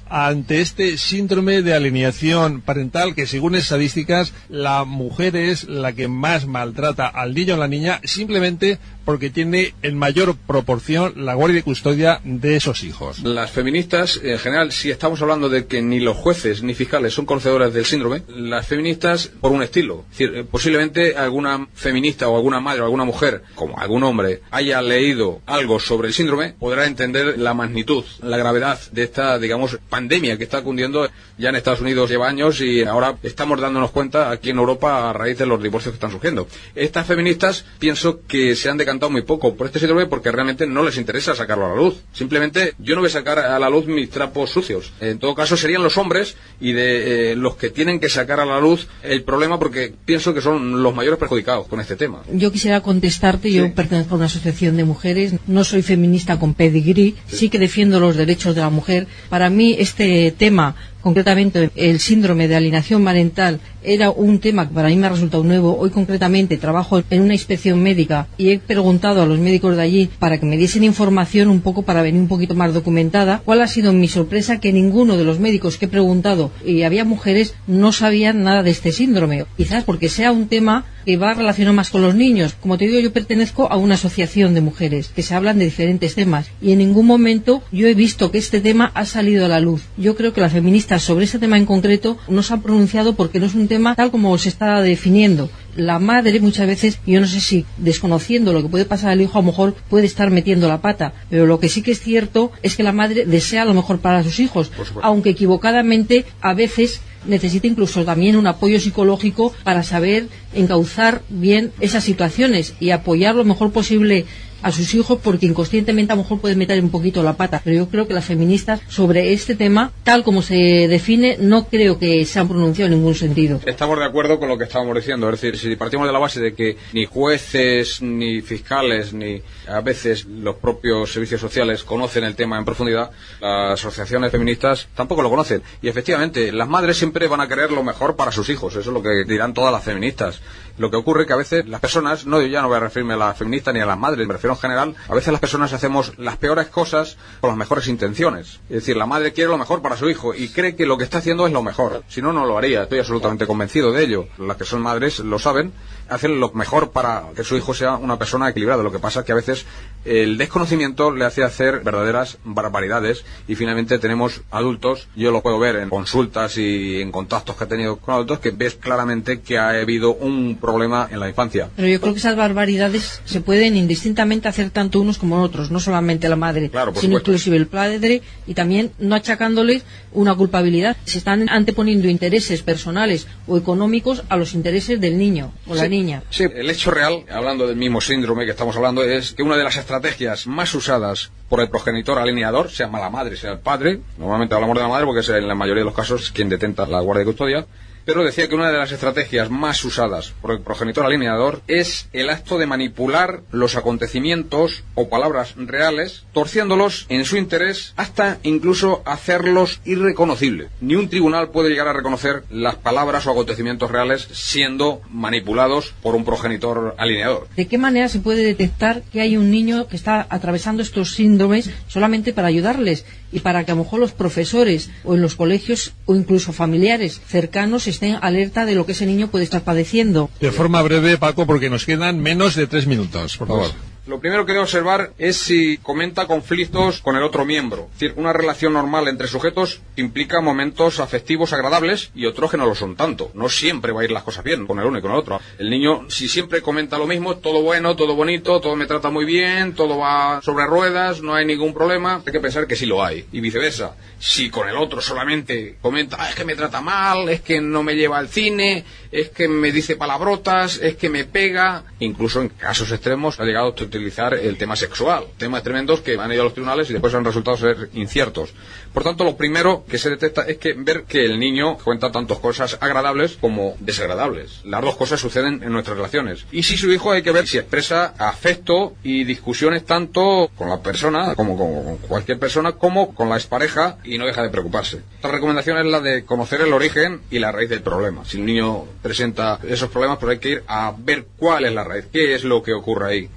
ante este síndrome de alienación parental que, según estadísticas, la mujer es la que más maltrata al niño o la niña simplemente porque tiene en mayor proporción la guardia y custodia de esos hijos? Las feministas, en general, si estamos hablando de que ni los jueces ni fiscales son conocedoras del síndrome, las feministas por un estilo. Es decir, posiblemente alguna feminista o alguna madre o alguna mujer, como algún hombre, haya leído algo sobre el síndrome, podrá entender la magnitud, la gravedad de esta, digamos, pandemia que está cundiendo ya en Estados Unidos lleva años y ahora estamos dándonos cuenta aquí en Europa a raíz de los divorcios que están surgiendo. Estas feministas pienso que se han decantado muy poco por este síndrome porque realmente no les interesa sacarlo a la luz. Simplemente yo no voy a sacar a la luz mis trapos sucios. En todo caso serían los hombres y de eh, los que tienen que sacar a la luz el problema, porque pienso que son los mayores perjudicados con este tema. Yo quisiera contestarte, yo sí. pertenezco a una asociación de mujeres, no soy feminista con pedigrí, sí. sí que defiendo los derechos de la mujer. Para mí este tema, concretamente el síndrome de alienación parental, era un tema que para mí me ha resultado nuevo. Hoy concretamente trabajo en una inspección médica y he preguntado a los médicos de allí para que me diesen información un poco, para venir un poquito más documentada. ¿Cuál ha sido mi sorpresa? Que ninguno de los médicos que he preguntado, y había mujeres, no sabían nada de este síndrome. Quizás porque sea un tema que va relacionado más con los niños. Como te digo, yo pertenezco a una asociación de mujeres que se hablan de diferentes temas y en ningún momento yo he visto que este tema ha salido a la luz. Yo creo que las feministas sobre este tema en concreto no se han pronunciado porque no es un tema tal como se está definiendo. La madre muchas veces, yo no sé si desconociendo lo que puede pasar al hijo, a lo mejor puede estar metiendo la pata, pero lo que sí que es cierto es que la madre desea lo mejor para sus hijos, aunque equivocadamente a veces necesita incluso también un apoyo psicológico para saber encauzar bien esas situaciones y apoyar lo mejor posible a sus hijos, porque inconscientemente a lo mejor pueden meter un poquito la pata. Pero yo creo que las feministas sobre este tema, tal como se define, no creo que se han pronunciado en ningún sentido. Estamos de acuerdo con lo que estábamos diciendo, es decir, si partimos de la base de que ni jueces, ni fiscales, ni a veces los propios servicios sociales conocen el tema en profundidad, las asociaciones feministas tampoco lo conocen. Y efectivamente, las madres siempre van a querer lo mejor para sus hijos, eso es lo que dirán todas las feministas. Lo que ocurre que a veces las personas, no, ya no voy a referirme a las feministas ni a las madres, me refiero en general, a veces las personas hacemos las peores cosas con las mejores intenciones. Es decir, la madre quiere lo mejor para su hijo y cree que lo que está haciendo es lo mejor. Si no, no lo haría. Estoy absolutamente convencido de ello. Las que son madres lo saben, hacen lo mejor para que su hijo sea una persona equilibrada. Lo que pasa es que a veces el desconocimiento le hace hacer verdaderas barbaridades y finalmente tenemos adultos, yo lo puedo ver en consultas y en contactos que he tenido con adultos, que ves claramente que ha habido un problema en la infancia. Pero yo creo que esas barbaridades se pueden indistintamente hacer tanto unos como otros, no solamente la madre, claro, sino supuesto. Inclusive el padre, y también no achacándoles una culpabilidad. Se están anteponiendo intereses personales o económicos a los intereses del niño o sí, la niña. Sí, el hecho real, hablando del mismo síndrome que estamos hablando, es que una de las estrategias más usadas por el progenitor alineador, sea la madre, sea el padre, normalmente hablamos de la madre porque es en la mayoría de los casos quien detenta la guardia de custodia, pero decía que una de las estrategias más usadas por el progenitor alineador es el acto de manipular los acontecimientos o palabras reales, torciéndolos en su interés hasta incluso hacerlos irreconocibles. Ni un tribunal puede llegar a reconocer las palabras o acontecimientos reales siendo manipulados por un progenitor alineador. ¿De qué manera se puede detectar que hay un niño que está atravesando estos síndromes solamente para ayudarles y para que a lo mejor los profesores o en los colegios o incluso familiares cercanos estén alerta de lo que ese niño puede estar padeciendo? De forma breve, Paco, porque nos quedan menos de tres minutos, por favor. Lo primero que debo observar es si comenta conflictos con el otro miembro. Es decir, una relación normal entre sujetos implica momentos afectivos agradables y otros que no lo son tanto. No siempre va a ir las cosas bien con el uno y con el otro. El niño, si siempre comenta lo mismo, todo bueno, todo bonito, todo me trata muy bien, todo va sobre ruedas, no hay ningún problema, hay que pensar que sí lo hay. Y viceversa. Si con el otro solamente comenta, ah, es que me trata mal, es que no me lleva al cine, es que me dice palabrotas, es que me pega, incluso en casos extremos ha llegado a utilizar el tema sexual, temas tremendos que han ido a los tribunales y después han resultado ser inciertos. Por tanto, lo primero que se detecta es que ver que el niño cuenta tantas cosas agradables como desagradables. Las dos cosas suceden en nuestras relaciones. Y si su hijo, hay que ver si expresa afecto y discusiones tanto con la persona, como con cualquier persona, como con la expareja, y no deja de preocuparse. Otra recomendación es la de conocer el origen y la raíz del problema. Si el niño presenta esos problemas, pues hay que ir a ver cuál es la raíz, qué es lo que ocurre ahí. Eso ya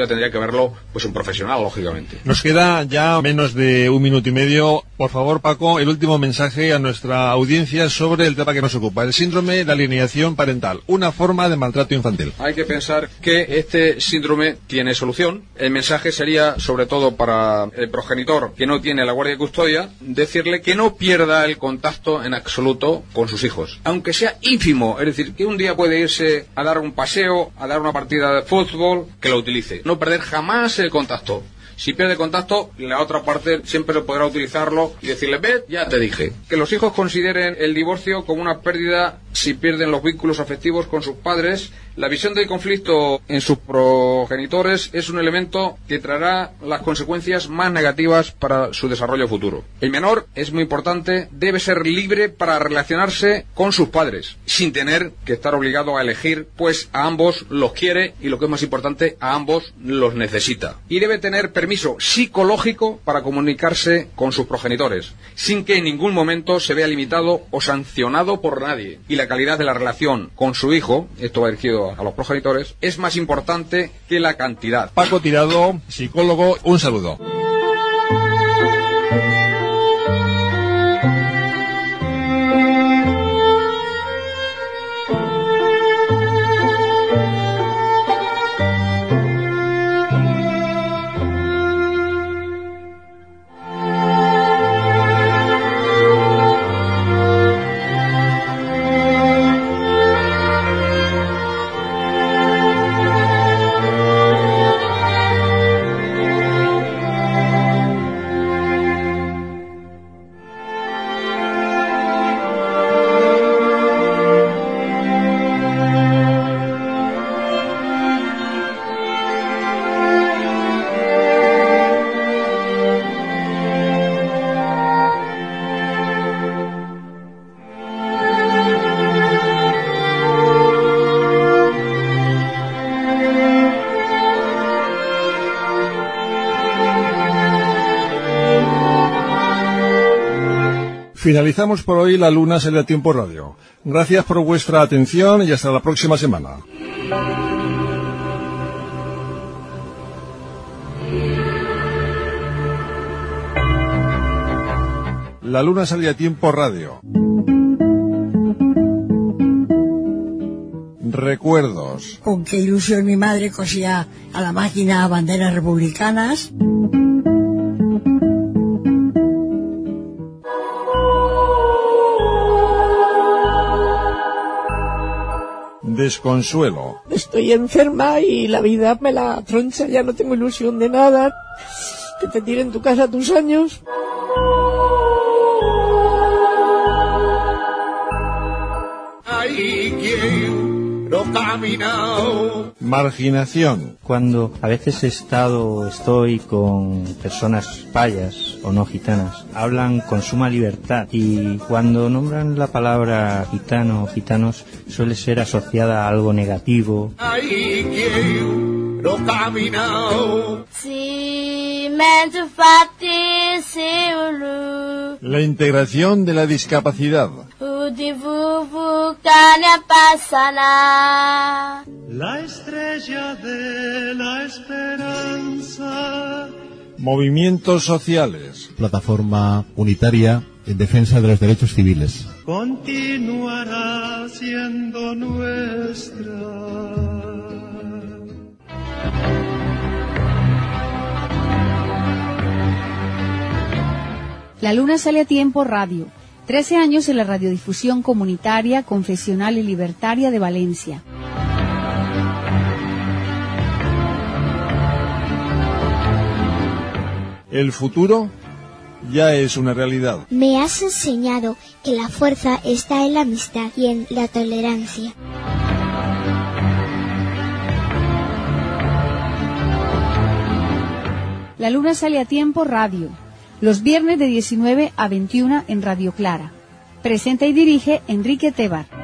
tendría que verlo pues un profesional, lógicamente. Nos queda ya menos de un minuto y medio. Por favor, Paco, el último mensaje a nuestra audiencia sobre el tema que nos ocupa, el síndrome de alienación parental, una forma de maltrato infantil. Hay que pensar que este síndrome tiene solución. El mensaje sería, sobre todo para el progenitor que no tiene la guardia y custodia, decirle que no pierda el contacto en absoluto con sus hijos, aunque sea ínfimo, es decir, que un día puede irse a dar un paseo, a dar una partida de fútbol, que lo utilice. No perder jamás el contacto. Si pierde contacto, la otra parte siempre podrá utilizarlo y decirle, ve, ya te dije. Que los hijos consideren el divorcio como una pérdida si pierden los vínculos afectivos con sus padres. La visión del conflicto en sus progenitores es un elemento que traerá las consecuencias más negativas para su desarrollo futuro. El menor, es muy importante, debe ser libre para relacionarse con sus padres, sin tener que estar obligado a elegir, pues a ambos los quiere y, lo que es más importante, a ambos los necesita. Y debe tener permiso psicológico para comunicarse con sus progenitores, sin que en ningún momento se vea limitado o sancionado por nadie. Y la calidad de la relación con su hijo, esto va dirigido a los progenitores, es más importante que la cantidad. Paco Tirado, psicólogo, un saludo. Finalizamos por hoy La Luna Sale a Tiempo Radio. Gracias por vuestra atención y hasta la próxima semana. La Luna Sale a Tiempo Radio. Recuerdos. Con qué ilusión mi madre cosía a la máquina banderas republicanas. Desconsuelo. Estoy enferma y la vida me la troncha, ya no tengo ilusión de nada. Que te tiren tu casa tus años. Ay, quiero caminar. Marginación. Cuando a veces he estado, estoy con personas payas o no gitanas, hablan con suma libertad y cuando nombran la palabra gitano o gitanos suele ser asociada a algo negativo. Ay, quiero caminar. La integración de la discapacidad. La estrella de la esperanza. Movimientos sociales. Plataforma unitaria en defensa de los derechos civiles. Continuará siendo nuestra. La Luna Sale a Tiempo Radio. Trece años en la radiodifusión comunitaria, confesional y libertaria de Valencia. El futuro ya es una realidad. Me has enseñado que la fuerza está en la amistad y en la tolerancia. La Luna Sale a Tiempo Radio. Los viernes de diecinueve a veintiuna en Radio Clara. Presenta y dirige Enrique Tebar.